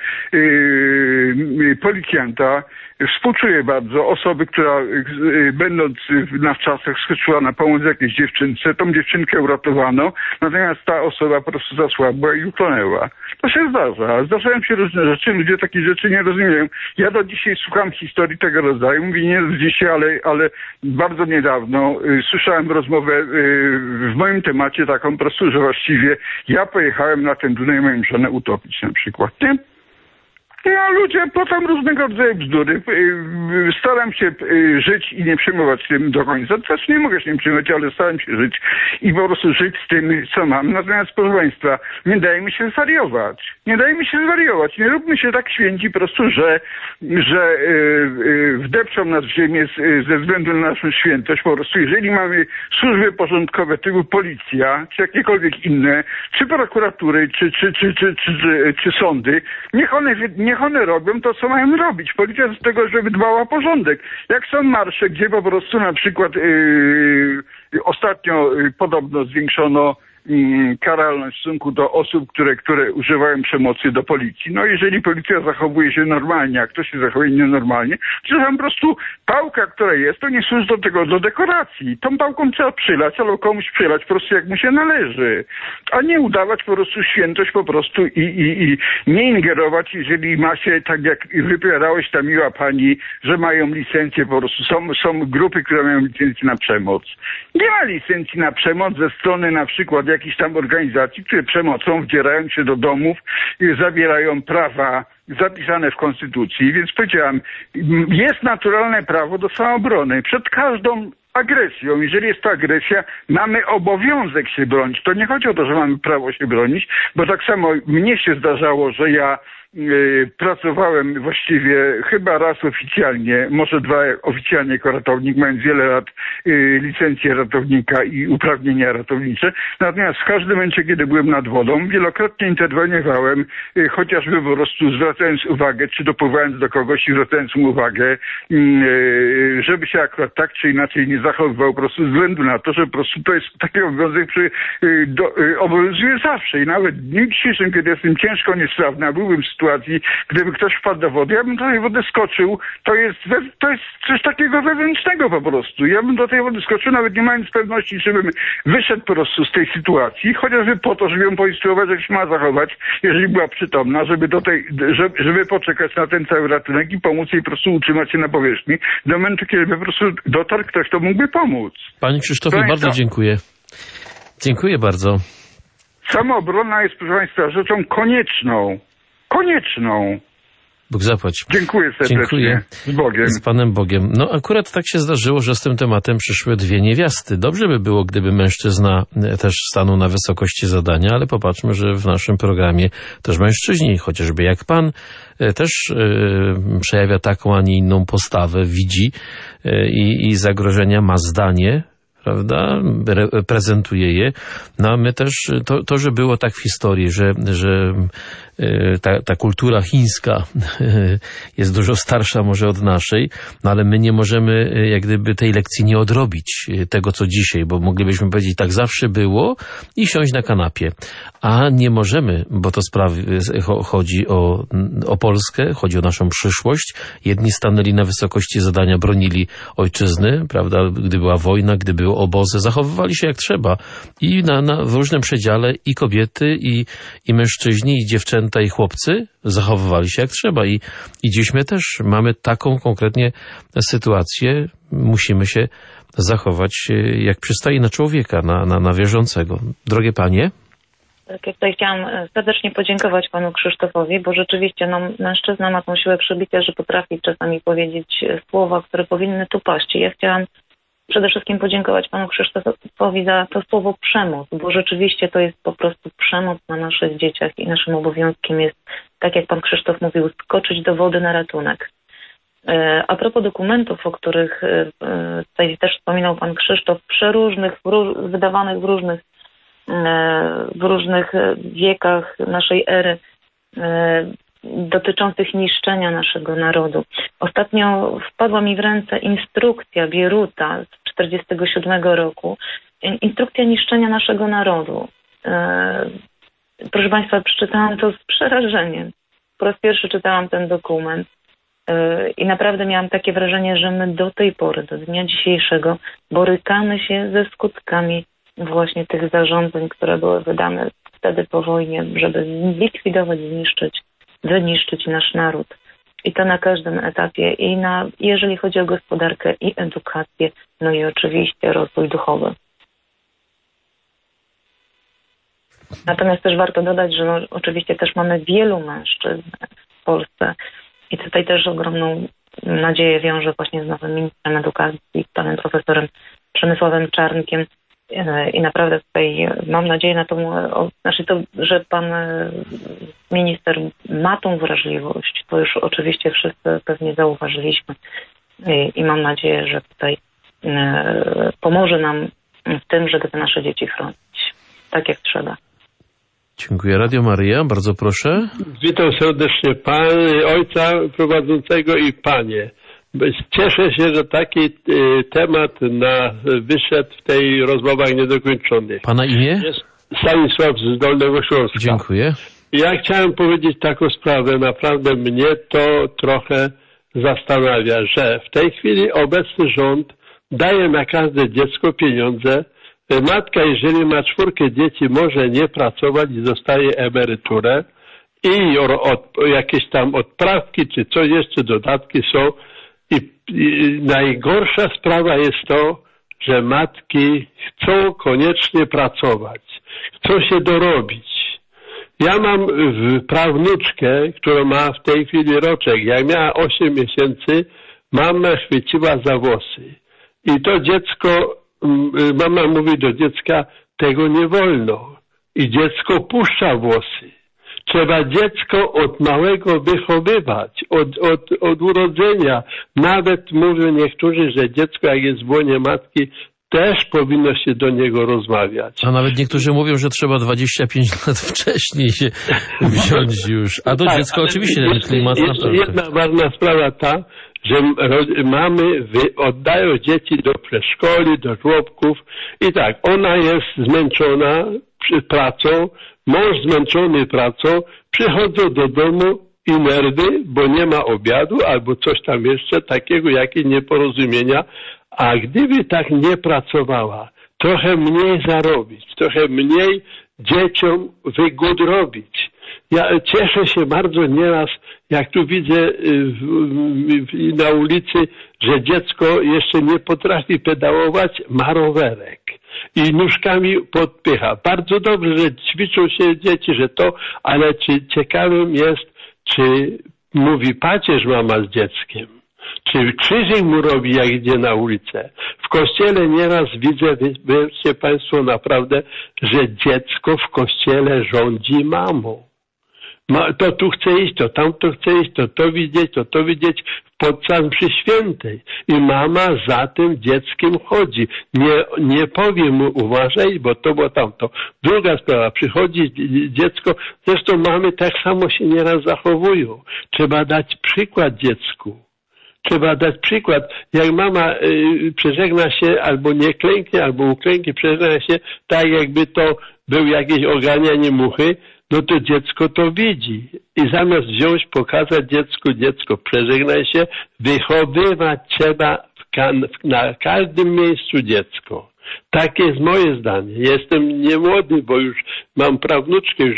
yy, policjanta. Współczuję bardzo osoby, która yy, będąc na wczasach skoczyła na pomoc jakiejś dziewczynce. Tą dziewczynkę uratowano, natomiast ta osoba po prostu zasłabła i utonęła. To się zdarza. Zdarzają się różne rzeczy. Ludzie takich rzeczy nie rozumieją. Ja do dzisiaj słucham historii tego rodzaju. Mówię nie z dzisiaj, ale, ale bardzo niedawno yy, słyszałem rozmowę yy, w moim temacie taką po prostu, że właściwie ja pojechałem na ten Dunaj moją żonę utopić na przykład, nie? No ludzie potem różnego rodzaju bzdury. Staram się żyć i nie przejmować tym do końca. Też nie mogę się nie przejmować, ale staram się żyć i po prostu żyć z tym, co mam. Natomiast, proszę Państwa, nie dajmy się zwariować. Nie dajmy się zwariować. Nie róbmy się tak święci po prostu, że, że wdepczą nas w ziemię ze względu na naszą świętość. Po prostu, jeżeli mamy służby porządkowe typu policja, czy jakiekolwiek inne, czy prokuratury, czy, czy, czy, czy, czy, czy, czy sądy, niech one nie Niech one robią to, co mają robić. Policja z tego, żeby dbała o porządek. Jak są marsze, gdzie po prostu na przykład yy, ostatnio yy, podobno zwiększono yy, karalność w stosunku do osób, które, które używają przemocy do policji. No jeżeli policja zachowuje się normalnie, a ktoś się zachowuje nienormalnie, to tam po prostu pałka, która jest, to nie służy do tego, do dekoracji. Tą pałką trzeba przylać, albo komuś przylać po prostu jak mu się należy. A nie udawać po prostu świętość po prostu i, i, i nie ingerować, jeżeli ma się, tak jak wypowiadałeś ta miła pani, że mają licencję po prostu. Są, są grupy, które mają licencję na przemoc. Nie ma licencji na przemoc ze strony na przykład jakichś tam organizacji, które przemocą wdzierają się do domów i zabierają prawa zapisane w Konstytucji. Więc powiedziałam, jest naturalne prawo do samoobrony. Przed każdą agresją, jeżeli jest to agresja, mamy obowiązek się bronić. To nie chodzi o to, że mamy prawo się bronić, bo tak samo mnie się zdarzało, że ja y, pracowałem właściwie chyba raz oficjalnie, może dwa oficjalnie jako ratownik, mając wiele lat y, licencję ratownika i uprawnienia ratownicze. Natomiast w każdym momencie, kiedy byłem nad wodą, wielokrotnie interweniowałem, y, chociażby po prostu zwracając uwagę, czy dopływając do kogoś i zwracając mu uwagę, y, żeby się akurat tak czy inaczej nie zachowywał po prostu ze względu na to, że po prostu to jest taki obowiązek, który y, do, y, obowiązuje zawsze i nawet w dniu dzisiejszym, kiedy jestem ciężko niesprawny, a byłbym w sytuacji, gdyby ktoś wpadł do wody, ja bym do tej wody skoczył, to jest, to jest coś takiego wewnętrznego po prostu. Ja bym do tej wody skoczył, nawet nie mając pewności, żebym wyszedł po prostu z tej sytuacji, chociażby po to, żeby ją poinstruować, jak się ma zachować, jeżeli była przytomna, żeby do tej, żeby, żeby poczekać na ten cały ratunek i pomóc jej po prostu utrzymać się na powierzchni, do momentu, kiedy by po prostu dotarł ktoś, kto mógłby pomóc. Panie Krzysztofie, Panie bardzo to... dziękuję. Dziękuję bardzo. Samoobrona jest, proszę Państwa, rzeczą konieczną. Konieczną. Bóg zapłać. Dziękuję serdecznie. Dziękuję. Z Bogiem. Z Panem Bogiem. No akurat tak się zdarzyło, że z tym tematem przyszły dwie niewiasty. Dobrze by było, gdyby mężczyzna też stanął na wysokości zadania, ale popatrzmy, że w naszym programie też mężczyźni, chociażby jak Pan, też yy, przejawia taką, a nie inną postawę, widzi yy, i zagrożenia ma zdanie, prawda, prezentuje je. No a my też, to, to że było tak w historii, że, że ta, ta kultura chińska jest dużo starsza może od naszej, no ale my nie możemy jak gdyby tej lekcji nie odrobić tego, co dzisiaj, bo moglibyśmy powiedzieć, tak zawsze było i siąść na kanapie. A nie możemy, bo to sprawy, chodzi o, o Polskę, chodzi o naszą przyszłość. Jedni stanęli na wysokości zadania, bronili ojczyzny, prawda, gdy była wojna, gdy były obozy, zachowywali się jak trzeba. I na, na w różnym przedziale i kobiety, i, i mężczyźni, i dziewczęta, dziewczęta i chłopcy zachowywali się jak trzeba i, i dziś my też mamy taką konkretnie sytuację. Musimy się zachować jak przystaje na człowieka, na, na, na wierzącego. Drogie panie? Tak, ja tutaj chciałam serdecznie podziękować panu Krzysztofowi, bo rzeczywiście no, mężczyzna ma tą siłę przebicia, że potrafi czasami powiedzieć słowa, które powinny tu paść. I ja chciałam przede wszystkim podziękować panu Krzysztofowi za to słowo przemoc, bo rzeczywiście to jest po prostu przemoc na naszych dzieciach i naszym obowiązkiem jest, tak jak pan Krzysztof mówił, skoczyć do wody na ratunek. A propos dokumentów, o których tutaj też wspominał pan Krzysztof, przeróżnych, wydawanych w różnych, w różnych wiekach naszej ery, dotyczących niszczenia naszego narodu. Ostatnio wpadła mi w ręce instrukcja Bieruta z tysiąc dziewięćset czterdziestego siódmego roku. Instrukcja niszczenia naszego narodu. Proszę państwa, przeczytałam to z przerażeniem. Po raz pierwszy czytałam ten dokument i naprawdę miałam takie wrażenie, że my do tej pory, do dnia dzisiejszego borykamy się ze skutkami właśnie tych zarządzeń, które były wydane wtedy po wojnie, żeby zlikwidować, zniszczyć, wyniszczyć nasz naród. I to na każdym etapie, i na, jeżeli chodzi o gospodarkę i edukację, no i oczywiście rozwój duchowy. Natomiast też warto dodać, że no, oczywiście też mamy wielu mężczyzn w Polsce i tutaj też ogromną nadzieję wiążę właśnie z nowym ministrem edukacji, panem profesorem Przemysławem Czarnkiem. I naprawdę tutaj mam nadzieję na tą, znaczy to, że pan minister ma tą wrażliwość, to już oczywiście wszyscy pewnie zauważyliśmy i, i mam nadzieję, że tutaj pomoże nam w tym, żeby te nasze dzieci chronić tak jak trzeba. Dziękuję. Radio Maryja, bardzo proszę. Witam serdecznie pan, ojca prowadzącego i panie. Cieszę się, że taki y, temat na, wyszedł w tej rozmowach niedokończonych. Pana imię? Stanisław z Dolnego Śląska. Dziękuję. Ja chciałem powiedzieć taką sprawę, naprawdę mnie to trochę zastanawia, że w tej chwili obecny rząd daje na każde dziecko pieniądze. Matka, jeżeli ma czwórkę dzieci, może nie pracować i dostaje emeryturę i od, jakieś tam odprawki czy coś jeszcze, dodatki są. I, I najgorsza sprawa jest to, że matki chcą koniecznie pracować, chcą się dorobić. Ja mam prawnuczkę, która ma w tej chwili roczek. Jak miała osiem miesięcy, mama chwyciła za włosy. I to dziecko, mama mówi do dziecka, tego nie wolno. I dziecko puszcza włosy. Trzeba dziecko od małego wychowywać, od, od, od urodzenia. Nawet mówią niektórzy, że dziecko jak jest w łonie matki, też powinno się do niego rozmawiać. A nawet niektórzy mówią, że trzeba dwadzieścia pięć lat wcześniej się wziąć już. A do tak, dziecka oczywiście ten klimat jest naprawdę. Jedna ważna sprawa ta, że mamy wy, oddają dzieci do przedszkoli, do żłobków i tak, ona jest zmęczona pracą, mąż zmęczony pracą, przychodzą do domu i nerwy, bo nie ma obiadu albo coś tam jeszcze takiego, jakieś nieporozumienia, a gdyby tak nie pracowała, trochę mniej zarobić, trochę mniej dzieciom wygód robić. Ja cieszę się bardzo nieraz, jak tu widzę na ulicy, że dziecko jeszcze nie potrafi pedałować, ma rowerek i nóżkami podpycha. Bardzo dobrze, że ćwiczą się dzieci, że to, ale czy ciekawym jest, czy mówi pacierz mama z dzieckiem, czy krzyżyk mu robi, jak idzie na ulicę. W kościele nieraz widzę, wiecie państwo naprawdę, że dziecko w kościele rządzi mamą. Ma, to tu chce iść, to tamto chce iść, to to widzieć, to to widzieć podczas mszy świętej. I mama za tym dzieckiem chodzi. Nie, nie powie mu uważaj, bo to, bo tamto. Druga sprawa, przychodzi dziecko, zresztą mamy tak samo się nieraz zachowują. Trzeba dać przykład dziecku. Trzeba dać przykład. Jak mama y, przeżegna się, albo nie klęknie, albo uklęknie, przeżegna się tak, jakby to był jakieś oganianie muchy, no to dziecko to widzi. I zamiast wziąć, pokazać dziecku, dziecko, przeżegnaj się, wychowywać trzeba w ka- na każdym miejscu dziecko. Takie jest moje zdanie. Jestem niemłody, bo już mam prawnuczkę, już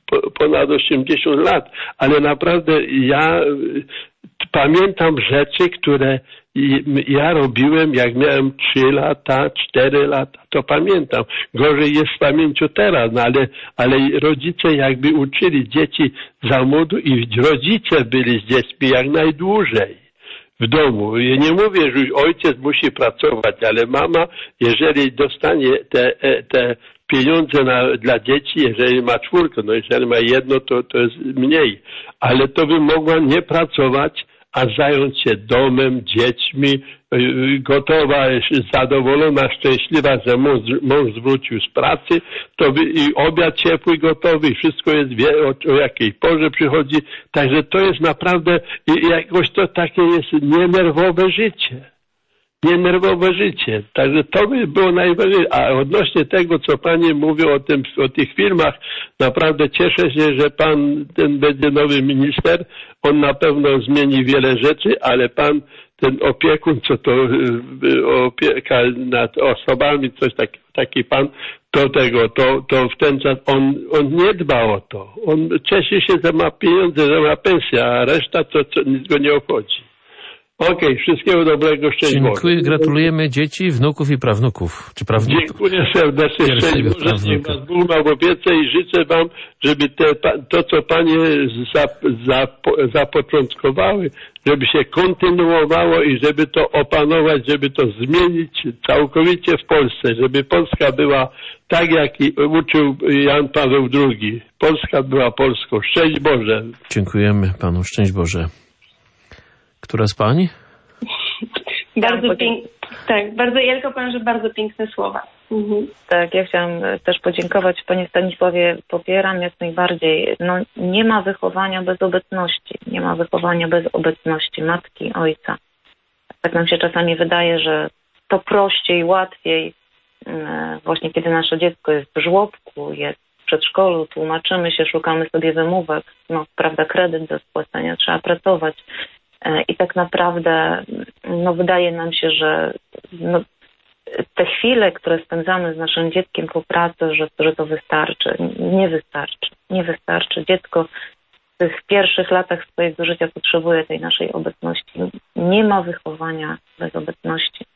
ponad osiemdziesiąt lat, ale naprawdę ja pamiętam rzeczy, które ja robiłem, jak miałem trzy lata, cztery lata, to pamiętam. Gorzej jest z pamięcią teraz, no ale, ale rodzice jakby uczyli dzieci za młodu i rodzice byli z dziećmi jak najdłużej w domu. Ja nie mówię, że ojciec musi pracować, ale mama, jeżeli dostanie te, te pieniądze na, dla dzieci, jeżeli ma czwórkę, no jeżeli ma jedno, to, to jest mniej. Ale to by mogła nie pracować, a zająć się domem, dziećmi, gotowa, zadowolona, szczęśliwa, że mąż, mąż zwrócił z pracy, to by i obiad ciepły gotowy, i wszystko jest, wie, o, o jakiej porze przychodzi. Także to jest naprawdę jakoś to takie jest nienerwowe życie. Nienerwowe życie. Także to by było najważniejsze. A odnośnie tego, co Panie mówią o, tym, o tych filmach, naprawdę cieszę się, że Pan, ten będzie nowy minister. On na pewno zmieni wiele rzeczy, ale Pan, ten opiekun, co to opieka nad osobami, coś takiego, taki Pan, to tego, to, to w ten czas on, on nie dba o to. On cieszy się, że ma pieniądze, że ma pensję, a reszta to, to nic go nie obchodzi. Okej, okay, wszystkiego dobrego, szczęść Boże. Dziękuję, gratulujemy dzieci, wnuków i prawnuków. Czy prawnuków? Dziękuję serdecznie, szczęść Boże, niech Was Bóg ma w opiece i życzę Wam, żeby te, to, co Panie zap, zap, zapoczątkowały, żeby się kontynuowało i żeby to opanować, żeby to zmienić całkowicie w Polsce, żeby Polska była tak, jak uczył Jan Paweł drugi. Polska była Polską. Szczęść Boże. Dziękujemy Panu, szczęść Boże. Która z Pań? Bardzo piękne. Tak, bardzo, ja tylko powiem, że bardzo piękne słowa. Mhm. Tak, ja chciałam też podziękować Panie Stanisławie, popieram jak najbardziej. No, nie ma wychowania bez obecności, nie ma wychowania bez obecności matki, ojca. Tak nam się czasami wydaje, że to prościej, łatwiej, właśnie kiedy nasze dziecko jest w żłobku, jest w przedszkolu, tłumaczymy się, szukamy sobie wymówek, no prawda, kredyt do spłacenia, trzeba pracować. I tak naprawdę no, wydaje nam się, że no, te chwile, które spędzamy z naszym dzieckiem po pracy, że, że to wystarczy. Nie wystarczy. Nie wystarczy. Dziecko w tych pierwszych latach swojego życia potrzebuje tej naszej obecności. Nie ma wychowania bez obecności.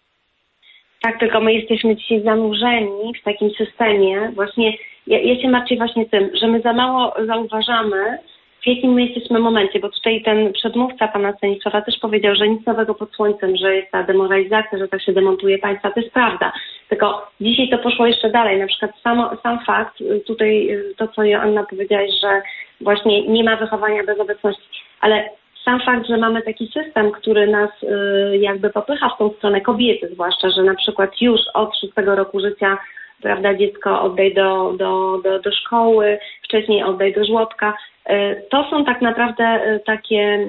Tak, tylko my jesteśmy dzisiaj zanurzeni w takim systemie. Właśnie ja, ja się martwię właśnie tym, że my za mało zauważamy, w jakim my jesteśmy momencie, bo tutaj ten przedmówca pana Stanisława też powiedział, że nic nowego pod słońcem, że jest ta demoralizacja, że tak się demontuje państwa, to jest prawda. Tylko dzisiaj to poszło jeszcze dalej, na przykład samo, sam fakt, tutaj to, co Joanna powiedziałaś, że właśnie nie ma wychowania bez obecności, ale sam fakt, że mamy taki system, który nas y, jakby popycha w tą stronę, kobiety zwłaszcza, że na przykład już od szóstego roku życia, prawda, dziecko oddaj do, do, do, do szkoły, wcześniej oddaj do żłobka. To są tak naprawdę takie,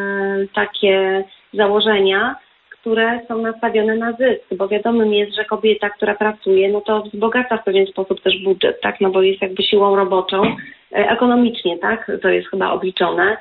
takie założenia, które są nastawione na zysk, bo wiadomym jest, że kobieta, która pracuje, no to wzbogaca w pewien sposób też budżet, tak, no bo jest jakby siłą roboczą, ekonomicznie, tak, to jest chyba obliczone.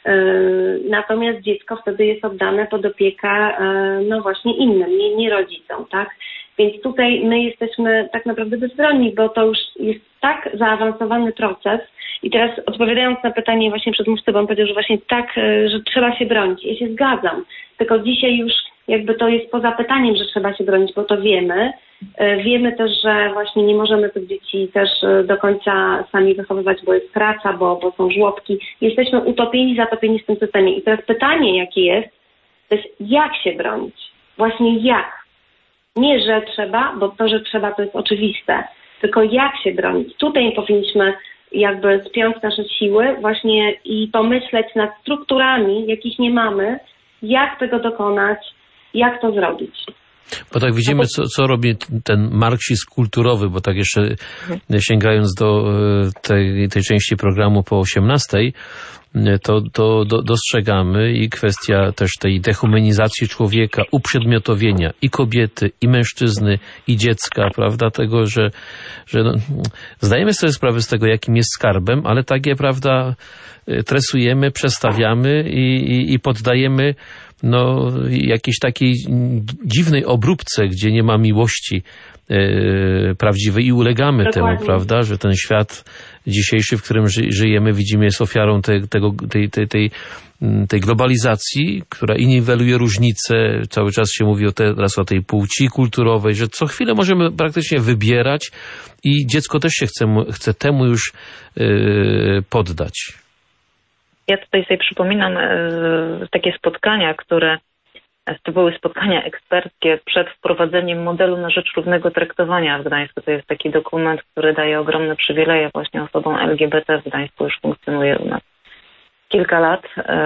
Natomiast dziecko wtedy jest oddane pod opiekę, no właśnie innym, nie, nie rodzicom, tak. Więc tutaj my jesteśmy tak naprawdę bezbronni, bo to już jest tak zaawansowany proces. I teraz odpowiadając na pytanie właśnie przedmówcy, bo on powiedział, że właśnie tak, że trzeba się bronić. Ja się zgadzam, tylko dzisiaj już jakby to jest poza pytaniem, że trzeba się bronić, bo to wiemy. Wiemy też, że właśnie nie możemy tych dzieci też do końca sami wychowywać, bo jest praca, bo, bo są żłobki. Jesteśmy utopieni, zatopieni w tym systemie. I teraz pytanie, jakie jest, to jest jak się bronić? Właśnie jak? Nie, że trzeba, bo to, że trzeba, to jest oczywiste, tylko jak się bronić? Tutaj powinniśmy jakby spiąć nasze siły właśnie i pomyśleć nad strukturami, jakich nie mamy, jak tego dokonać, jak to zrobić. Bo tak widzimy, co, co robi ten marksizm kulturowy, bo tak jeszcze sięgając do tej, tej części programu po osiemnastej, to, to do, dostrzegamy i kwestia też tej dehumanizacji człowieka, uprzedmiotowienia i kobiety, i mężczyzny, i dziecka, prawda, tego, że, że no, zdajemy sobie sprawę z tego, jakim jest skarbem, ale takie, prawda, tresujemy, przestawiamy i, i, i poddajemy no, jakiejś takiej dziwnej obróbce, gdzie nie ma miłości e, prawdziwej i ulegamy Dokładnie. temu, prawda, że ten świat dzisiejszy, w którym ży, żyjemy, widzimy, jest ofiarą te, tego, tej, tej, tej, tej globalizacji, która niweluje różnice. Cały czas się mówi o te, teraz o tej płci kulturowej, że co chwilę możemy praktycznie wybierać i dziecko też się chce, chce temu już yy, poddać. Ja tutaj sobie przypominam yy, takie spotkania, które to były spotkania eksperckie przed wprowadzeniem modelu na rzecz równego traktowania w Gdańsku. To jest taki dokument, który daje ogromne przywileje właśnie osobom L G B T w Gdańsku, już funkcjonuje u nas kilka lat.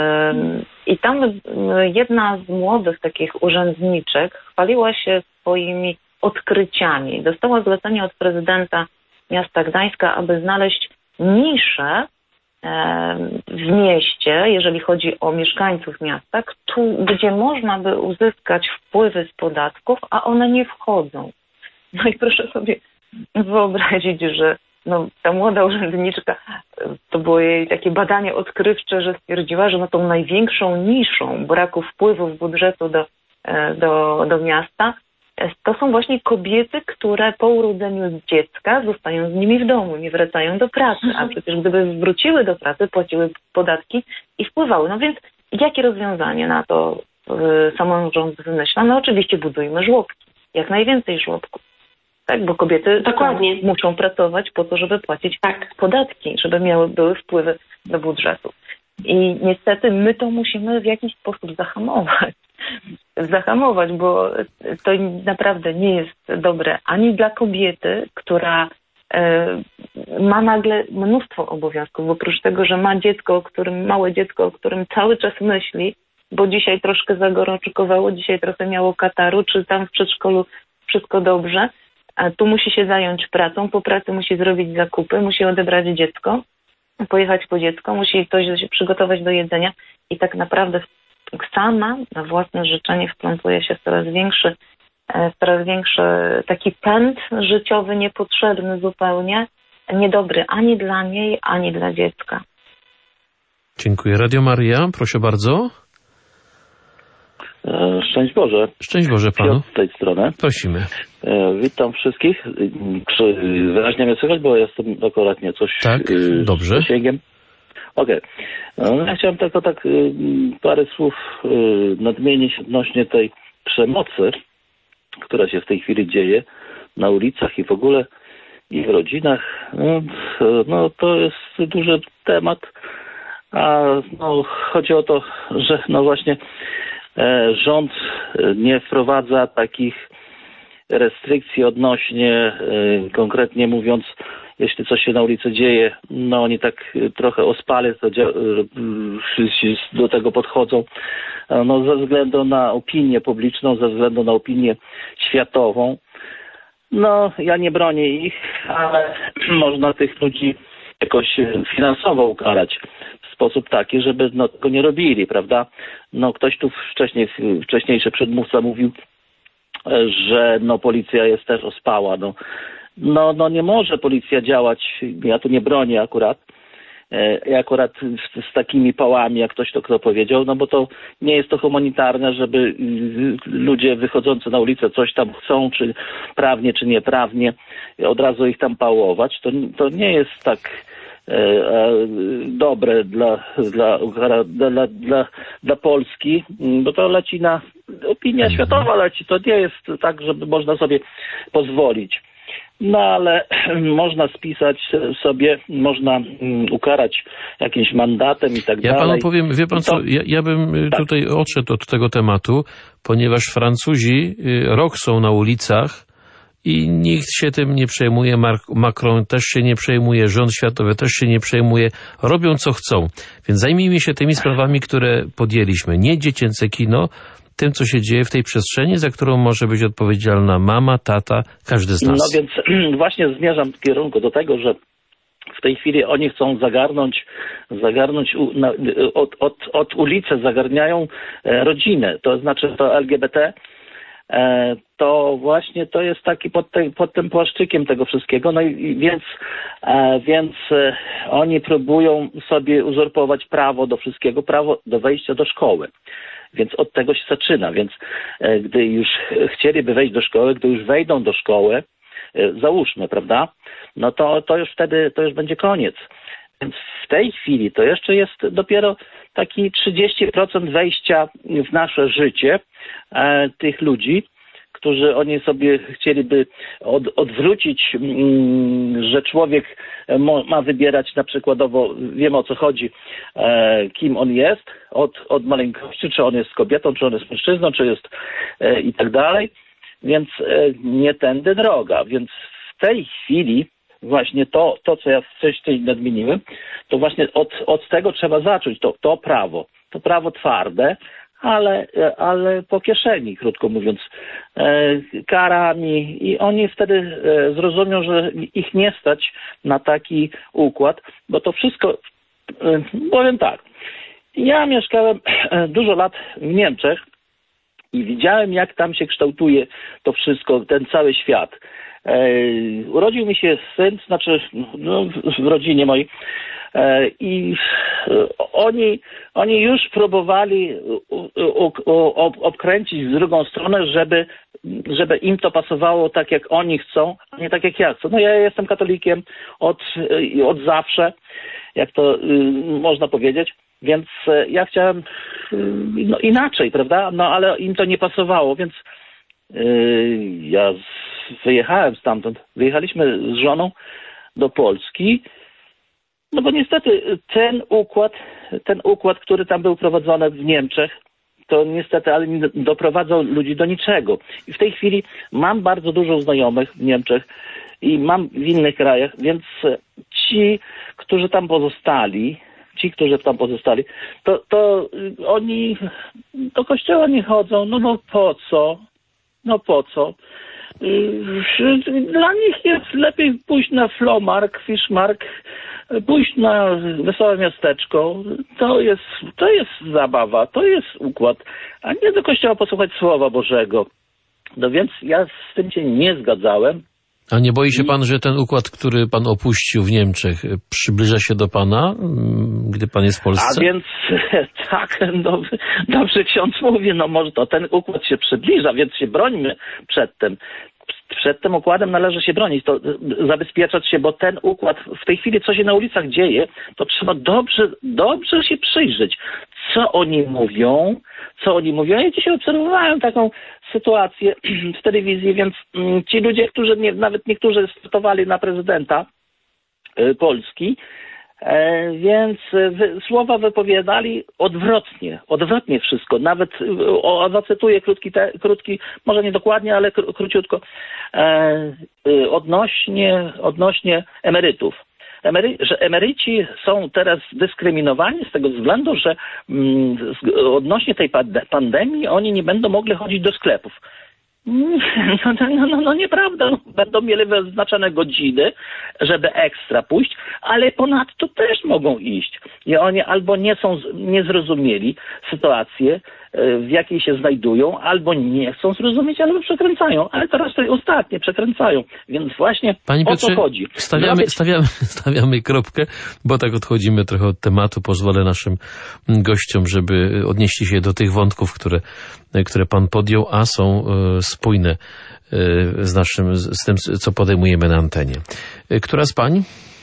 I tam jedna z młodych takich urzędniczek chwaliła się swoimi odkryciami. Dostała zlecenie od prezydenta miasta Gdańska, aby znaleźć niszę w mieście, jeżeli chodzi o mieszkańców miasta, tu, gdzie można by uzyskać wpływy z podatków, a one nie wchodzą. No i proszę sobie wyobrazić, że no, ta młoda urzędniczka, to było jej takie badanie odkrywcze, że stwierdziła, że no, tą największą niszą braku wpływów budżetu do, do, do miasta to są właśnie kobiety, które po urodzeniu dziecka zostają z nimi w domu, nie wracają do pracy, a przecież gdyby wróciły do pracy, płaciły podatki i wpływały. No więc jakie rozwiązanie na to samorząd wymyśla? No oczywiście budujmy żłobki, jak najwięcej żłobków. Tak, bo kobiety Dokładnie. muszą pracować po to, żeby płacić tak. podatki, żeby miały, były wpływy do budżetu. I niestety my to musimy w jakiś sposób zahamować. Zahamować, bo to naprawdę nie jest dobre ani dla kobiety, która e, ma nagle mnóstwo obowiązków. Oprócz tego, że ma dziecko, o którym, małe dziecko, o którym cały czas myśli, bo dzisiaj troszkę zagorączkowało, dzisiaj trochę miało kataru, czy tam w przedszkolu wszystko dobrze, a tu musi się zająć pracą, po pracy musi zrobić zakupy, musi odebrać dziecko, pojechać po dziecko, musi coś się przygotować do jedzenia i tak naprawdę sama na własne życzenie wplątuje się w coraz większy, w coraz większy taki pęd życiowy, niepotrzebny zupełnie, niedobry ani dla niej, ani dla dziecka. Dziękuję. Radio Maryja, proszę bardzo. Szczęść Boże. Szczęść Boże panu. Piotr z tej strony. Prosimy. Witam wszystkich. Czy wyraźnie mnie słychać, bo jestem akurat nie coś tak, dobrze. z zasięgiem. Okej. Okay. No, ja chciałem tylko tak parę słów nadmienić odnośnie tej przemocy, która się w tej chwili dzieje na ulicach i w ogóle i w rodzinach. No, no to jest duży temat, a no, chodzi o to, że no właśnie e, rząd nie wprowadza takich restrykcji odnośnie, e, konkretnie mówiąc, jeśli coś się na ulicy dzieje, no oni tak trochę ospale to do tego podchodzą, no ze względu na opinię publiczną, ze względu na opinię światową. No ja nie bronię ich, ale można tych ludzi jakoś finansowo ukarać w sposób taki, żeby no, tego nie robili, prawda? No ktoś tu wcześniej, wcześniejszy przedmówca mówił, że no policja jest też ospała, no. No, no nie może policja działać, ja tu nie bronię akurat, e, akurat z, z takimi pałami, jak ktoś to kto powiedział, no bo to nie jest to humanitarne, żeby y, ludzie wychodzący na ulicę coś tam chcą, czy prawnie, czy nieprawnie, od razu ich tam pałować. To, to nie jest tak e, e, dobre dla, dla, dla, dla, dla Polski, bo to leci na, opinia światowa leci, to nie jest tak, żeby można sobie pozwolić. No ale można spisać sobie, można ukarać jakimś mandatem i tak ja dalej. Ja panu powiem, wie pan co, ja, ja bym tak. tutaj odszedł od tego tematu, ponieważ Francuzi rok są na ulicach i nikt się tym nie przejmuje, Macron też się nie przejmuje, rząd światowy też się nie przejmuje, robią co chcą. Więc zajmijmy się tymi sprawami, które podjęliśmy. Nie dziecięce kino, tym, co się dzieje w tej przestrzeni, za którą może być odpowiedzialna mama, tata, każdy z nas. No więc właśnie zmierzam w kierunku do tego, że w tej chwili oni chcą zagarnąć, zagarnąć u, na, od, od, od ulicy, zagarniają e, rodzinę, to znaczy to L G B T, e, to właśnie to jest taki pod, te, pod tym płaszczykiem tego wszystkiego, no i więc, e, więc e, oni próbują sobie uzurpować prawo do wszystkiego, prawo do wejścia do szkoły. Więc od tego się zaczyna. Więc e, gdy już chcieliby wejść do szkoły, gdy już wejdą do szkoły, załóżmy, prawda? No to, to już wtedy, to już będzie koniec. Więc w tej chwili to jeszcze jest dopiero taki trzydzieści procent wejścia w nasze życie e, tych ludzi, którzy oni sobie chcieliby od, odwrócić, mm, że człowiek mo, ma wybierać na przykładowo, wiemy o co chodzi, e, kim on jest, od, od maleńkości, czy on jest kobietą, czy on jest mężczyzną, czy jest e, i tak dalej, więc e, nie tędy droga. Więc w tej chwili właśnie to, to co ja wcześniej nadmieniłem, to właśnie od, od tego trzeba zacząć, to, to prawo, to prawo twarde, ale, ale po kieszeni, krótko mówiąc, e, karami i oni wtedy e, zrozumią, że ich nie stać na taki układ, bo to wszystko, e, powiem tak, ja mieszkałem e, dużo lat w Niemczech i widziałem, jak tam się kształtuje to wszystko, ten cały świat. E, urodził mi się syn, znaczy no, w rodzinie mojej, e, i e, oni, oni już próbowali u, u, u, obkręcić w drugą stronę, żeby, żeby im to pasowało tak, jak oni chcą, a nie tak, jak ja chcę. No ja jestem katolikiem od, od zawsze, jak to y, można powiedzieć, więc y, ja chciałem y, no, inaczej, prawda? No ale im to nie pasowało, więc y, ja z, wyjechałem stamtąd. Wyjechaliśmy z żoną do Polski, no bo niestety ten układ, ten układ, który tam był prowadzony w Niemczech, to niestety, ale nie doprowadzał ludzi do niczego. I w tej chwili mam bardzo dużo znajomych w Niemczech i mam w innych krajach, więc ci, którzy tam pozostali, ci, którzy tam pozostali, to, to oni do kościoła nie chodzą, no bo po co? No po co? Dla nich jest lepiej pójść na Flohmark, Fischmark, pójść na wesołe miasteczko. To jest, to jest zabawa, to jest układ, a nie do kościoła posłuchać Słowa Bożego. No więc ja z tym się nie zgadzałem. A nie boi się pan, że ten układ, który pan opuścił w Niemczech, przybliża się do pana, gdy pan jest w Polsce? A więc tak, no, dobrze ksiądz mówi, no może to ten układ się przybliża, więc się brońmy przed tym. Przed tym układem należy się bronić, to zabezpieczać się, bo ten układ, w tej chwili co się na ulicach dzieje, to trzeba dobrze, dobrze się przyjrzeć, co oni mówią, co oni mówią. Ja dzisiaj obserwowałem taką sytuację w telewizji, więc ci ludzie, którzy nie, nawet niektórzy startowali na prezydenta Polski, E, więc wy, słowa wypowiadali odwrotnie, odwrotnie wszystko. Nawet o, zacytuję krótki, te, krótki, może nie dokładnie, ale kró, króciutko, e, odnośnie, odnośnie emerytów. Emery, że emeryci są teraz dyskryminowani z tego względu, że mm, odnośnie tej pandemii oni nie będą mogli chodzić do sklepów. No, no, no, no nieprawda, no, będą mieli wyznaczone godziny, żeby ekstra pójść, ale ponadto też mogą iść. I oni albo nie są, nie zrozumieli sytuację, w jakiej się znajdują, albo nie chcą zrozumieć, albo przekręcają, ale teraz to ostatnie przekręcają. Więc właśnie Panie o Piotrze, to chodzi. Stawiamy, Zrobię... stawiamy, stawiamy kropkę, bo tak odchodzimy trochę od tematu. Pozwolę naszym gościom, żeby odnieśli się do tych wątków, które, które pan podjął, a są spójne z naszym, z tym, co podejmujemy na antenie. Która z pań?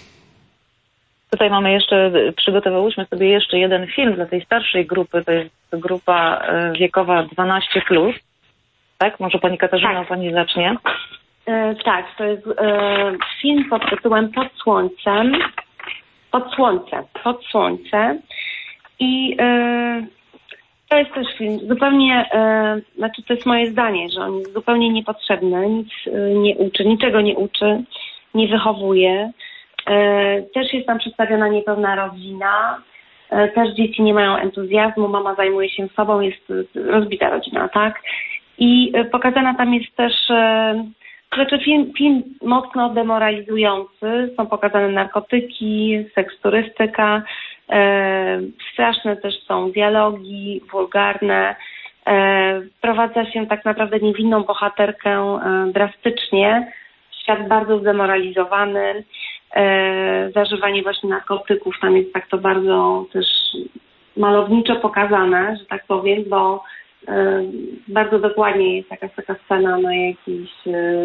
Tutaj mamy jeszcze, przygotowałyśmy sobie jeszcze jeden film dla tej starszej grupy, to jest grupa wiekowa dwanaście plus. Tak? Może pani Katarzyna, tak. Pani zacznie? E, tak, to jest e, film pod tytułem Pod słońcem. Pod słońce. Pod słońce. I e, to jest też film zupełnie, e, znaczy to jest moje zdanie, że on jest zupełnie niepotrzebny, nic e, nie uczy, niczego nie uczy, nie wychowuje. Też jest tam przedstawiona niepełna rodzina, też dzieci nie mają entuzjazmu, mama zajmuje się sobą, jest rozbita rodzina, tak? I pokazana tam jest też, znaczy film, film mocno demoralizujący, są pokazane narkotyki, seks turystyka, straszne też są dialogi, wulgarne, wprowadza się tak naprawdę niewinną bohaterkę drastycznie, świat bardzo zdemoralizowany, e, zażywanie właśnie narkotyków, tam jest tak to bardzo też malowniczo pokazane, że tak powiem, bo e, bardzo dokładnie jest jakaś taka scena na jakiejś e,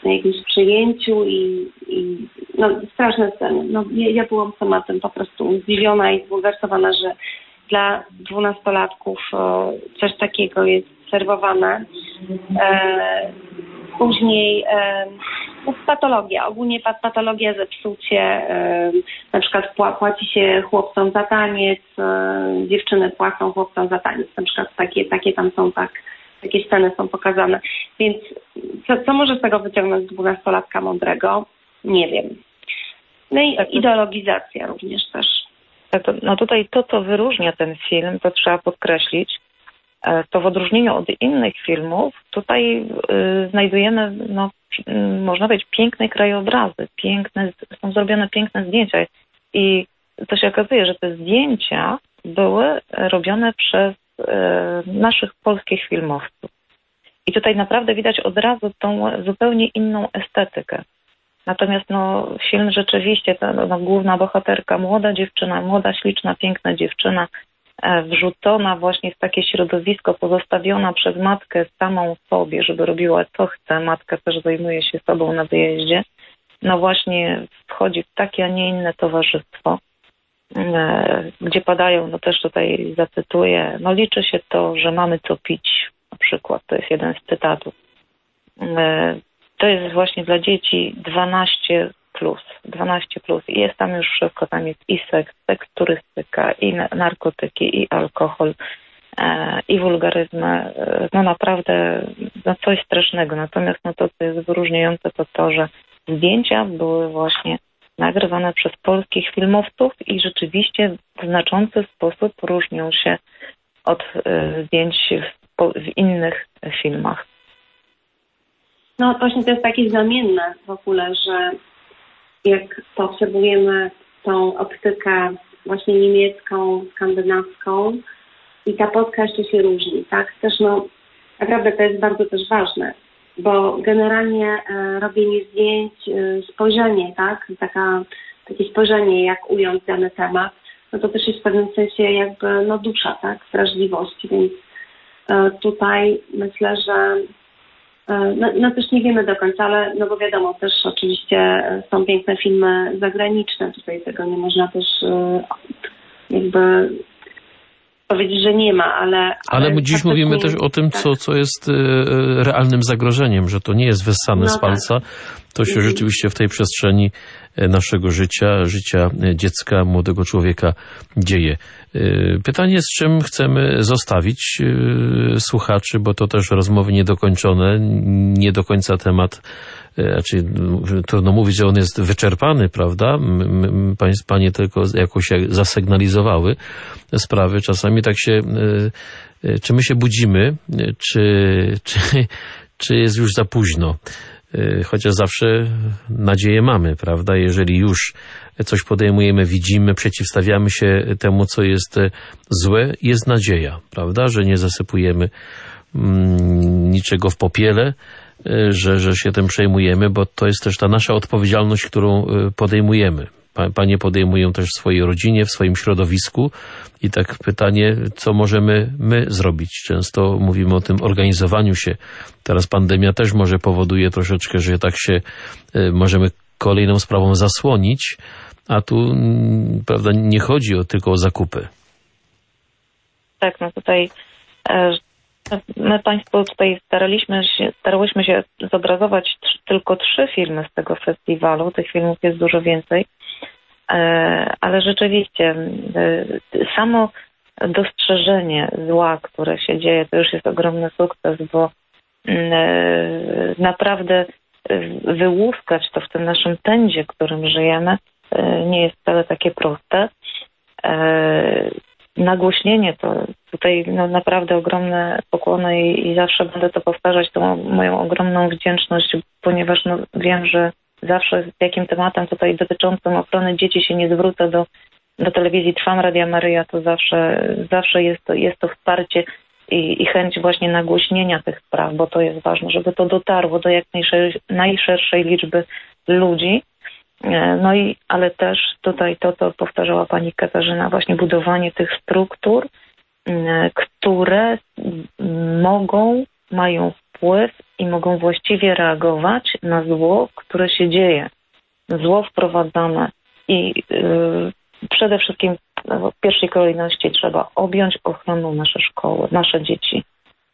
na jakimś przyjęciu i, i no, straszne sceny. No, ja, ja byłam sama tym po prostu zdziwiona i zbulwersowana, że dla dwunastolatków e, coś takiego jest serwowane. E, później e, no, patologia, ogólnie patologia, zepsucie, e, na przykład płaci się chłopcom za taniec, e, dziewczyny płacą chłopcom za taniec, na przykład takie, takie tam są tak, takie sceny są pokazane. Więc co, co może z tego wyciągnąć dwunastolatka mądrego? Nie wiem. No i ideologizacja również też. No tutaj to, co wyróżnia ten film, to trzeba podkreślić, to w odróżnieniu od innych filmów, tutaj y, znajdujemy, no, y, można powiedzieć, piękne krajobrazy, piękne, są zrobione piękne zdjęcia i to się okazuje, że te zdjęcia były robione przez y, naszych polskich filmowców. I tutaj naprawdę widać od razu tą zupełnie inną estetykę. Natomiast no, film rzeczywiście, ta no, główna bohaterka, młoda dziewczyna, młoda, śliczna, piękna dziewczyna, e, wrzucona właśnie w takie środowisko, pozostawiona przez matkę samą sobie, żeby robiła co chce. Matka też zajmuje się sobą na wyjeździe. No właśnie wchodzi w takie, a nie inne towarzystwo, e, gdzie padają, no też tutaj zacytuję, no liczy się to, że mamy co pić, na przykład, to jest jeden z cytatów. E, To jest właśnie dla dzieci dwanaście plus, dwanaście plus i jest tam już wszystko, tam jest i seks, seks, turystyka, i narkotyki, i alkohol, e, i wulgaryzmy, e, no naprawdę no coś strasznego. Natomiast no to, co jest wyróżniające, to to, że zdjęcia były właśnie nagrywane przez polskich filmowców i rzeczywiście w znaczący sposób różnią się od e, zdjęć w, w innych filmach. No właśnie to jest takie znamienne w ogóle, że jak potrzebujemy tą optykę właśnie niemiecką, skandynawską i ta polska jeszcze się różni, tak? Też no naprawdę to jest bardzo też ważne, bo generalnie e, robienie zdjęć, e, spojrzenie, tak? Taka, takie spojrzenie, jak ująć dany temat, no to też jest w pewnym sensie jakby no dusza, tak? Wrażliwości, więc e, tutaj myślę, że No, no też nie wiemy do końca, ale no bo wiadomo, też oczywiście są piękne filmy zagraniczne, tutaj tego nie można też jakby powiedzieć, że nie ma, ale... Ale, ale dziś faktycznie mówimy też o tym, tak. co, co jest realnym zagrożeniem, że to nie jest wyssane no z palca, tak. To się mhm. rzeczywiście w tej przestrzeni naszego życia, życia dziecka, młodego człowieka dzieje. Pytanie, z czym chcemy zostawić słuchaczy, bo to też rozmowy niedokończone, nie do końca temat, znaczy trudno mówić, że on jest wyczerpany, prawda? Panie tylko jakoś zasygnalizowały sprawy. Czasami tak się, czy my się budzimy, czy, czy, czy jest już za późno. Chociaż zawsze nadzieję mamy, prawda? Jeżeli już coś podejmujemy, widzimy, przeciwstawiamy się temu, co jest złe, jest nadzieja, prawda? Że nie zasypujemy mm, niczego w popiele, że, że się tym przejmujemy, bo to jest też ta nasza odpowiedzialność, którą podejmujemy. Panie podejmują też w swojej rodzinie, w swoim środowisku i tak pytanie, co możemy my zrobić? Często mówimy o tym organizowaniu się. Teraz pandemia też może powoduje troszeczkę, że tak się możemy kolejną sprawą zasłonić, a tu prawda, nie chodzi o, tylko o zakupy. Tak, no tutaj e, my Państwu tutaj staraliśmy się, starałyśmy się zobrazować tr- tylko trzy filmy z tego festiwalu. Tych filmów jest dużo więcej. Ale rzeczywiście samo dostrzeżenie zła, które się dzieje, to już jest ogromny sukces, bo naprawdę wyłuskać to w tym naszym pędzie, w którym żyjemy, nie jest wcale takie proste. Nagłośnienie to tutaj no, naprawdę ogromne pokłony i, i zawsze będę to powtarzać, tą moją ogromną wdzięczność, ponieważ no, wiem, że zawsze z jakim tematem tutaj dotyczącym ochrony dzieci się nie zwrócę do, do telewizji Trwam, Radia Maryja, to zawsze, zawsze jest, to, jest to wsparcie i, i chęć właśnie nagłośnienia tych spraw, bo to jest ważne, żeby to dotarło do jak najszerszej, najszerszej liczby ludzi. No i, ale też tutaj to, co powtarzała pani Katarzyna, właśnie budowanie tych struktur, które mogą, mają wpływ i mogą właściwie reagować na zło, które się dzieje. Zło wprowadzane i yy, przede wszystkim w pierwszej kolejności trzeba objąć ochroną nasze szkoły, nasze dzieci.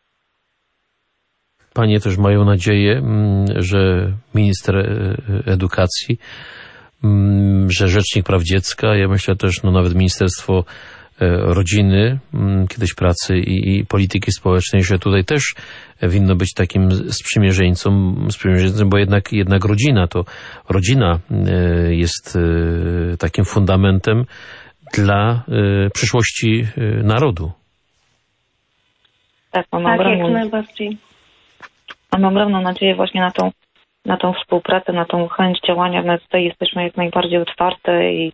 Panie też mają nadzieję, że minister edukacji, że Rzecznik Praw Dziecka, ja myślę też no nawet Ministerstwo Rodziny, kiedyś Pracy i, i Polityki Społecznej, że tutaj też winno być takim sprzymierzeńcą, sprzymierzeńcą, bo jednak, jednak rodzina to rodzina jest takim fundamentem dla przyszłości narodu. Tak, mam tak ogromną, jak najbardziej. Mam ogromną nadzieję właśnie na tą, na tą współpracę, na tą chęć działania. My tutaj jesteśmy jak najbardziej otwarte i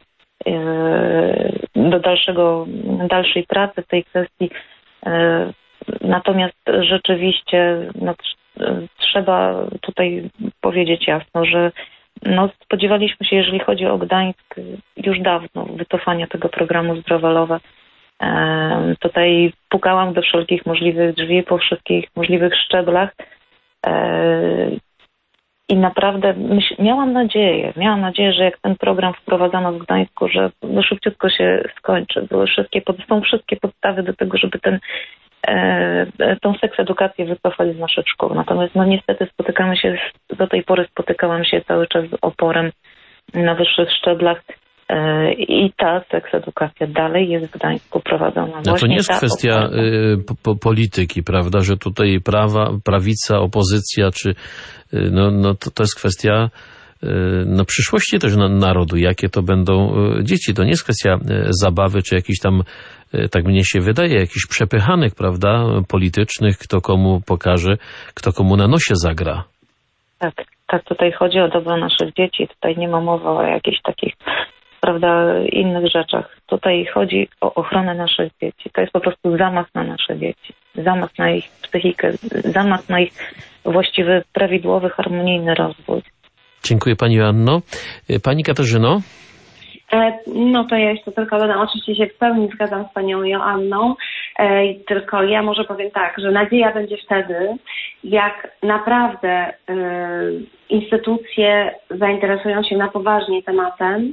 do dalszego, dalszej pracy w tej kwestii. Natomiast rzeczywiście no, trzeba tutaj powiedzieć jasno, że no, spodziewaliśmy się, jeżeli chodzi o Gdańsk, już dawno wycofania tego programu Zdrowalowe. Tutaj pukałam do wszelkich możliwych drzwi, po wszystkich możliwych szczeblach. I naprawdę myśl, miałam nadzieję, miałam nadzieję, że jak ten program wprowadzano w Gdańsku, że no szybciutko się skończy. Były wszystkie, są wszystkie podstawy do tego, żeby ten, e, tą seksedukację wycofać z naszych szkół. Natomiast no niestety spotykamy się, do tej pory spotykałam się cały czas z oporem na wyższych szczeblach. I ta seksedukacja dalej jest w Gdańsku prowadzona. No to nie jest kwestia y, po, polityki, prawda, że tutaj prawa, prawica, opozycja, czy no, no to, to jest kwestia y, no, przyszłości też na, narodu, jakie to będą y, dzieci. To nie jest kwestia y, zabawy, czy jakichś tam, y, tak mnie się wydaje, jakichś przepychanek, prawda, politycznych, kto komu pokaże, kto komu na nosie zagra. Tak, tak, tutaj chodzi o dobro naszych dzieci, tutaj nie ma mowy o jakichś takich prawda, innych rzeczach. Tutaj chodzi o ochronę naszych dzieci. To jest po prostu zamach na nasze dzieci. Zamach na ich psychikę, zamach na ich właściwy, prawidłowy, harmonijny rozwój. Dziękuję Pani Joanno. Pani Katarzyno? No to ja jeszcze tylko dodam, oczywiście się w pełni zgadzam z Panią Joanną, e, tylko ja może powiem tak, że nadzieja będzie wtedy, jak naprawdę e, instytucje zainteresują się na poważnie tematem,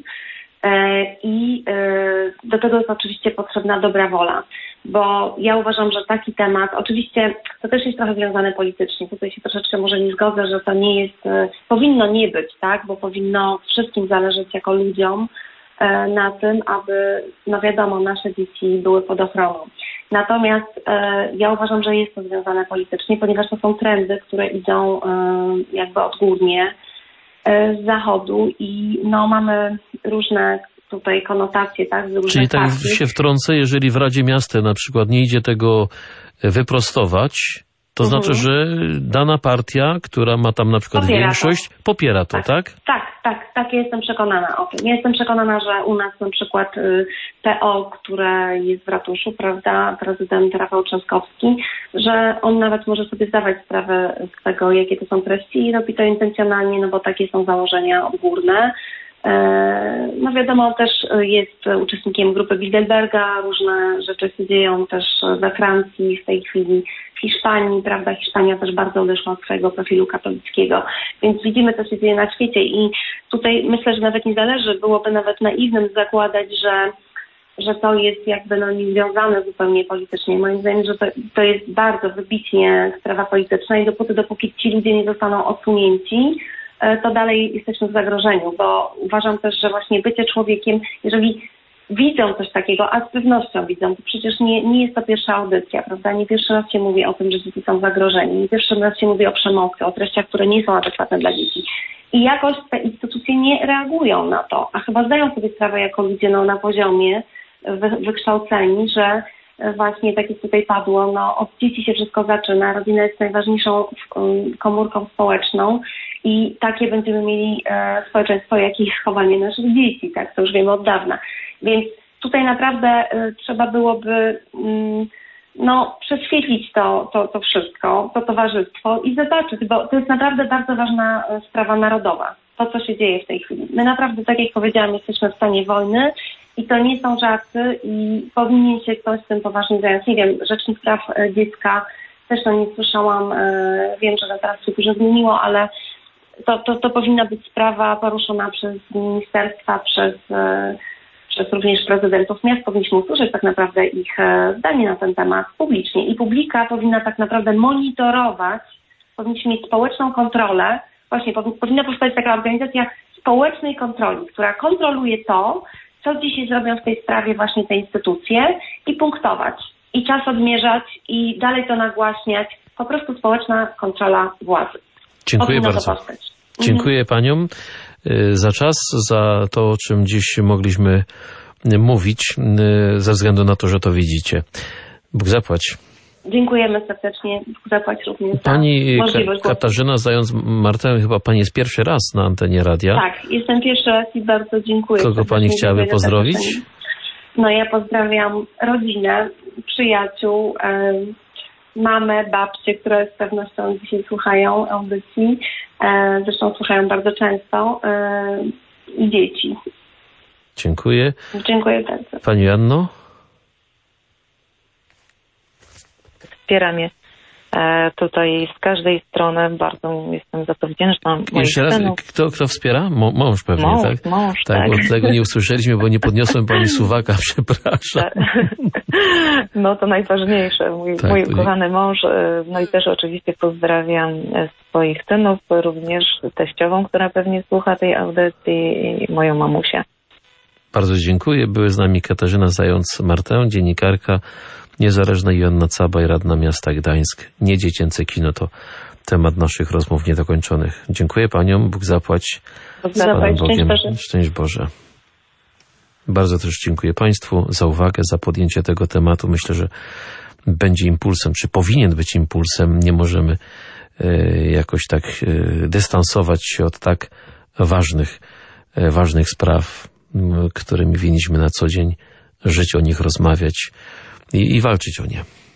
i do tego jest oczywiście potrzebna dobra wola, bo ja uważam, że taki temat, oczywiście to też jest trochę związane politycznie, tutaj się troszeczkę może nie zgodzę, że to nie jest, powinno nie być, tak, bo powinno wszystkim zależeć jako ludziom na tym, aby, no wiadomo, nasze dzieci były pod ochroną. Natomiast ja uważam, że jest to związane politycznie, ponieważ to są trendy, które idą jakby odgórnie z zachodu i no mamy różne tutaj konotacje, tak? Z Czyli tak partii. się wtrącę, jeżeli w Radzie Miasta na przykład nie idzie tego wyprostować, to mhm. znaczy, że dana partia, która ma tam na przykład popiera większość, to. popiera to, tak? Tak, tak, tak, tak, ja jestem przekonana o tym. Ja jestem przekonana, że u nas na przykład P O, które jest w ratuszu, prawda, prezydent Rafał Trzaskowski, że on nawet może sobie zdawać sprawę z tego, jakie to są treści i robi to intencjonalnie, no bo takie są założenia odgórne. No wiadomo, też jest uczestnikiem grupy Bilderberga, różne rzeczy się dzieją też we Francji, w tej chwili w Hiszpanii, prawda, Hiszpania też bardzo odeszła od swojego profilu katolickiego, więc widzimy, co się dzieje na świecie i tutaj myślę, że nawet nie zależy, byłoby nawet naiwnym zakładać, że że to jest jakby no niezwiązane zupełnie politycznie. Moim zdaniem, że to, to jest bardzo wybitnie sprawa polityczna i dopóty, dopóki ci ludzie nie zostaną odsunięci, to dalej jesteśmy w zagrożeniu, bo uważam też, że właśnie bycie człowiekiem, jeżeli widzą coś takiego, a z pewnością widzą, to przecież nie, nie jest to pierwsza audycja, prawda? Nie pierwszy raz się mówi o tym, że dzieci są zagrożeni, nie pierwszy raz się mówi o przemocy, o treściach, które nie są adekwatne dla dzieci. I jakoś te instytucje nie reagują na to, a chyba zdają sobie sprawę jako ludzie no, na poziomie wy, wykształceni, że właśnie tak jak tutaj padło, no od dzieci się wszystko zaczyna, rodzina jest najważniejszą komórką społeczną i takie będziemy mieli e, społeczeństwo, jakie jest chowanie naszych dzieci, tak, to już wiemy od dawna. Więc tutaj naprawdę e, trzeba byłoby mm, no, prześwietlić to, to, to wszystko, to towarzystwo i zobaczyć, bo to jest naprawdę bardzo ważna sprawa narodowa, to co się dzieje w tej chwili. My naprawdę, tak jak powiedziałam, jesteśmy w stanie wojny i to nie są żarty i powinien się ktoś z tym poważnie zająć. Nie wiem, Rzecznik Praw Dziecka też no nie słyszałam, e, wiem, że teraz się dużo zmieniło, ale to, to, to powinna być sprawa poruszona przez ministerstwa, przez, e, przez również prezydentów miast. Powinniśmy usłyszeć tak naprawdę ich e, zdanie na ten temat publicznie i publika powinna tak naprawdę monitorować, powinniśmy mieć społeczną kontrolę. Właśnie powinna powstać taka organizacja społecznej kontroli, która kontroluje to, co dzisiaj zrobią w tej sprawie właśnie te instytucje i punktować, i czas odmierzać, i dalej to nagłaśniać. Po prostu społeczna kontrola władzy. Dziękuję bardzo. Dziękuję mhm. paniom za czas, za to, o czym dziś mogliśmy mówić, ze względu na to, że to widzicie. Bóg zapłać. Dziękujemy serdecznie. Bóg zapłać również. Pani Katarzyna Zając-Martę, chyba pani jest pierwszy raz na antenie radia. Tak, jestem pierwszy raz i bardzo dziękuję. Kogo pani chciałaby pozdrowić? No ja pozdrawiam rodzinę, przyjaciół, e, mamę, babcię, które z pewnością dzisiaj słuchają audycji. E, zresztą słuchają bardzo często. E, I dzieci. Dziękuję. Dziękuję bardzo. Pani Anno? Wspieram je e, tutaj z każdej strony. Bardzo jestem za to wdzięczna. Jeszcze raz, kto, kto wspiera? Mo, mąż pewnie, mąż, tak? Mąż, tak. Tak, bo tego nie usłyszeliśmy, bo nie podniosłem pani suwaka, przepraszam. No to najważniejsze. Mój, tak, mój ukochany nie... mąż. No i też oczywiście pozdrawiam swoich synów, również teściową, która pewnie słucha tej audycji, i moją mamusię. Bardzo dziękuję. Były z nami Katarzyna Zając-Martę, dziennikarka, niezależna Joanna Cabaj, radna miasta Gdańsk. Nie dziecięce kino to temat naszych rozmów niedokończonych. Dziękuję paniom. Bóg zapłać. Bóg zapłać. Szczęść Boże. Szczęść Boże. Bardzo też dziękuję państwu za uwagę, za podjęcie tego tematu. Myślę, że będzie impulsem, czy powinien być impulsem. Nie możemy e, jakoś tak e, dystansować się od tak ważnych, e, ważnych spraw, m, którymi winniśmy na co dzień żyć, o nich rozmawiać i, i walczyć o nie.